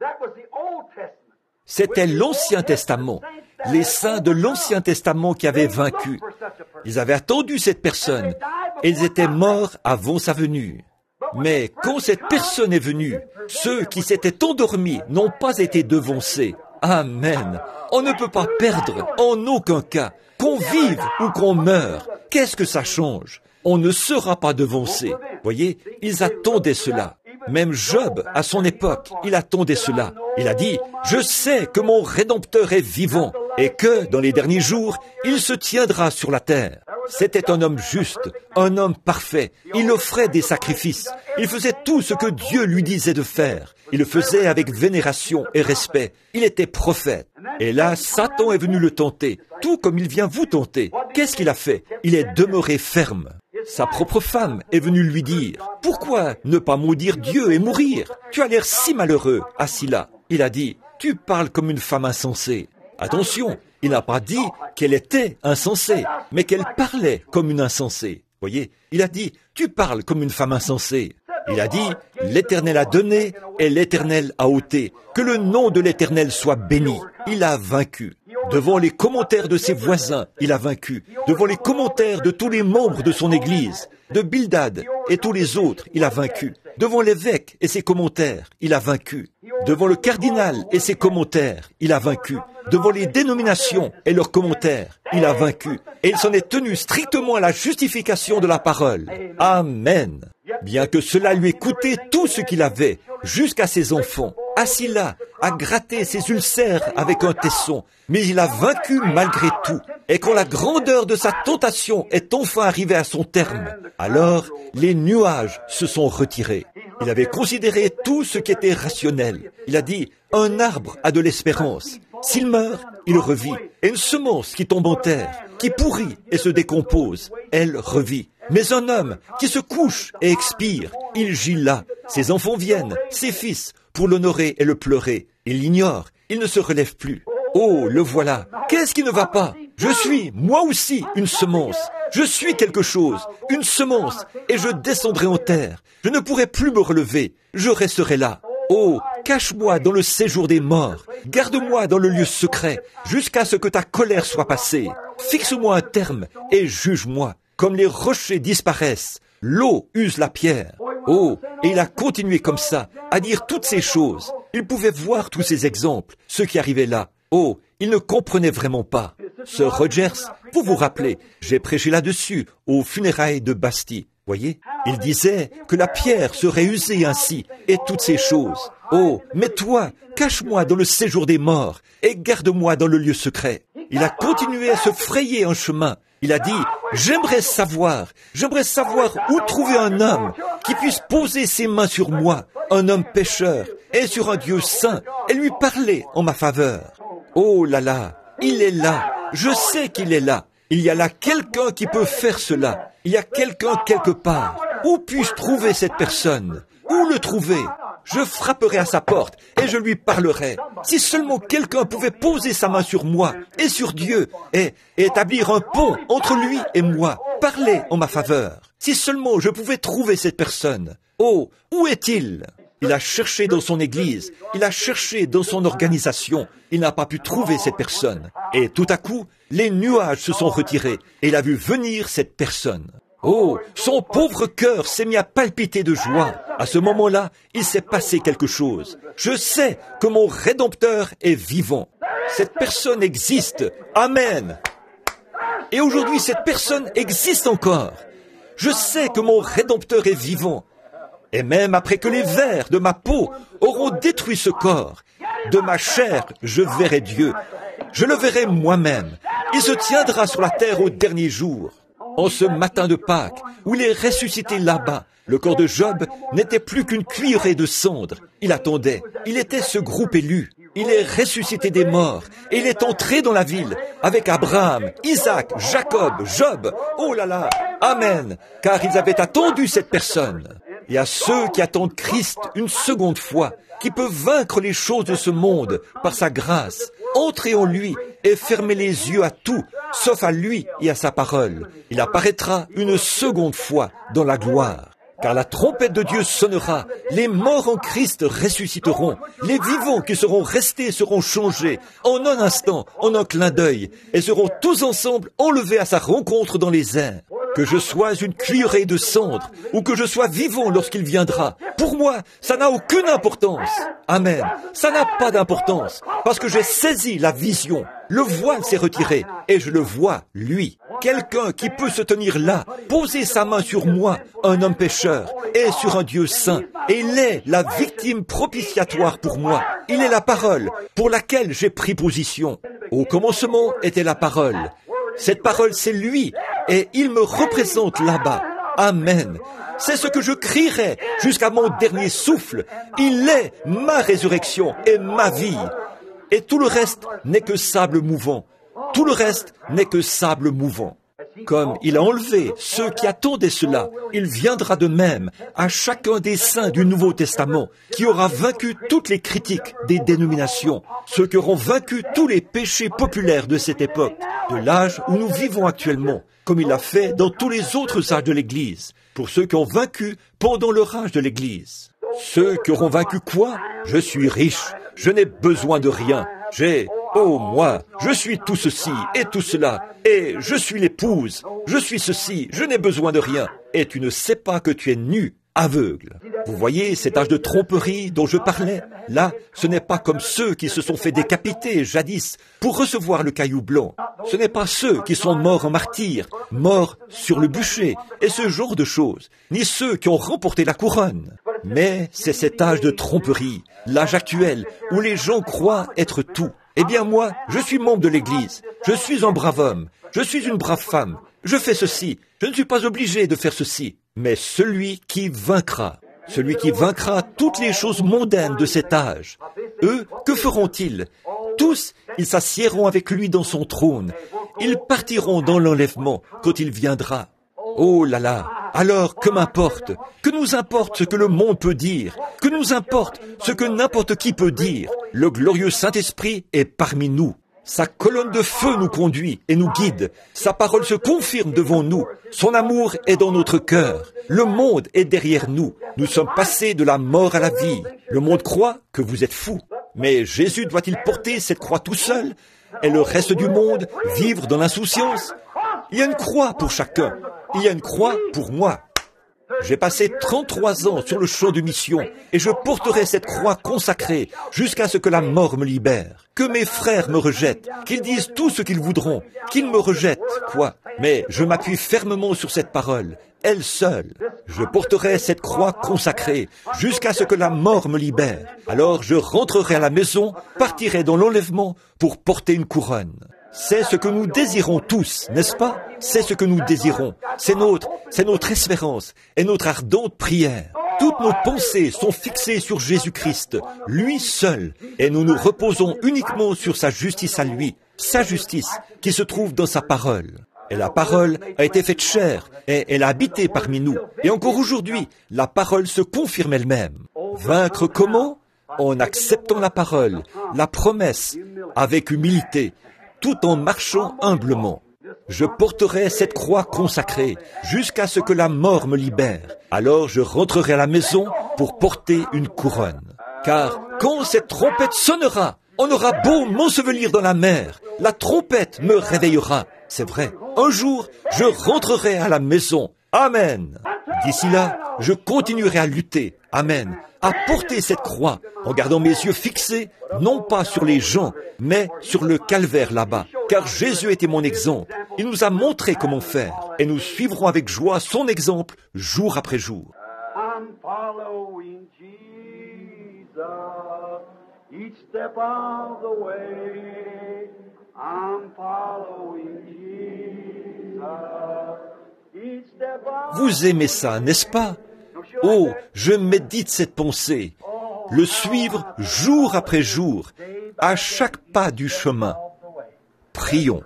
C'était l'Ancien Testament, les saints de l'Ancien Testament qui avaient vaincu. Ils avaient attendu cette personne et ils étaient morts avant sa venue. Mais quand cette personne est venue, ceux qui s'étaient endormis n'ont pas été devancés. Amen. On ne peut pas perdre, en aucun cas. Qu'on vive ou qu'on meure, qu'est-ce que ça change? On ne sera pas devancé. Voyez, ils attendaient cela. Même Job, à son époque, il attendait cela. Il a dit, « Je sais que mon Rédempteur est vivant et que, dans les derniers jours, il se tiendra sur la terre. » C'était un homme juste, un homme parfait. Il offrait des sacrifices. Il faisait tout ce que Dieu lui disait de faire. Il le faisait avec vénération et respect. Il était prophète. Et là, Satan est venu le tenter, tout comme il vient vous tenter. Qu'est-ce qu'il a fait? Il est demeuré ferme. Sa propre femme est venue lui dire, « Pourquoi ne pas maudire Dieu et mourir? Tu as l'air si malheureux, assis là. » Il a dit, « Tu parles comme une femme insensée. » Attention, il n'a pas dit qu'elle était insensée, mais qu'elle parlait comme une insensée. Voyez, il a dit, tu parles comme une femme insensée. Il a dit, l'Éternel a donné et l'Éternel a ôté. Que le nom de l'Éternel soit béni. Il a vaincu. Devant les commentaires de ses voisins, il a vaincu. Devant les commentaires de tous les membres de son Église, de Bildad et tous les autres, il a vaincu. Devant l'évêque et ses commentaires, il a vaincu. Devant le cardinal et ses commentaires, il a vaincu. Devant les dénominations et leurs commentaires, il a vaincu. Et il s'en est tenu strictement à la justification de la parole. Amen. Bien que cela lui ait coûté tout ce qu'il avait, jusqu'à ses enfants, assis là, à gratter ses ulcères avec un tesson, mais il a vaincu malgré tout. Et quand la grandeur de sa tentation est enfin arrivée à son terme, alors les nuages se sont retirés. Il avait considéré tout ce qui était rationnel. Il a dit, un arbre a de l'espérance. S'il meurt, il revit. Et une semence qui tombe en terre, qui pourrit et se décompose, elle revit. Mais un homme qui se couche et expire, il gît là. Ses enfants viennent, ses fils, pour l'honorer et le pleurer. Il l'ignore, il ne se relève plus. Oh, le voilà. Qu'est-ce qui ne va pas? Je suis, moi aussi, une semence. Je suis quelque chose, une semence, et je descendrai en terre. Je ne pourrai plus me relever. Je resterai là. Oh, cache-moi dans le séjour des morts. Garde-moi dans le lieu secret, jusqu'à ce que ta colère soit passée. Fixe-moi un terme et juge-moi. Comme les rochers disparaissent, l'eau use la pierre. Oh, et il a continué comme ça, à dire toutes ces choses. Il pouvait voir tous ces exemples, ceux qui arrivaient là. Oh, il ne comprenait vraiment pas. Sir Rogers, vous vous rappelez, j'ai prêché là-dessus, aux funérailles de Bastille. Voyez, il disait que la pierre serait usée ainsi, et toutes ces choses. Oh, mais toi, cache-moi dans le séjour des morts, et garde-moi dans le lieu secret. Il a continué à se frayer un chemin. Il a dit, j'aimerais savoir, j'aimerais savoir où trouver un homme qui puisse poser ses mains sur moi, un homme pécheur, et sur un Dieu saint, et lui parler en ma faveur. Oh là là, il est là, je sais qu'il est là. Il y a là quelqu'un qui peut faire cela. Il y a quelqu'un quelque part. Où puis-je trouver cette personne? Où le trouver? Je frapperai à sa porte et je lui parlerai. Si seulement quelqu'un pouvait poser sa main sur moi et sur Dieu et, et établir un pont entre lui et moi, parler en ma faveur. Si seulement je pouvais trouver cette personne. Oh, où est-il? Il a cherché dans son église, il a cherché dans son organisation, il n'a pas pu trouver cette personne. Et tout à coup, les nuages se sont retirés et il a vu venir cette personne. Oh, son pauvre cœur s'est mis à palpiter de joie. À ce moment-là, il s'est passé quelque chose. Je sais que mon Rédempteur est vivant. Cette personne existe. Amen. Et aujourd'hui, cette personne existe encore. Je sais que mon Rédempteur est vivant. Et même après que les vers de ma peau auront détruit ce corps, de ma chair, je verrai Dieu. Je le verrai moi-même. Il se tiendra sur la terre au dernier jour. En ce matin de Pâques, où il est ressuscité là-bas, le corps de Job n'était plus qu'une cuillerée de cendres. Il attendait. Il était ce groupe élu. Il est ressuscité des morts et il est entré dans la ville avec Abraham, Isaac, Jacob, Job. Oh là là, amen, car ils avaient attendu cette personne. Et à ceux qui attendent Christ une seconde fois, qui peut vaincre les choses de ce monde par sa grâce, entrez en lui et fermez les yeux à tout, sauf à lui et à sa parole. Il apparaîtra une seconde fois dans la gloire. Car la trompette de Dieu sonnera, les morts en Christ ressusciteront, les vivants qui seront restés seront changés, en un instant, en un clin d'œil, et seront tous ensemble enlevés à sa rencontre dans les airs. Que je sois une cuillerée de cendres, ou que je sois vivant lorsqu'il viendra, pour moi, ça n'a aucune importance. Amen. Ça n'a pas d'importance, parce que j'ai saisi la vision. Le voile s'est retiré, et je le vois, lui. Quelqu'un qui peut se tenir là, poser sa main sur moi, un homme pécheur, et sur un Dieu saint. Et il est la victime propitiatoire pour moi. Il est la parole pour laquelle j'ai pris position. Au commencement était la parole. Cette parole, c'est lui, et il me représente là-bas. Amen. C'est ce que je crierai jusqu'à mon dernier souffle. Il est ma résurrection et ma vie. Et tout le reste n'est que sable mouvant. Tout le reste n'est que sable mouvant. Comme il a enlevé ceux qui attendaient cela, il viendra de même à chacun des saints du Nouveau Testament, qui aura vaincu toutes les critiques des dénominations, ceux qui auront vaincu tous les péchés populaires de cette époque, de l'âge où nous vivons actuellement, comme il l'a fait dans tous les autres âges de l'Église, pour ceux qui ont vaincu pendant leur âge de l'Église. Ceux qui auront vaincu quoi? Je suis riche, je n'ai besoin de rien, j'ai... Oh, moi, je suis tout ceci et tout cela, et je suis l'épouse, je suis ceci, je n'ai besoin de rien, et tu ne sais pas que tu es nu, aveugle. Vous voyez cet âge de tromperie dont je parlais? Là, ce n'est pas comme ceux qui se sont fait décapiter jadis pour recevoir le caillou blanc. Ce n'est pas ceux qui sont morts en martyrs, morts sur le bûcher, et ce genre de choses, ni ceux qui ont remporté la couronne. Mais c'est cet âge de tromperie, l'âge actuel, où les gens croient être tout. Eh bien moi, je suis membre de l'Église, je suis un brave homme, je suis une brave femme, je fais ceci, je ne suis pas obligé de faire ceci. Mais celui qui vaincra, celui qui vaincra toutes les choses mondaines de cet âge, eux, que feront-ils? Tous, ils s'assiéront avec lui dans son trône, ils partiront dans l'enlèvement quand il viendra. Oh là là! Alors, que m'importe, que nous importe ce que le monde peut dire, que nous importe ce que n'importe qui peut dire, le glorieux Saint-Esprit est parmi nous. Sa colonne de feu nous conduit et nous guide. Sa parole se confirme devant nous. Son amour est dans notre cœur. Le monde est derrière nous. Nous sommes passés de la mort à la vie. Le monde croit que vous êtes fous. Mais Jésus doit-il porter cette croix tout seul? Et le reste du monde vivre dans l'insouciance? Il y a une croix pour chacun. Il y a une croix pour moi. J'ai passé trente-trois ans sur le champ de mission et je porterai cette croix consacrée jusqu'à ce que la mort me libère. Que mes frères me rejettent, qu'ils disent tout ce qu'ils voudront, qu'ils me rejettent, quoi. Mais je m'appuie fermement sur cette parole, elle seule. Je porterai cette croix consacrée jusqu'à ce que la mort me libère. Alors je rentrerai à la maison, partirai dans l'enlèvement pour porter une couronne. C'est ce que nous désirons tous, n'est-ce pas? C'est ce que nous désirons. C'est notre, c'est notre espérance et notre ardente prière. Toutes nos pensées sont fixées sur Jésus-Christ, lui seul, et nous nous reposons uniquement sur sa justice à lui, sa justice qui se trouve dans sa parole. Et la parole a été faite chair, et elle a habité parmi nous. Et encore aujourd'hui, la parole se confirme elle-même. Vaincre comment? En acceptant la parole, la promesse, avec humilité, tout en marchant humblement. Je porterai cette croix consacrée jusqu'à ce que la mort me libère. Alors je rentrerai à la maison pour porter une couronne. Car quand cette trompette sonnera, on aura beau m'ensevelir dans la mer, la trompette me réveillera. C'est vrai, un jour, je rentrerai à la maison. Amen. D'ici là, je continuerai à lutter. Amen. À porter cette croix en gardant mes yeux fixés, non pas sur les gens, mais sur le calvaire là-bas. Car Jésus était mon exemple. Il nous a montré comment faire. Et nous suivrons avec joie son exemple jour après jour. I'm following Jesus each step of the way. I'm following Jesus each step of the way. Vous aimez ça, n'est-ce pas? Oh, je médite cette pensée. Le suivre jour après jour, à chaque pas du chemin. Prions.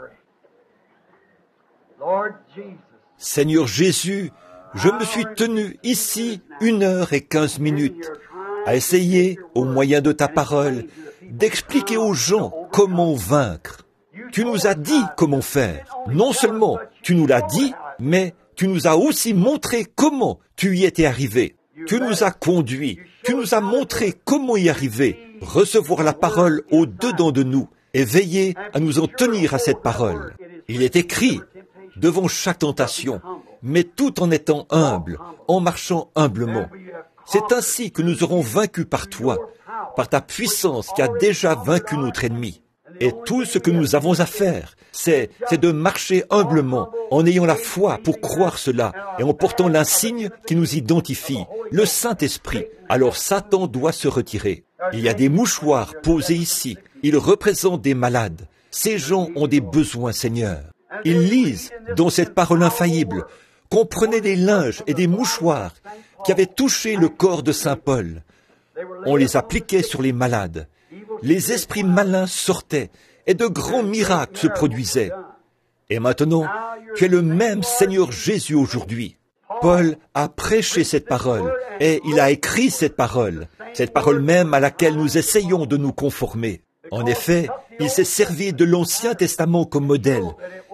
Lord Jesus, Seigneur Jésus, je me suis tenu ici une heure et quinze minutes à essayer, au moyen de ta parole, d'expliquer aux gens comment vaincre. Tu nous as dit comment faire. Non seulement tu nous l'as dit, mais tu nous as aussi montré comment tu y étais arrivé. Tu nous as conduits, tu nous as montré comment y arriver, recevoir la parole au-dedans de nous et veiller à nous en tenir à cette parole. Il est écrit, devant chaque tentation, mais tout en étant humble, en marchant humblement. C'est ainsi que nous aurons vaincu par toi, par ta puissance qui a déjà vaincu notre ennemi. Et tout ce que nous avons à faire, c'est, c'est de marcher humblement, en ayant la foi pour croire cela, et en portant l'insigne qui nous identifie, le Saint-Esprit. Alors Satan doit se retirer. Il y a des mouchoirs posés ici. Ils représentent des malades. Ces gens ont des besoins, Seigneur. Ils lisent dans cette parole infaillible qu'on prenait des linges et des mouchoirs qui avaient touché le corps de Saint Paul. On les appliquait sur les malades. Les esprits malins sortaient et de grands miracles se produisaient. Et maintenant, tu es le même Seigneur Jésus aujourd'hui. Paul a prêché cette parole et il a écrit cette parole, cette parole même à laquelle nous essayons de nous conformer. En effet, il s'est servi de l'Ancien Testament comme modèle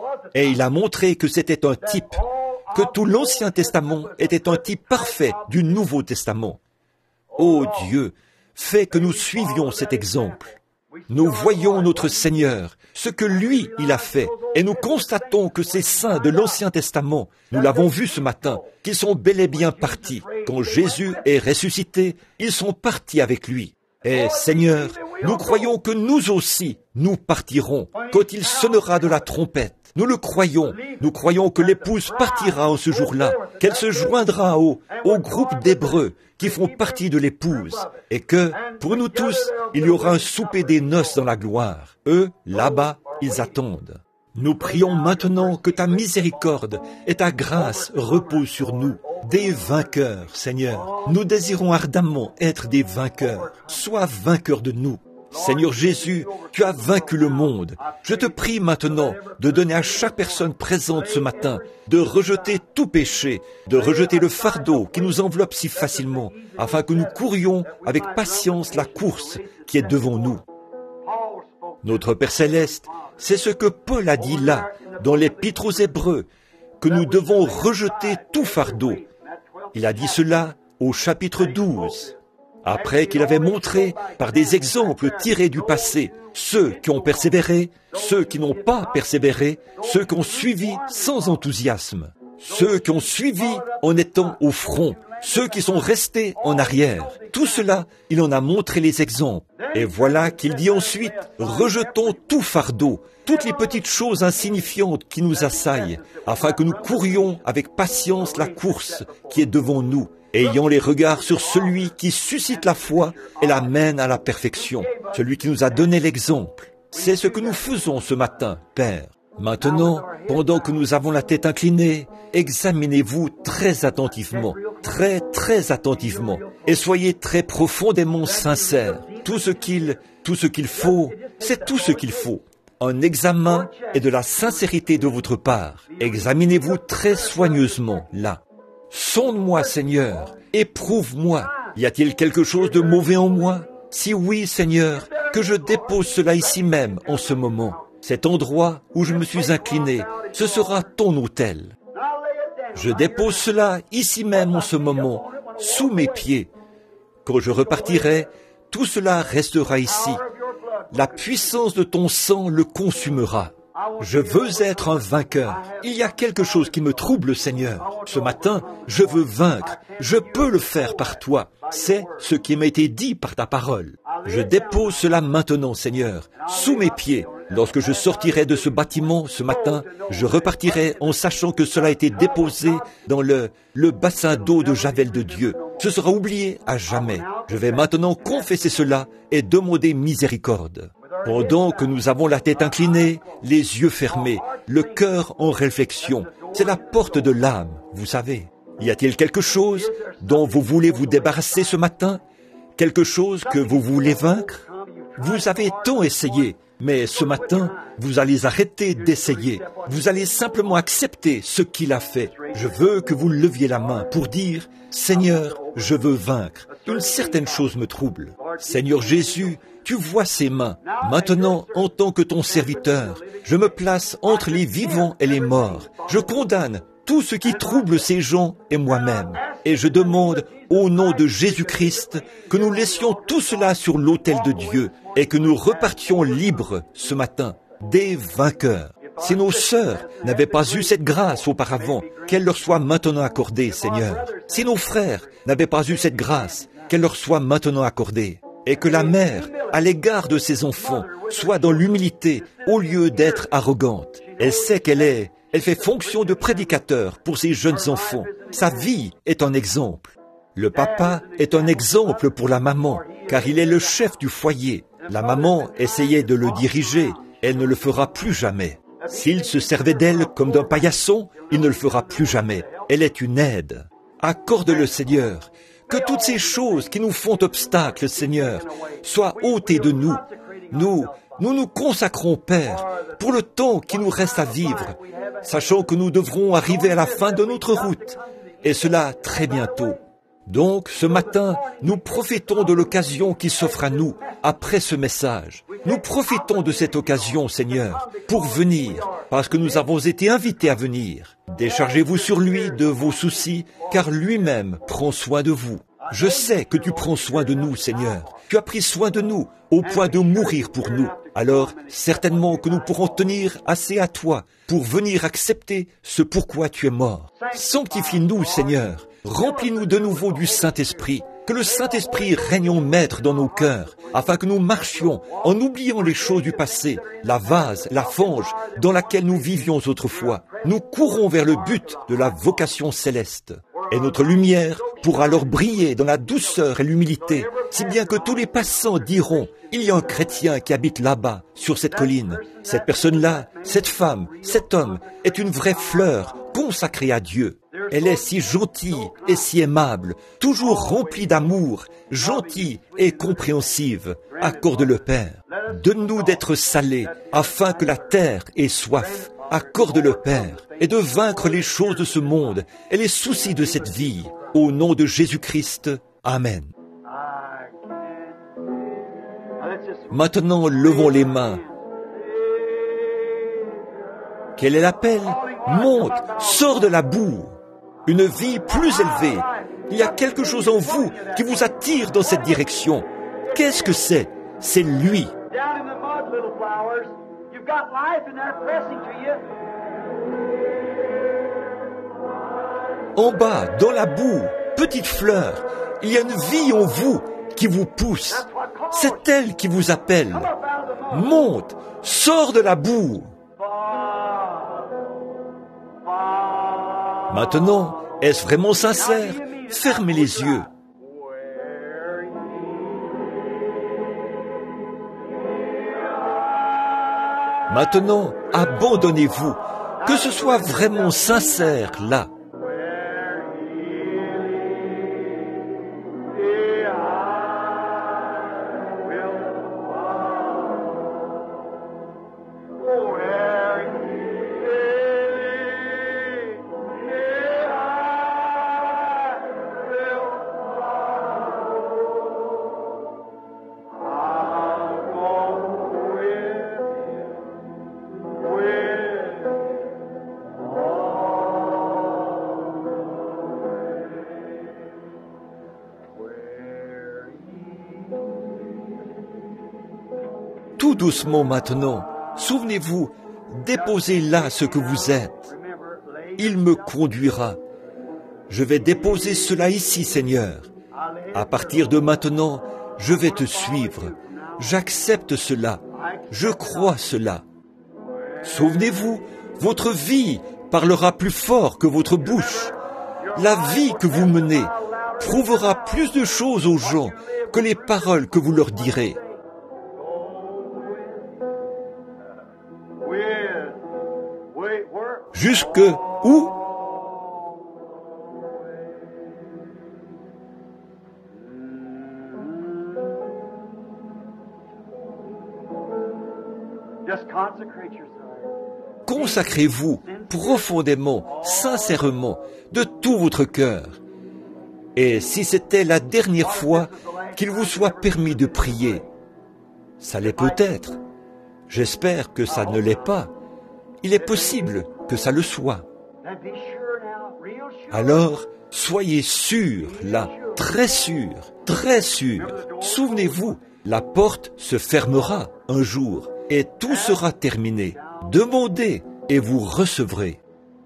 et il a montré que c'était un type, que tout l'Ancien Testament était un type parfait du Nouveau Testament. Ô Dieu, fais que nous suivions cet exemple. Nous voyons notre Seigneur, ce que lui, il a fait, et nous constatons que ces saints de l'Ancien Testament, nous l'avons vu ce matin, qu'ils sont bel et bien partis. Quand Jésus est ressuscité, ils sont partis avec lui. Et Seigneur, nous croyons que nous aussi, nous partirons quand il sonnera de la trompette. Nous le croyons. Nous croyons que l'épouse partira en ce jour-là, qu'elle se joindra au, au groupe d'Hébreux qui font partie de l'épouse, et que, pour nous tous, il y aura un souper des noces dans la gloire. Eux, là-bas, ils attendent. Nous prions maintenant que ta miséricorde et ta grâce reposent sur nous, des vainqueurs, Seigneur. Nous désirons ardemment être des vainqueurs. Sois vainqueur de nous. Seigneur Jésus, tu as vaincu le monde. Je te prie maintenant de donner à chaque personne présente ce matin de rejeter tout péché, de rejeter le fardeau qui nous enveloppe si facilement, afin que nous courions avec patience la course qui est devant nous. Notre Père Céleste, c'est ce que Paul a dit là, dans l'Épître aux Hébreux, que nous devons rejeter tout fardeau. Il a dit cela au chapitre douze. Après qu'il avait montré, par des exemples tirés du passé, ceux qui ont persévéré, ceux qui n'ont pas persévéré, ceux qui ont suivi sans enthousiasme. ceux qui ont suivi en étant au front, ceux qui sont restés en arrière. Tout cela, il en a montré les exemples. Et voilà qu'il dit ensuite, rejetons tout fardeau, toutes les petites choses insignifiantes qui nous assaillent, afin que nous courions avec patience la course qui est devant nous, ayant les regards sur celui qui suscite la foi et la mène à la perfection, celui qui nous a donné l'exemple. C'est ce que nous faisons ce matin, Père. Maintenant, pendant que nous avons la tête inclinée, examinez-vous très attentivement, très très attentivement, et soyez très profondément sincères. Tout ce qu'il, tout ce qu'il faut, c'est tout ce qu'il faut. Un examen et de la sincérité de votre part. Examinez-vous très soigneusement, là. Sonde-moi, Seigneur, éprouve-moi. Y a-t-il quelque chose de mauvais en moi? Si oui, Seigneur, que je dépose cela ici même, en ce moment. Cet endroit où je me suis incliné, ce sera ton autel. Je dépose cela ici même en ce moment, sous mes pieds. Quand je repartirai, tout cela restera ici. La puissance de ton sang le consumera. Je veux être un vainqueur. Il y a quelque chose qui me trouble, Seigneur. Ce matin, je veux vaincre. Je peux le faire par toi. C'est ce qui m'a été dit par ta parole. Je dépose cela maintenant, Seigneur, sous mes pieds. Lorsque je sortirai de ce bâtiment ce matin, je repartirai en sachant que cela a été déposé dans le, le bassin d'eau de Javel de Dieu. Ce sera oublié à jamais. Je vais maintenant confesser cela et demander miséricorde. Pendant que nous avons la tête inclinée, les yeux fermés, le cœur en réflexion, c'est la porte de l'âme, vous savez. Y a-t-il quelque chose dont vous voulez vous débarrasser ce matin? Quelque chose que vous voulez vaincre? Vous avez tant essayé, mais ce matin, vous allez arrêter d'essayer. Vous allez simplement accepter ce qu'il a fait. Je veux que vous leviez la main pour dire, Seigneur, je veux vaincre. Une certaine chose me trouble. Seigneur Jésus, tu vois ces mains. Maintenant, en tant que ton serviteur, je me place entre les vivants et les morts. Je condamne tout ce qui trouble ces gens et moi-même. Et je demande, au nom de Jésus-Christ, que nous laissions tout cela sur l'autel de Dieu et que nous repartions libres ce matin, des vainqueurs. Si nos sœurs n'avaient pas eu cette grâce auparavant, qu'elle leur soit maintenant accordée, Seigneur. Si nos frères n'avaient pas eu cette grâce, qu'elle leur soit maintenant accordée. Et que la mère, à l'égard de ses enfants, soit dans l'humilité au lieu d'être arrogante. Elle sait qu'elle est, elle fait fonction de prédicateur pour ses jeunes enfants. Sa vie est un exemple. Le papa est un exemple pour la maman, car il est le chef du foyer. La maman essayait de le diriger, elle ne le fera plus jamais. S'il se servait d'elle comme d'un paillasson, il ne le fera plus jamais. Elle est une aide. Accorde-le, Seigneur. Que toutes ces choses qui nous font obstacle, Seigneur, soient ôtées de nous. Nous, nous nous consacrons, Père, pour le temps qui nous reste à vivre, sachant que nous devrons arriver à la fin de notre route, et cela très bientôt. Donc, ce matin, nous profitons de l'occasion qui s'offre à nous après ce message. Nous profitons de cette occasion, Seigneur, pour venir, parce que nous avons été invités à venir. Déchargez-vous sur lui de vos soucis, car lui-même prend soin de vous. Je sais que tu prends soin de nous, Seigneur. Tu as pris soin de nous, au point de mourir pour nous. Alors, certainement que nous pourrons tenir assez à toi pour venir accepter ce pourquoi tu es mort. Sanctifie-nous, Seigneur. Remplis-nous de nouveau du Saint-Esprit. Que le Saint-Esprit règne en maître dans nos cœurs, afin que nous marchions en oubliant les choses du passé, la vase, la fange dans laquelle nous vivions autrefois. Nous courons vers le but de la vocation céleste. Et notre lumière pourra alors briller dans la douceur et l'humilité, si bien que tous les passants diront, il y a un chrétien qui habite là-bas, sur cette colline. Cette personne-là, cette femme, cet homme, est une vraie fleur consacrée à Dieu. Elle est si gentille et si aimable, toujours remplie d'amour, gentille et compréhensive. Accorde-le, Père. Donne-nous d'être salés, afin que la terre ait soif. Accorde-le, Père, et de vaincre les choses de ce monde et les soucis de cette vie. Au nom de Jésus-Christ. Amen. Maintenant, levons les mains. Quel est l'appel? Monte, sors de la boue. Une vie plus élevée. Il y a quelque chose en vous qui vous attire dans cette direction. Qu'est-ce que c'est? C'est lui. en bas, dans la boue, petite fleur, il y a une vie en vous qui vous pousse. C'est elle qui vous appelle. Monte, sors de la boue. Maintenant, est-ce vraiment sincère? Fermez les yeux. Maintenant, abandonnez-vous, que ce soit vraiment sincère là. Tout doucement maintenant, souvenez-vous, déposez là ce que vous êtes. Il me conduira. Je vais déposer cela ici, Seigneur. À partir de maintenant, je vais te suivre. J'accepte cela. Je crois cela. Souvenez-vous, votre vie parlera plus fort que votre bouche. La vie que vous menez prouvera plus de choses aux gens que les paroles que vous leur direz. Jusque où? Consacrez-vous profondément, sincèrement, de tout votre cœur. Et si c'était la dernière fois qu'il vous soit permis de prier, ça l'est peut-être. J'espère que ça ne l'est pas. Il est possible que ça le soit. Alors, soyez sûr, là, très sûr, très sûr. Souvenez-vous, la porte se fermera un jour et tout sera terminé. Demandez et vous recevrez.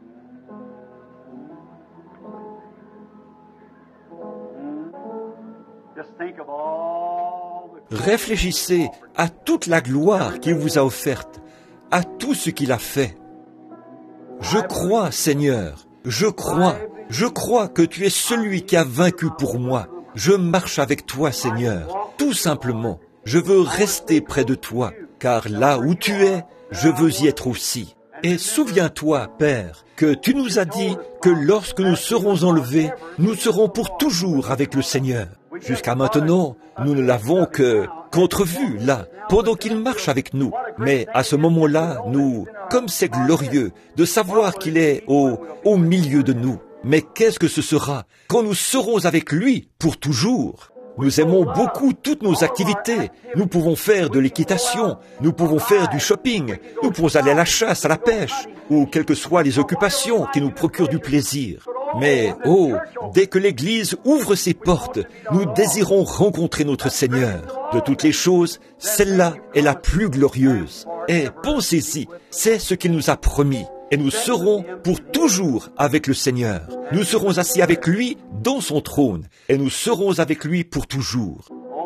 Réfléchissez à toute la gloire qu'il vous a offerte, à tout ce qu'il a fait. Je crois, Seigneur, je crois, je crois que tu es celui qui a vaincu pour moi. Je marche avec toi, Seigneur, tout simplement. Je veux rester près de toi, car là où tu es, je veux y être aussi. Et souviens-toi, Père, que tu nous as dit que lorsque nous serons enlevés, nous serons pour toujours avec le Seigneur. Jusqu'à maintenant, nous ne l'avons que qu'entrevu, là, pendant qu'il marche avec nous. Mais à ce moment-là, nous, comme c'est glorieux de savoir qu'il est au, au milieu de nous. Mais qu'est-ce que ce sera quand nous serons avec lui pour toujours? Nous aimons beaucoup toutes nos activités. Nous pouvons faire de l'équitation, nous pouvons faire du shopping, nous pouvons aller à la chasse, à la pêche, ou quelles que soient les occupations qui nous procurent du plaisir. Mais, oh, dès que l'Église ouvre ses portes, nous désirons rencontrer notre Seigneur. De toutes les choses, celle-là est la plus glorieuse. Et pensez-y, c'est ce qu'il nous a promis. Et nous serons pour toujours avec le Seigneur. Nous serons assis avec lui dans son trône. Et nous serons avec lui pour toujours.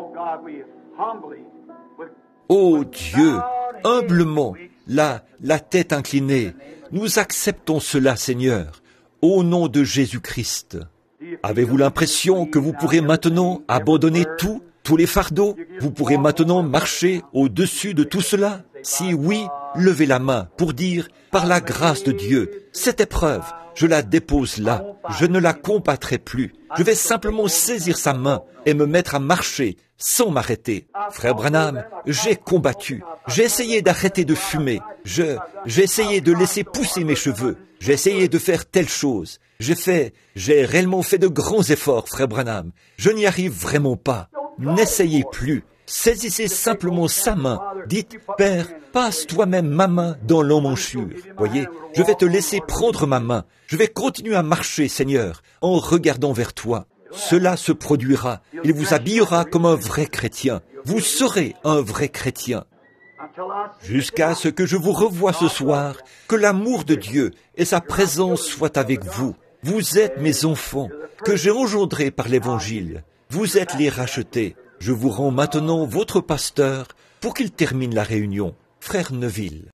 Ô Dieu, humblement, là, la tête inclinée, nous acceptons cela, Seigneur, au nom de Jésus-Christ. Avez-vous l'impression que vous pourrez maintenant abandonner tout, tous les fardeaux? Vous pourrez maintenant marcher au-dessus de tout cela? Si oui, levez la main pour dire, par la grâce de Dieu, cette épreuve, je la dépose là, je ne la combattrai plus. Je vais simplement saisir sa main et me mettre à marcher sans m'arrêter. Frère Branham, j'ai combattu, j'ai essayé d'arrêter de fumer, je, j'ai essayé de laisser pousser mes cheveux, j'ai essayé de faire telle chose. J'ai fait, j'ai réellement fait de grands efforts, Frère Branham. Je n'y arrive vraiment pas. N'essayez plus. Saisissez simplement sa main. Dites, Père, passe toi-même ma main dans l'emmanchure. Voyez, je vais te laisser prendre ma main. Je vais continuer à marcher, Seigneur, en regardant vers toi. Cela se produira. Il vous habillera comme un vrai chrétien. Vous serez un vrai chrétien. Jusqu'à ce que je vous revoie ce soir, que l'amour de Dieu et sa présence soient avec vous. Vous êtes mes enfants, que j'ai engendrés par l'Évangile. Vous êtes les rachetés. Je vous rends maintenant votre pasteur pour qu'il termine la réunion. Frère Neville.